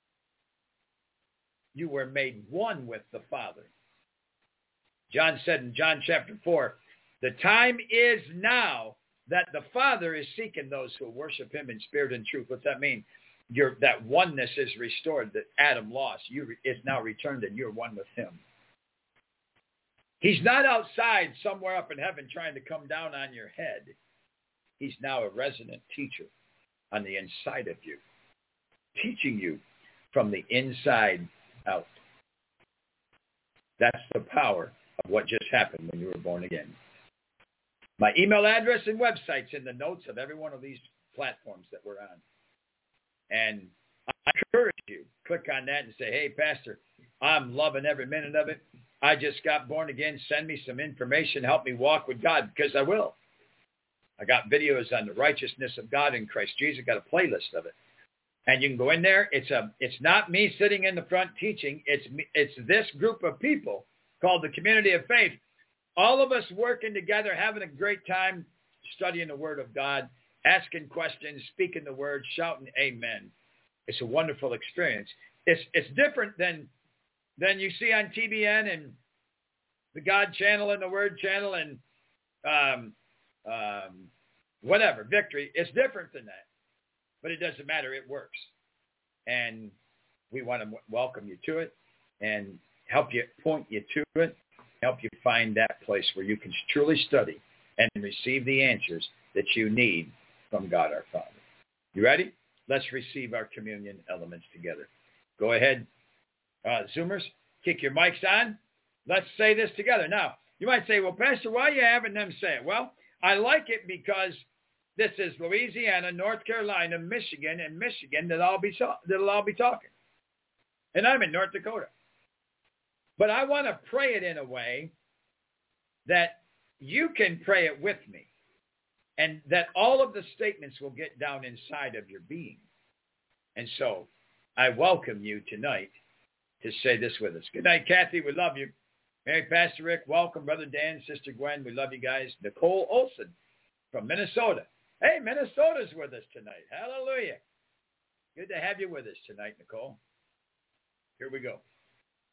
you were made one with the Father. John said in John chapter 4, the time is now that the Father is seeking those who worship him in spirit and truth. What's that mean? That oneness is restored that Adam lost. It's now returned and you're one with him. He's not outside somewhere up in heaven trying to come down on your head. He's now a resident teacher on the inside of you, teaching you from the inside out. That's the power of what just happened when you were born again. My email address and website's in the notes of every one of these platforms that we're on. And I encourage you, click on that and say, hey, Pastor, I'm loving every minute of it. I just got born again. Send me some information. Help me walk with God, because I will. I got videos on the righteousness of God in Christ Jesus. I got a playlist of it. And you can go in there. It's not me sitting in the front teaching. It's this group of people called the Community of Faith. All of us working together, having a great time studying the Word of God, asking questions, speaking the Word, shouting amen. It's a wonderful experience. It's different than you see on TBN and the God channel and the Word channel and whatever, Victory. It's different than that. But it doesn't matter. It works. And we want to welcome you to it and help you, point you to it, help you find that place where you can truly study and receive the answers that you need from God our Father. You ready? Let's receive our communion elements together. Go ahead, Zoomers, kick your mics on. Let's say this together. Now, you might say, well, Pastor, why are you having them say it? Well, I like it because this is Louisiana, North Carolina, Michigan, and Michigan that'll all be talking. And I'm in North Dakota. But I want to pray it in a way that you can pray it with me and that all of the statements will get down inside of your being. And so I welcome you tonight to say this with us. Good night, Kathy. We love you. Mary, Pastor Rick, welcome. Brother Dan, Sister Gwen, we love you guys. Nicole Olson from Minnesota. Hey, Minnesota's with us tonight. Hallelujah. Good to have you with us tonight, Nicole. Here we go.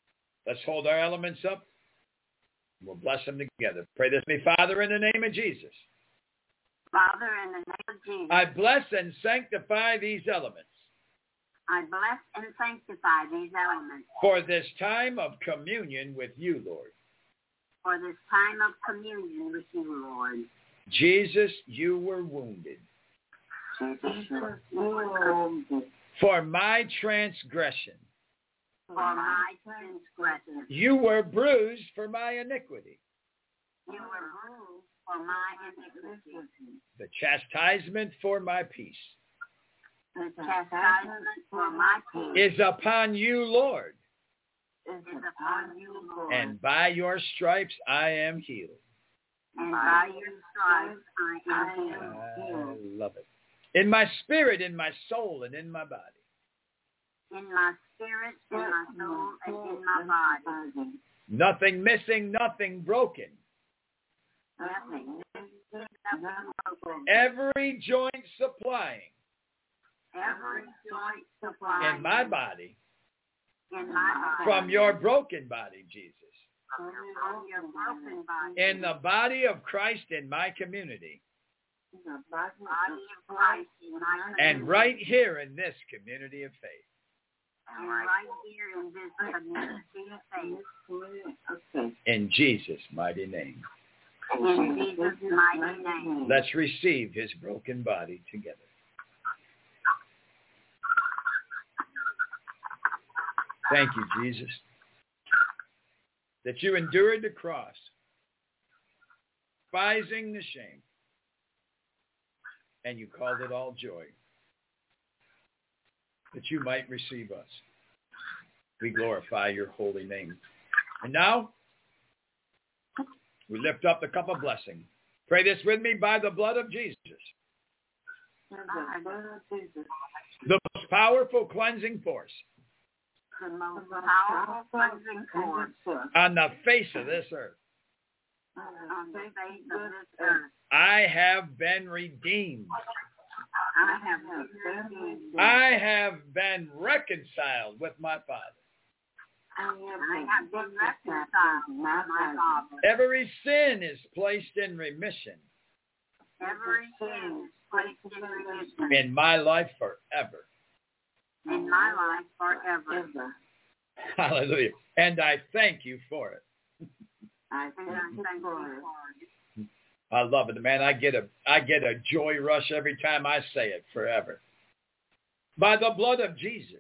Let's hold our elements up. We'll bless them together. Pray this with me, Father, in the name of Jesus. Father, in the name of Jesus, I bless and sanctify these elements I bless and sanctify these elements for this time of communion with you, Lord. for this time of communion with you, Lord. Jesus, you were wounded Jesus, you were wounded for my transgression. for my transgression. You were bruised for my iniquity. You were bruised for my iniquity. The chastisement for my peace The chastisement for my peace is upon you, Lord. is upon you, Lord. And by your stripes I am healed. And by your stripes I am I healed. love it. In my spirit, in my soul, and in my body. In my spirit, in my soul, and in my body. Nothing missing, nothing broken. Nothing. Nothing broken. Every joint supplying Every joint supply in my body in my body. from your broken body, Jesus. From your broken body. In the body of Christ in my community. The body of Christ in my community. And right here in this community of faith. And right here in this community of faith. In Jesus' mighty name. In Jesus' mighty name. Let's receive his broken body together. Thank you, Jesus, that you endured the cross, despising the shame, and you called it all joy, that you might receive us. We glorify your holy name. And now, we lift up the cup of blessing. Pray this with me, by the blood of Jesus. The most powerful cleansing force The most powerful cleansing force on the face of this earth. on the face of this earth. I have been redeemed. I have been redeemed. I have been reconciled with my Father. I have been reconciled with my Father. Every sin is placed in remission Every sin is placed in remission in my life forever. in my life forever. Hallelujah. And I thank you for it. I thank you for it. I love it, man. I get a joy rush every time I say it, forever. By the blood of Jesus,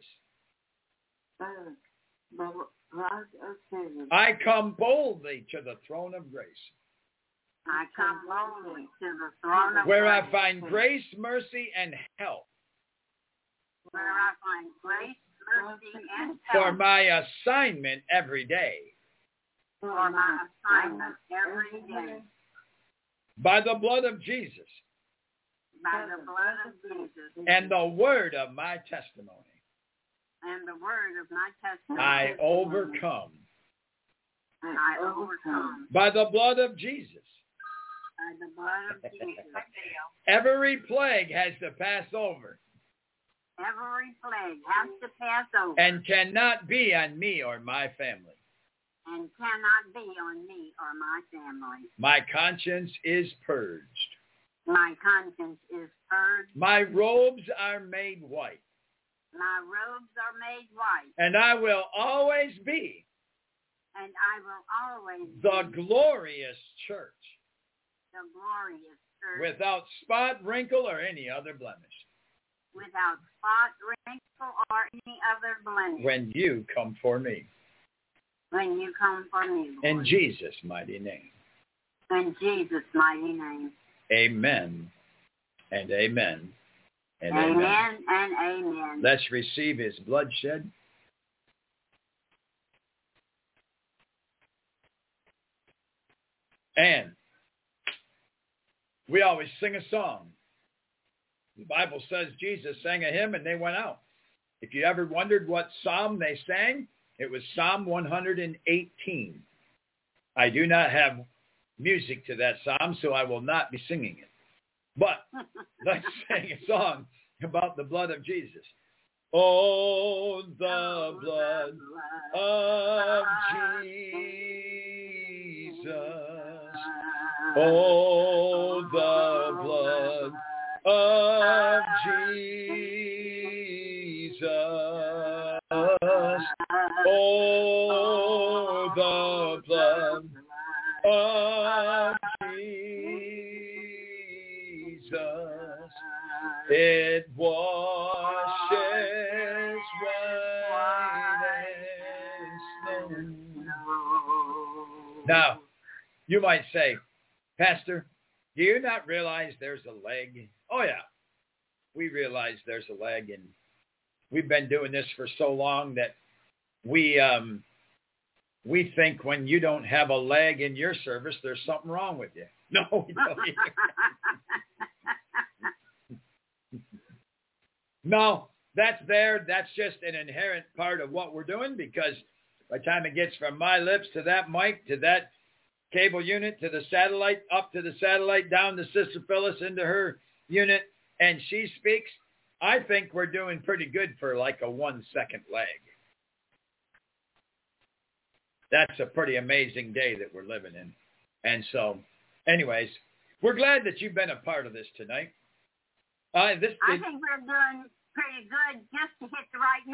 I come boldly to the throne of grace, I come boldly to the throne of where grace, I find grace, mercy, and help where I find grace, mercy, and for help my assignment every day. for my assignment every day. By the blood of Jesus By the blood of Jesus and the word of my testimony, and the word of my testimony, I overcome. I overcome. By the blood of Jesus, By the blood of Jesus, every plague has to pass over every plague has to pass over and cannot be on me or my family. and cannot be on me or my family. My conscience is purged. My conscience is purged. My robes are made white. My robes are made white, And I will always be and I will always the be glorious church, the glorious church, without spot, wrinkle, or any other blemish, without spot, wrinkle, or any other blemish, when you come for me. when you come for me, Lord. In Jesus' mighty name. In Jesus' mighty name. Amen and amen and amen. Amen and amen. Let's receive his bloodshed. And we always sing a song. The Bible says Jesus sang a hymn and they went out. If you ever wondered what psalm they sang, it was Psalm 118. I do not have music to that psalm, so I will not be singing it. But let's sing a song about the blood of Jesus. Oh, the blood of Jesus. Oh, the blood of Jesus. Oh, the blood of Jesus. It washes white as snow. Now, you might say, Pastor, do you not realize there's a leg? Oh, yeah. We realize there's a leg, and we've been doing this for so long that we think when you don't have a leg in your service, there's something wrong with you. No, we don't. No, that's there. That's just an inherent part of what we're doing, because by the time it gets from my lips to that mic, to that cable unit, to the satellite, up to the satellite, down to Sister Phyllis into her unit, and she speaks, I think we're doing pretty good for like a 1-second lag. That's a pretty amazing day that we're living in. And so, anyways, we're glad that you've been a part of this tonight. I think we're doing pretty good just to hit the right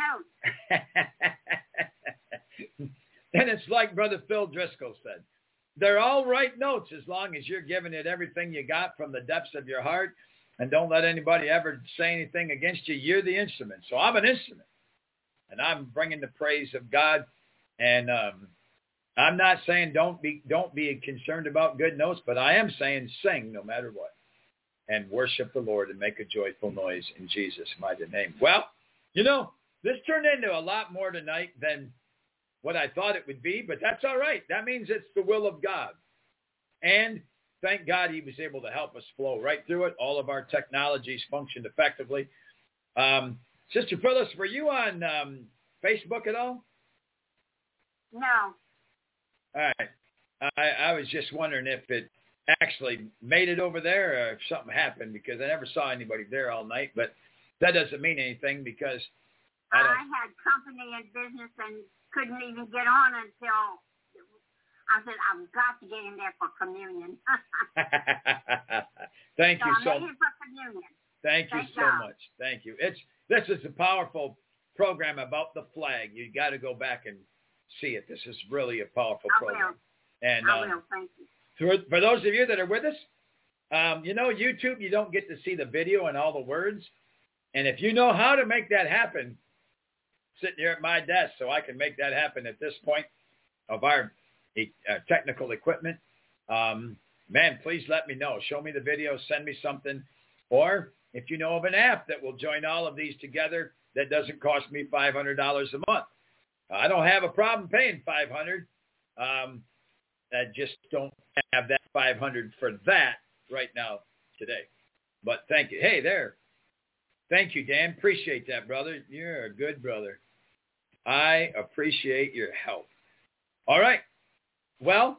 note. And it's like Brother Phil Driscoll said. They're all right notes as long as you're giving it everything you got from the depths of your heart, and don't let anybody ever say anything against you. You're the instrument. So I'm an instrument, and I'm bringing the praise of God. And I'm not saying don't be concerned about good notes, but I am saying sing no matter what, and worship the Lord and make a joyful noise in Jesus' mighty name. Well, you know, this turned into a lot more tonight than what I thought it would be, but that's all right. That means it's the will of God. And thank God he was able to help us flow right through it. All of our technologies functioned effectively. Sister Phyllis, were you on Facebook at all? No. All right. I was just wondering if it actually made it over there or if something happened, because I never saw anybody there all night. But that doesn't mean anything, because I had company and business and couldn't even get on until I said, I've got to get in there for communion. Thank you so much. Thank you so much. Thank you. This is a powerful program about the flag. You got to go back and see it. This is really a powerful program. And I will. Thank you. For those of you that are with us, you know, YouTube, you don't get to see the video and all the words. And if you know how to make that happen, sitting here at my desk so I can make that happen at this point of our technical equipment, man, please let me know. Show me the video, send me something. Or if you know of an app that will join all of these together that doesn't cost me $500 a month. I don't have a problem paying $500. I just don't have that $500 for that right now today. But thank you. Hey, there. Thank you, Dan. Appreciate that, brother. You're a good brother. I appreciate your help. All right. Well,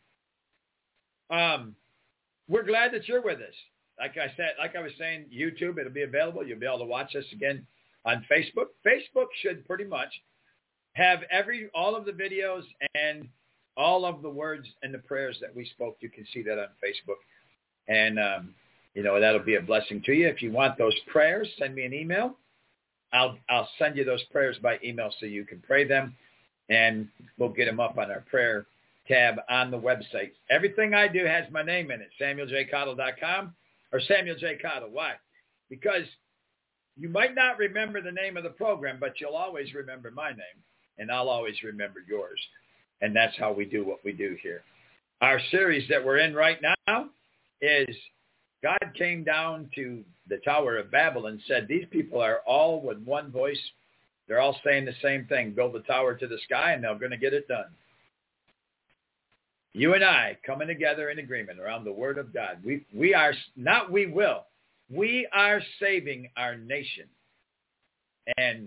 we're glad that you're with us. Like I was saying, YouTube, it'll be available. You'll be able to watch us again on Facebook. Facebook should pretty much have all of the videos and all of the words and the prayers that we spoke. You can see that on Facebook. And, you know, that'll be a blessing to you. If you want those prayers, send me an email. I'll send you those prayers by email so you can pray them, and we'll get them up on our prayer tab on the website. Everything I do has my name in it, SamuelJCottle.com or Samuel J. Cottle. Why? Because you might not remember the name of the program, but you'll always remember my name, and I'll always remember yours. And that's how we do what we do here. Our series that we're in right now is God came down to the Tower of Babel and said, these people are all with one voice. They're all saying the same thing, build the tower to the sky, and they're going to get it done. You and I coming together in agreement around the word of God. We are saving our nation. And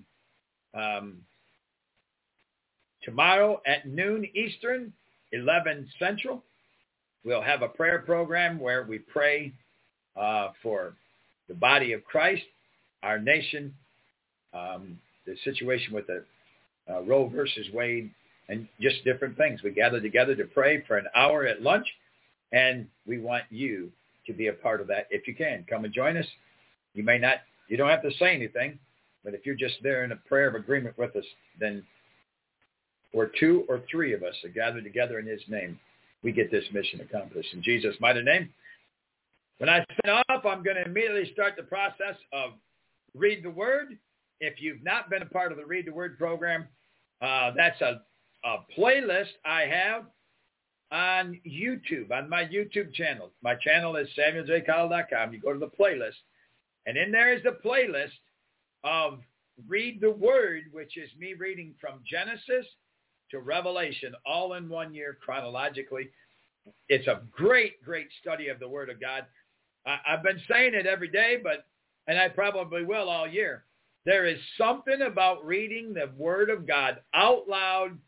tomorrow at noon Eastern, 11 Central, we'll have a prayer program where we pray for the body of Christ, our nation, situation with the Roe versus Wade and just different things. We gather together to pray for an hour at lunch, and we want you to be a part of that if you can. Come and join us. You don't have to say anything, but if you're just there in a prayer of agreement with us, then where 2 or 3 of us are gathered together in his name, we get this mission accomplished. In Jesus' mighty name. When I sign off, I'm going to immediately start the process of Read the Word. If you've not been a part of the Read the Word program, that's a playlist I have on YouTube, on my YouTube channel. My channel is SamuelJCowell.com. You go to the playlist, and in there is the playlist of Read the Word, which is me reading from Genesis to Revelation, all in 1 year chronologically. It's a great, great study of the Word of God. I've been saying it every day, and I probably will all year. There is something about reading the Word of God out loud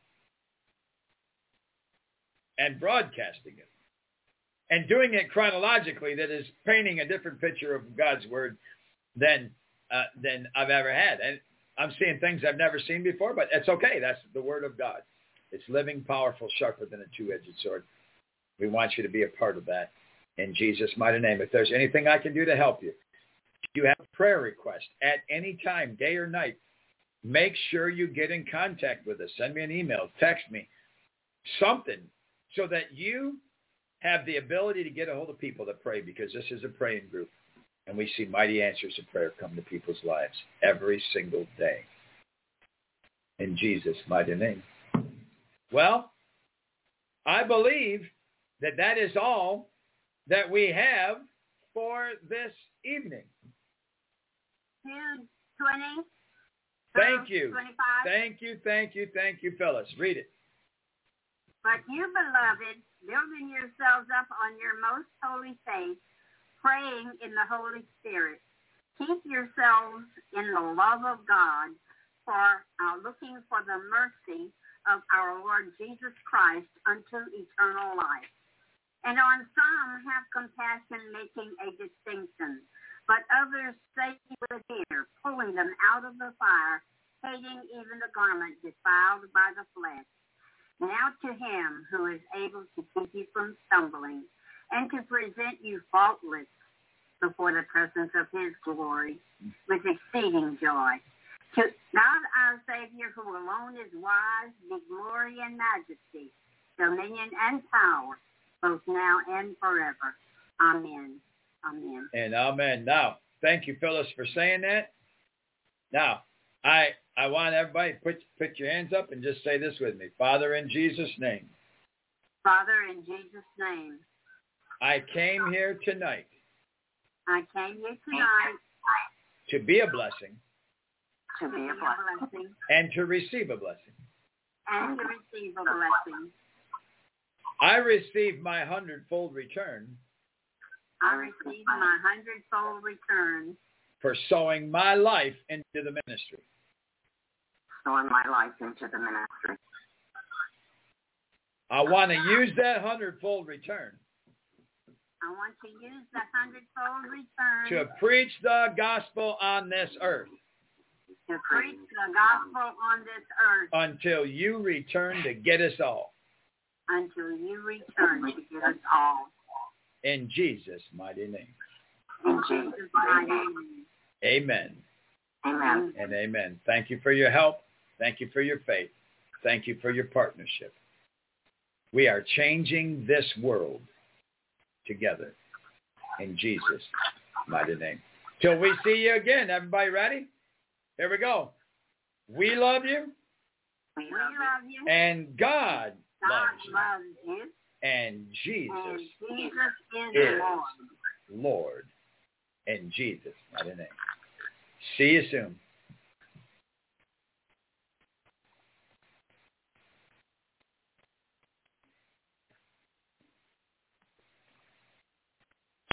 and broadcasting it and doing it chronologically that is painting a different picture of God's Word than I've ever had. And I'm seeing things I've never seen before, but it's okay. That's the Word of God. It's living, powerful, sharper than a two-edged sword. We want you to be a part of that in Jesus' mighty name. If there's anything I can do to help you, if you have a prayer request at any time, day or night, make sure you get in contact with us. Send me an email, text me, something, so that you have the ability to get a hold of people that pray, because this is a praying group, and we see mighty answers of prayer come to people's lives every single day. In Jesus' mighty name. Well, I believe that is all that we have for this evening. 2:20. Thank you. 25. Thank you, Phyllis. Read it. But you, beloved, building yourselves up on your most holy faith, praying in the Holy Spirit, keep yourselves in the love of God, for looking for the mercy of our Lord Jesus Christ unto eternal life. And on some have compassion, making a distinction, but others stay with fear, pulling them out of the fire, hating even the garment defiled by the flesh. Now to him who is able to keep you from stumbling and to present you faultless before the presence of his glory with exceeding joy. To God our Savior, who alone is wise, be glory and majesty, dominion and power, both now and forever. Amen. Amen. And amen. Now, thank you, Phyllis, for saying that. Now, I want everybody to put your hands up and just say this with me. Father, in Jesus' name. Father, in Jesus' name. I came here tonight. I came here tonight. To be a blessing. To be a blessing. And to receive a blessing. And to receive a blessing. I receive my 100-fold return. I receive my 100-fold return. For sowing my life into the ministry. Sowing my life into the ministry. I want to use that 100-fold return. I want to use the 100-fold return. To preach the gospel on this earth. To preach the gospel on this earth. Until you return to get us all. Until you return to get us all. In Jesus' mighty name. In Jesus' mighty name. Amen. Amen. And amen. Thank you for your help. Thank you for your faith. Thank you for your partnership. We are changing this world together. In Jesus' mighty name. Till we see you again. Everybody ready? Here we go. We love you. We love you. And God loves you. And Jesus is Lord. In Jesus' mighty name. See you soon.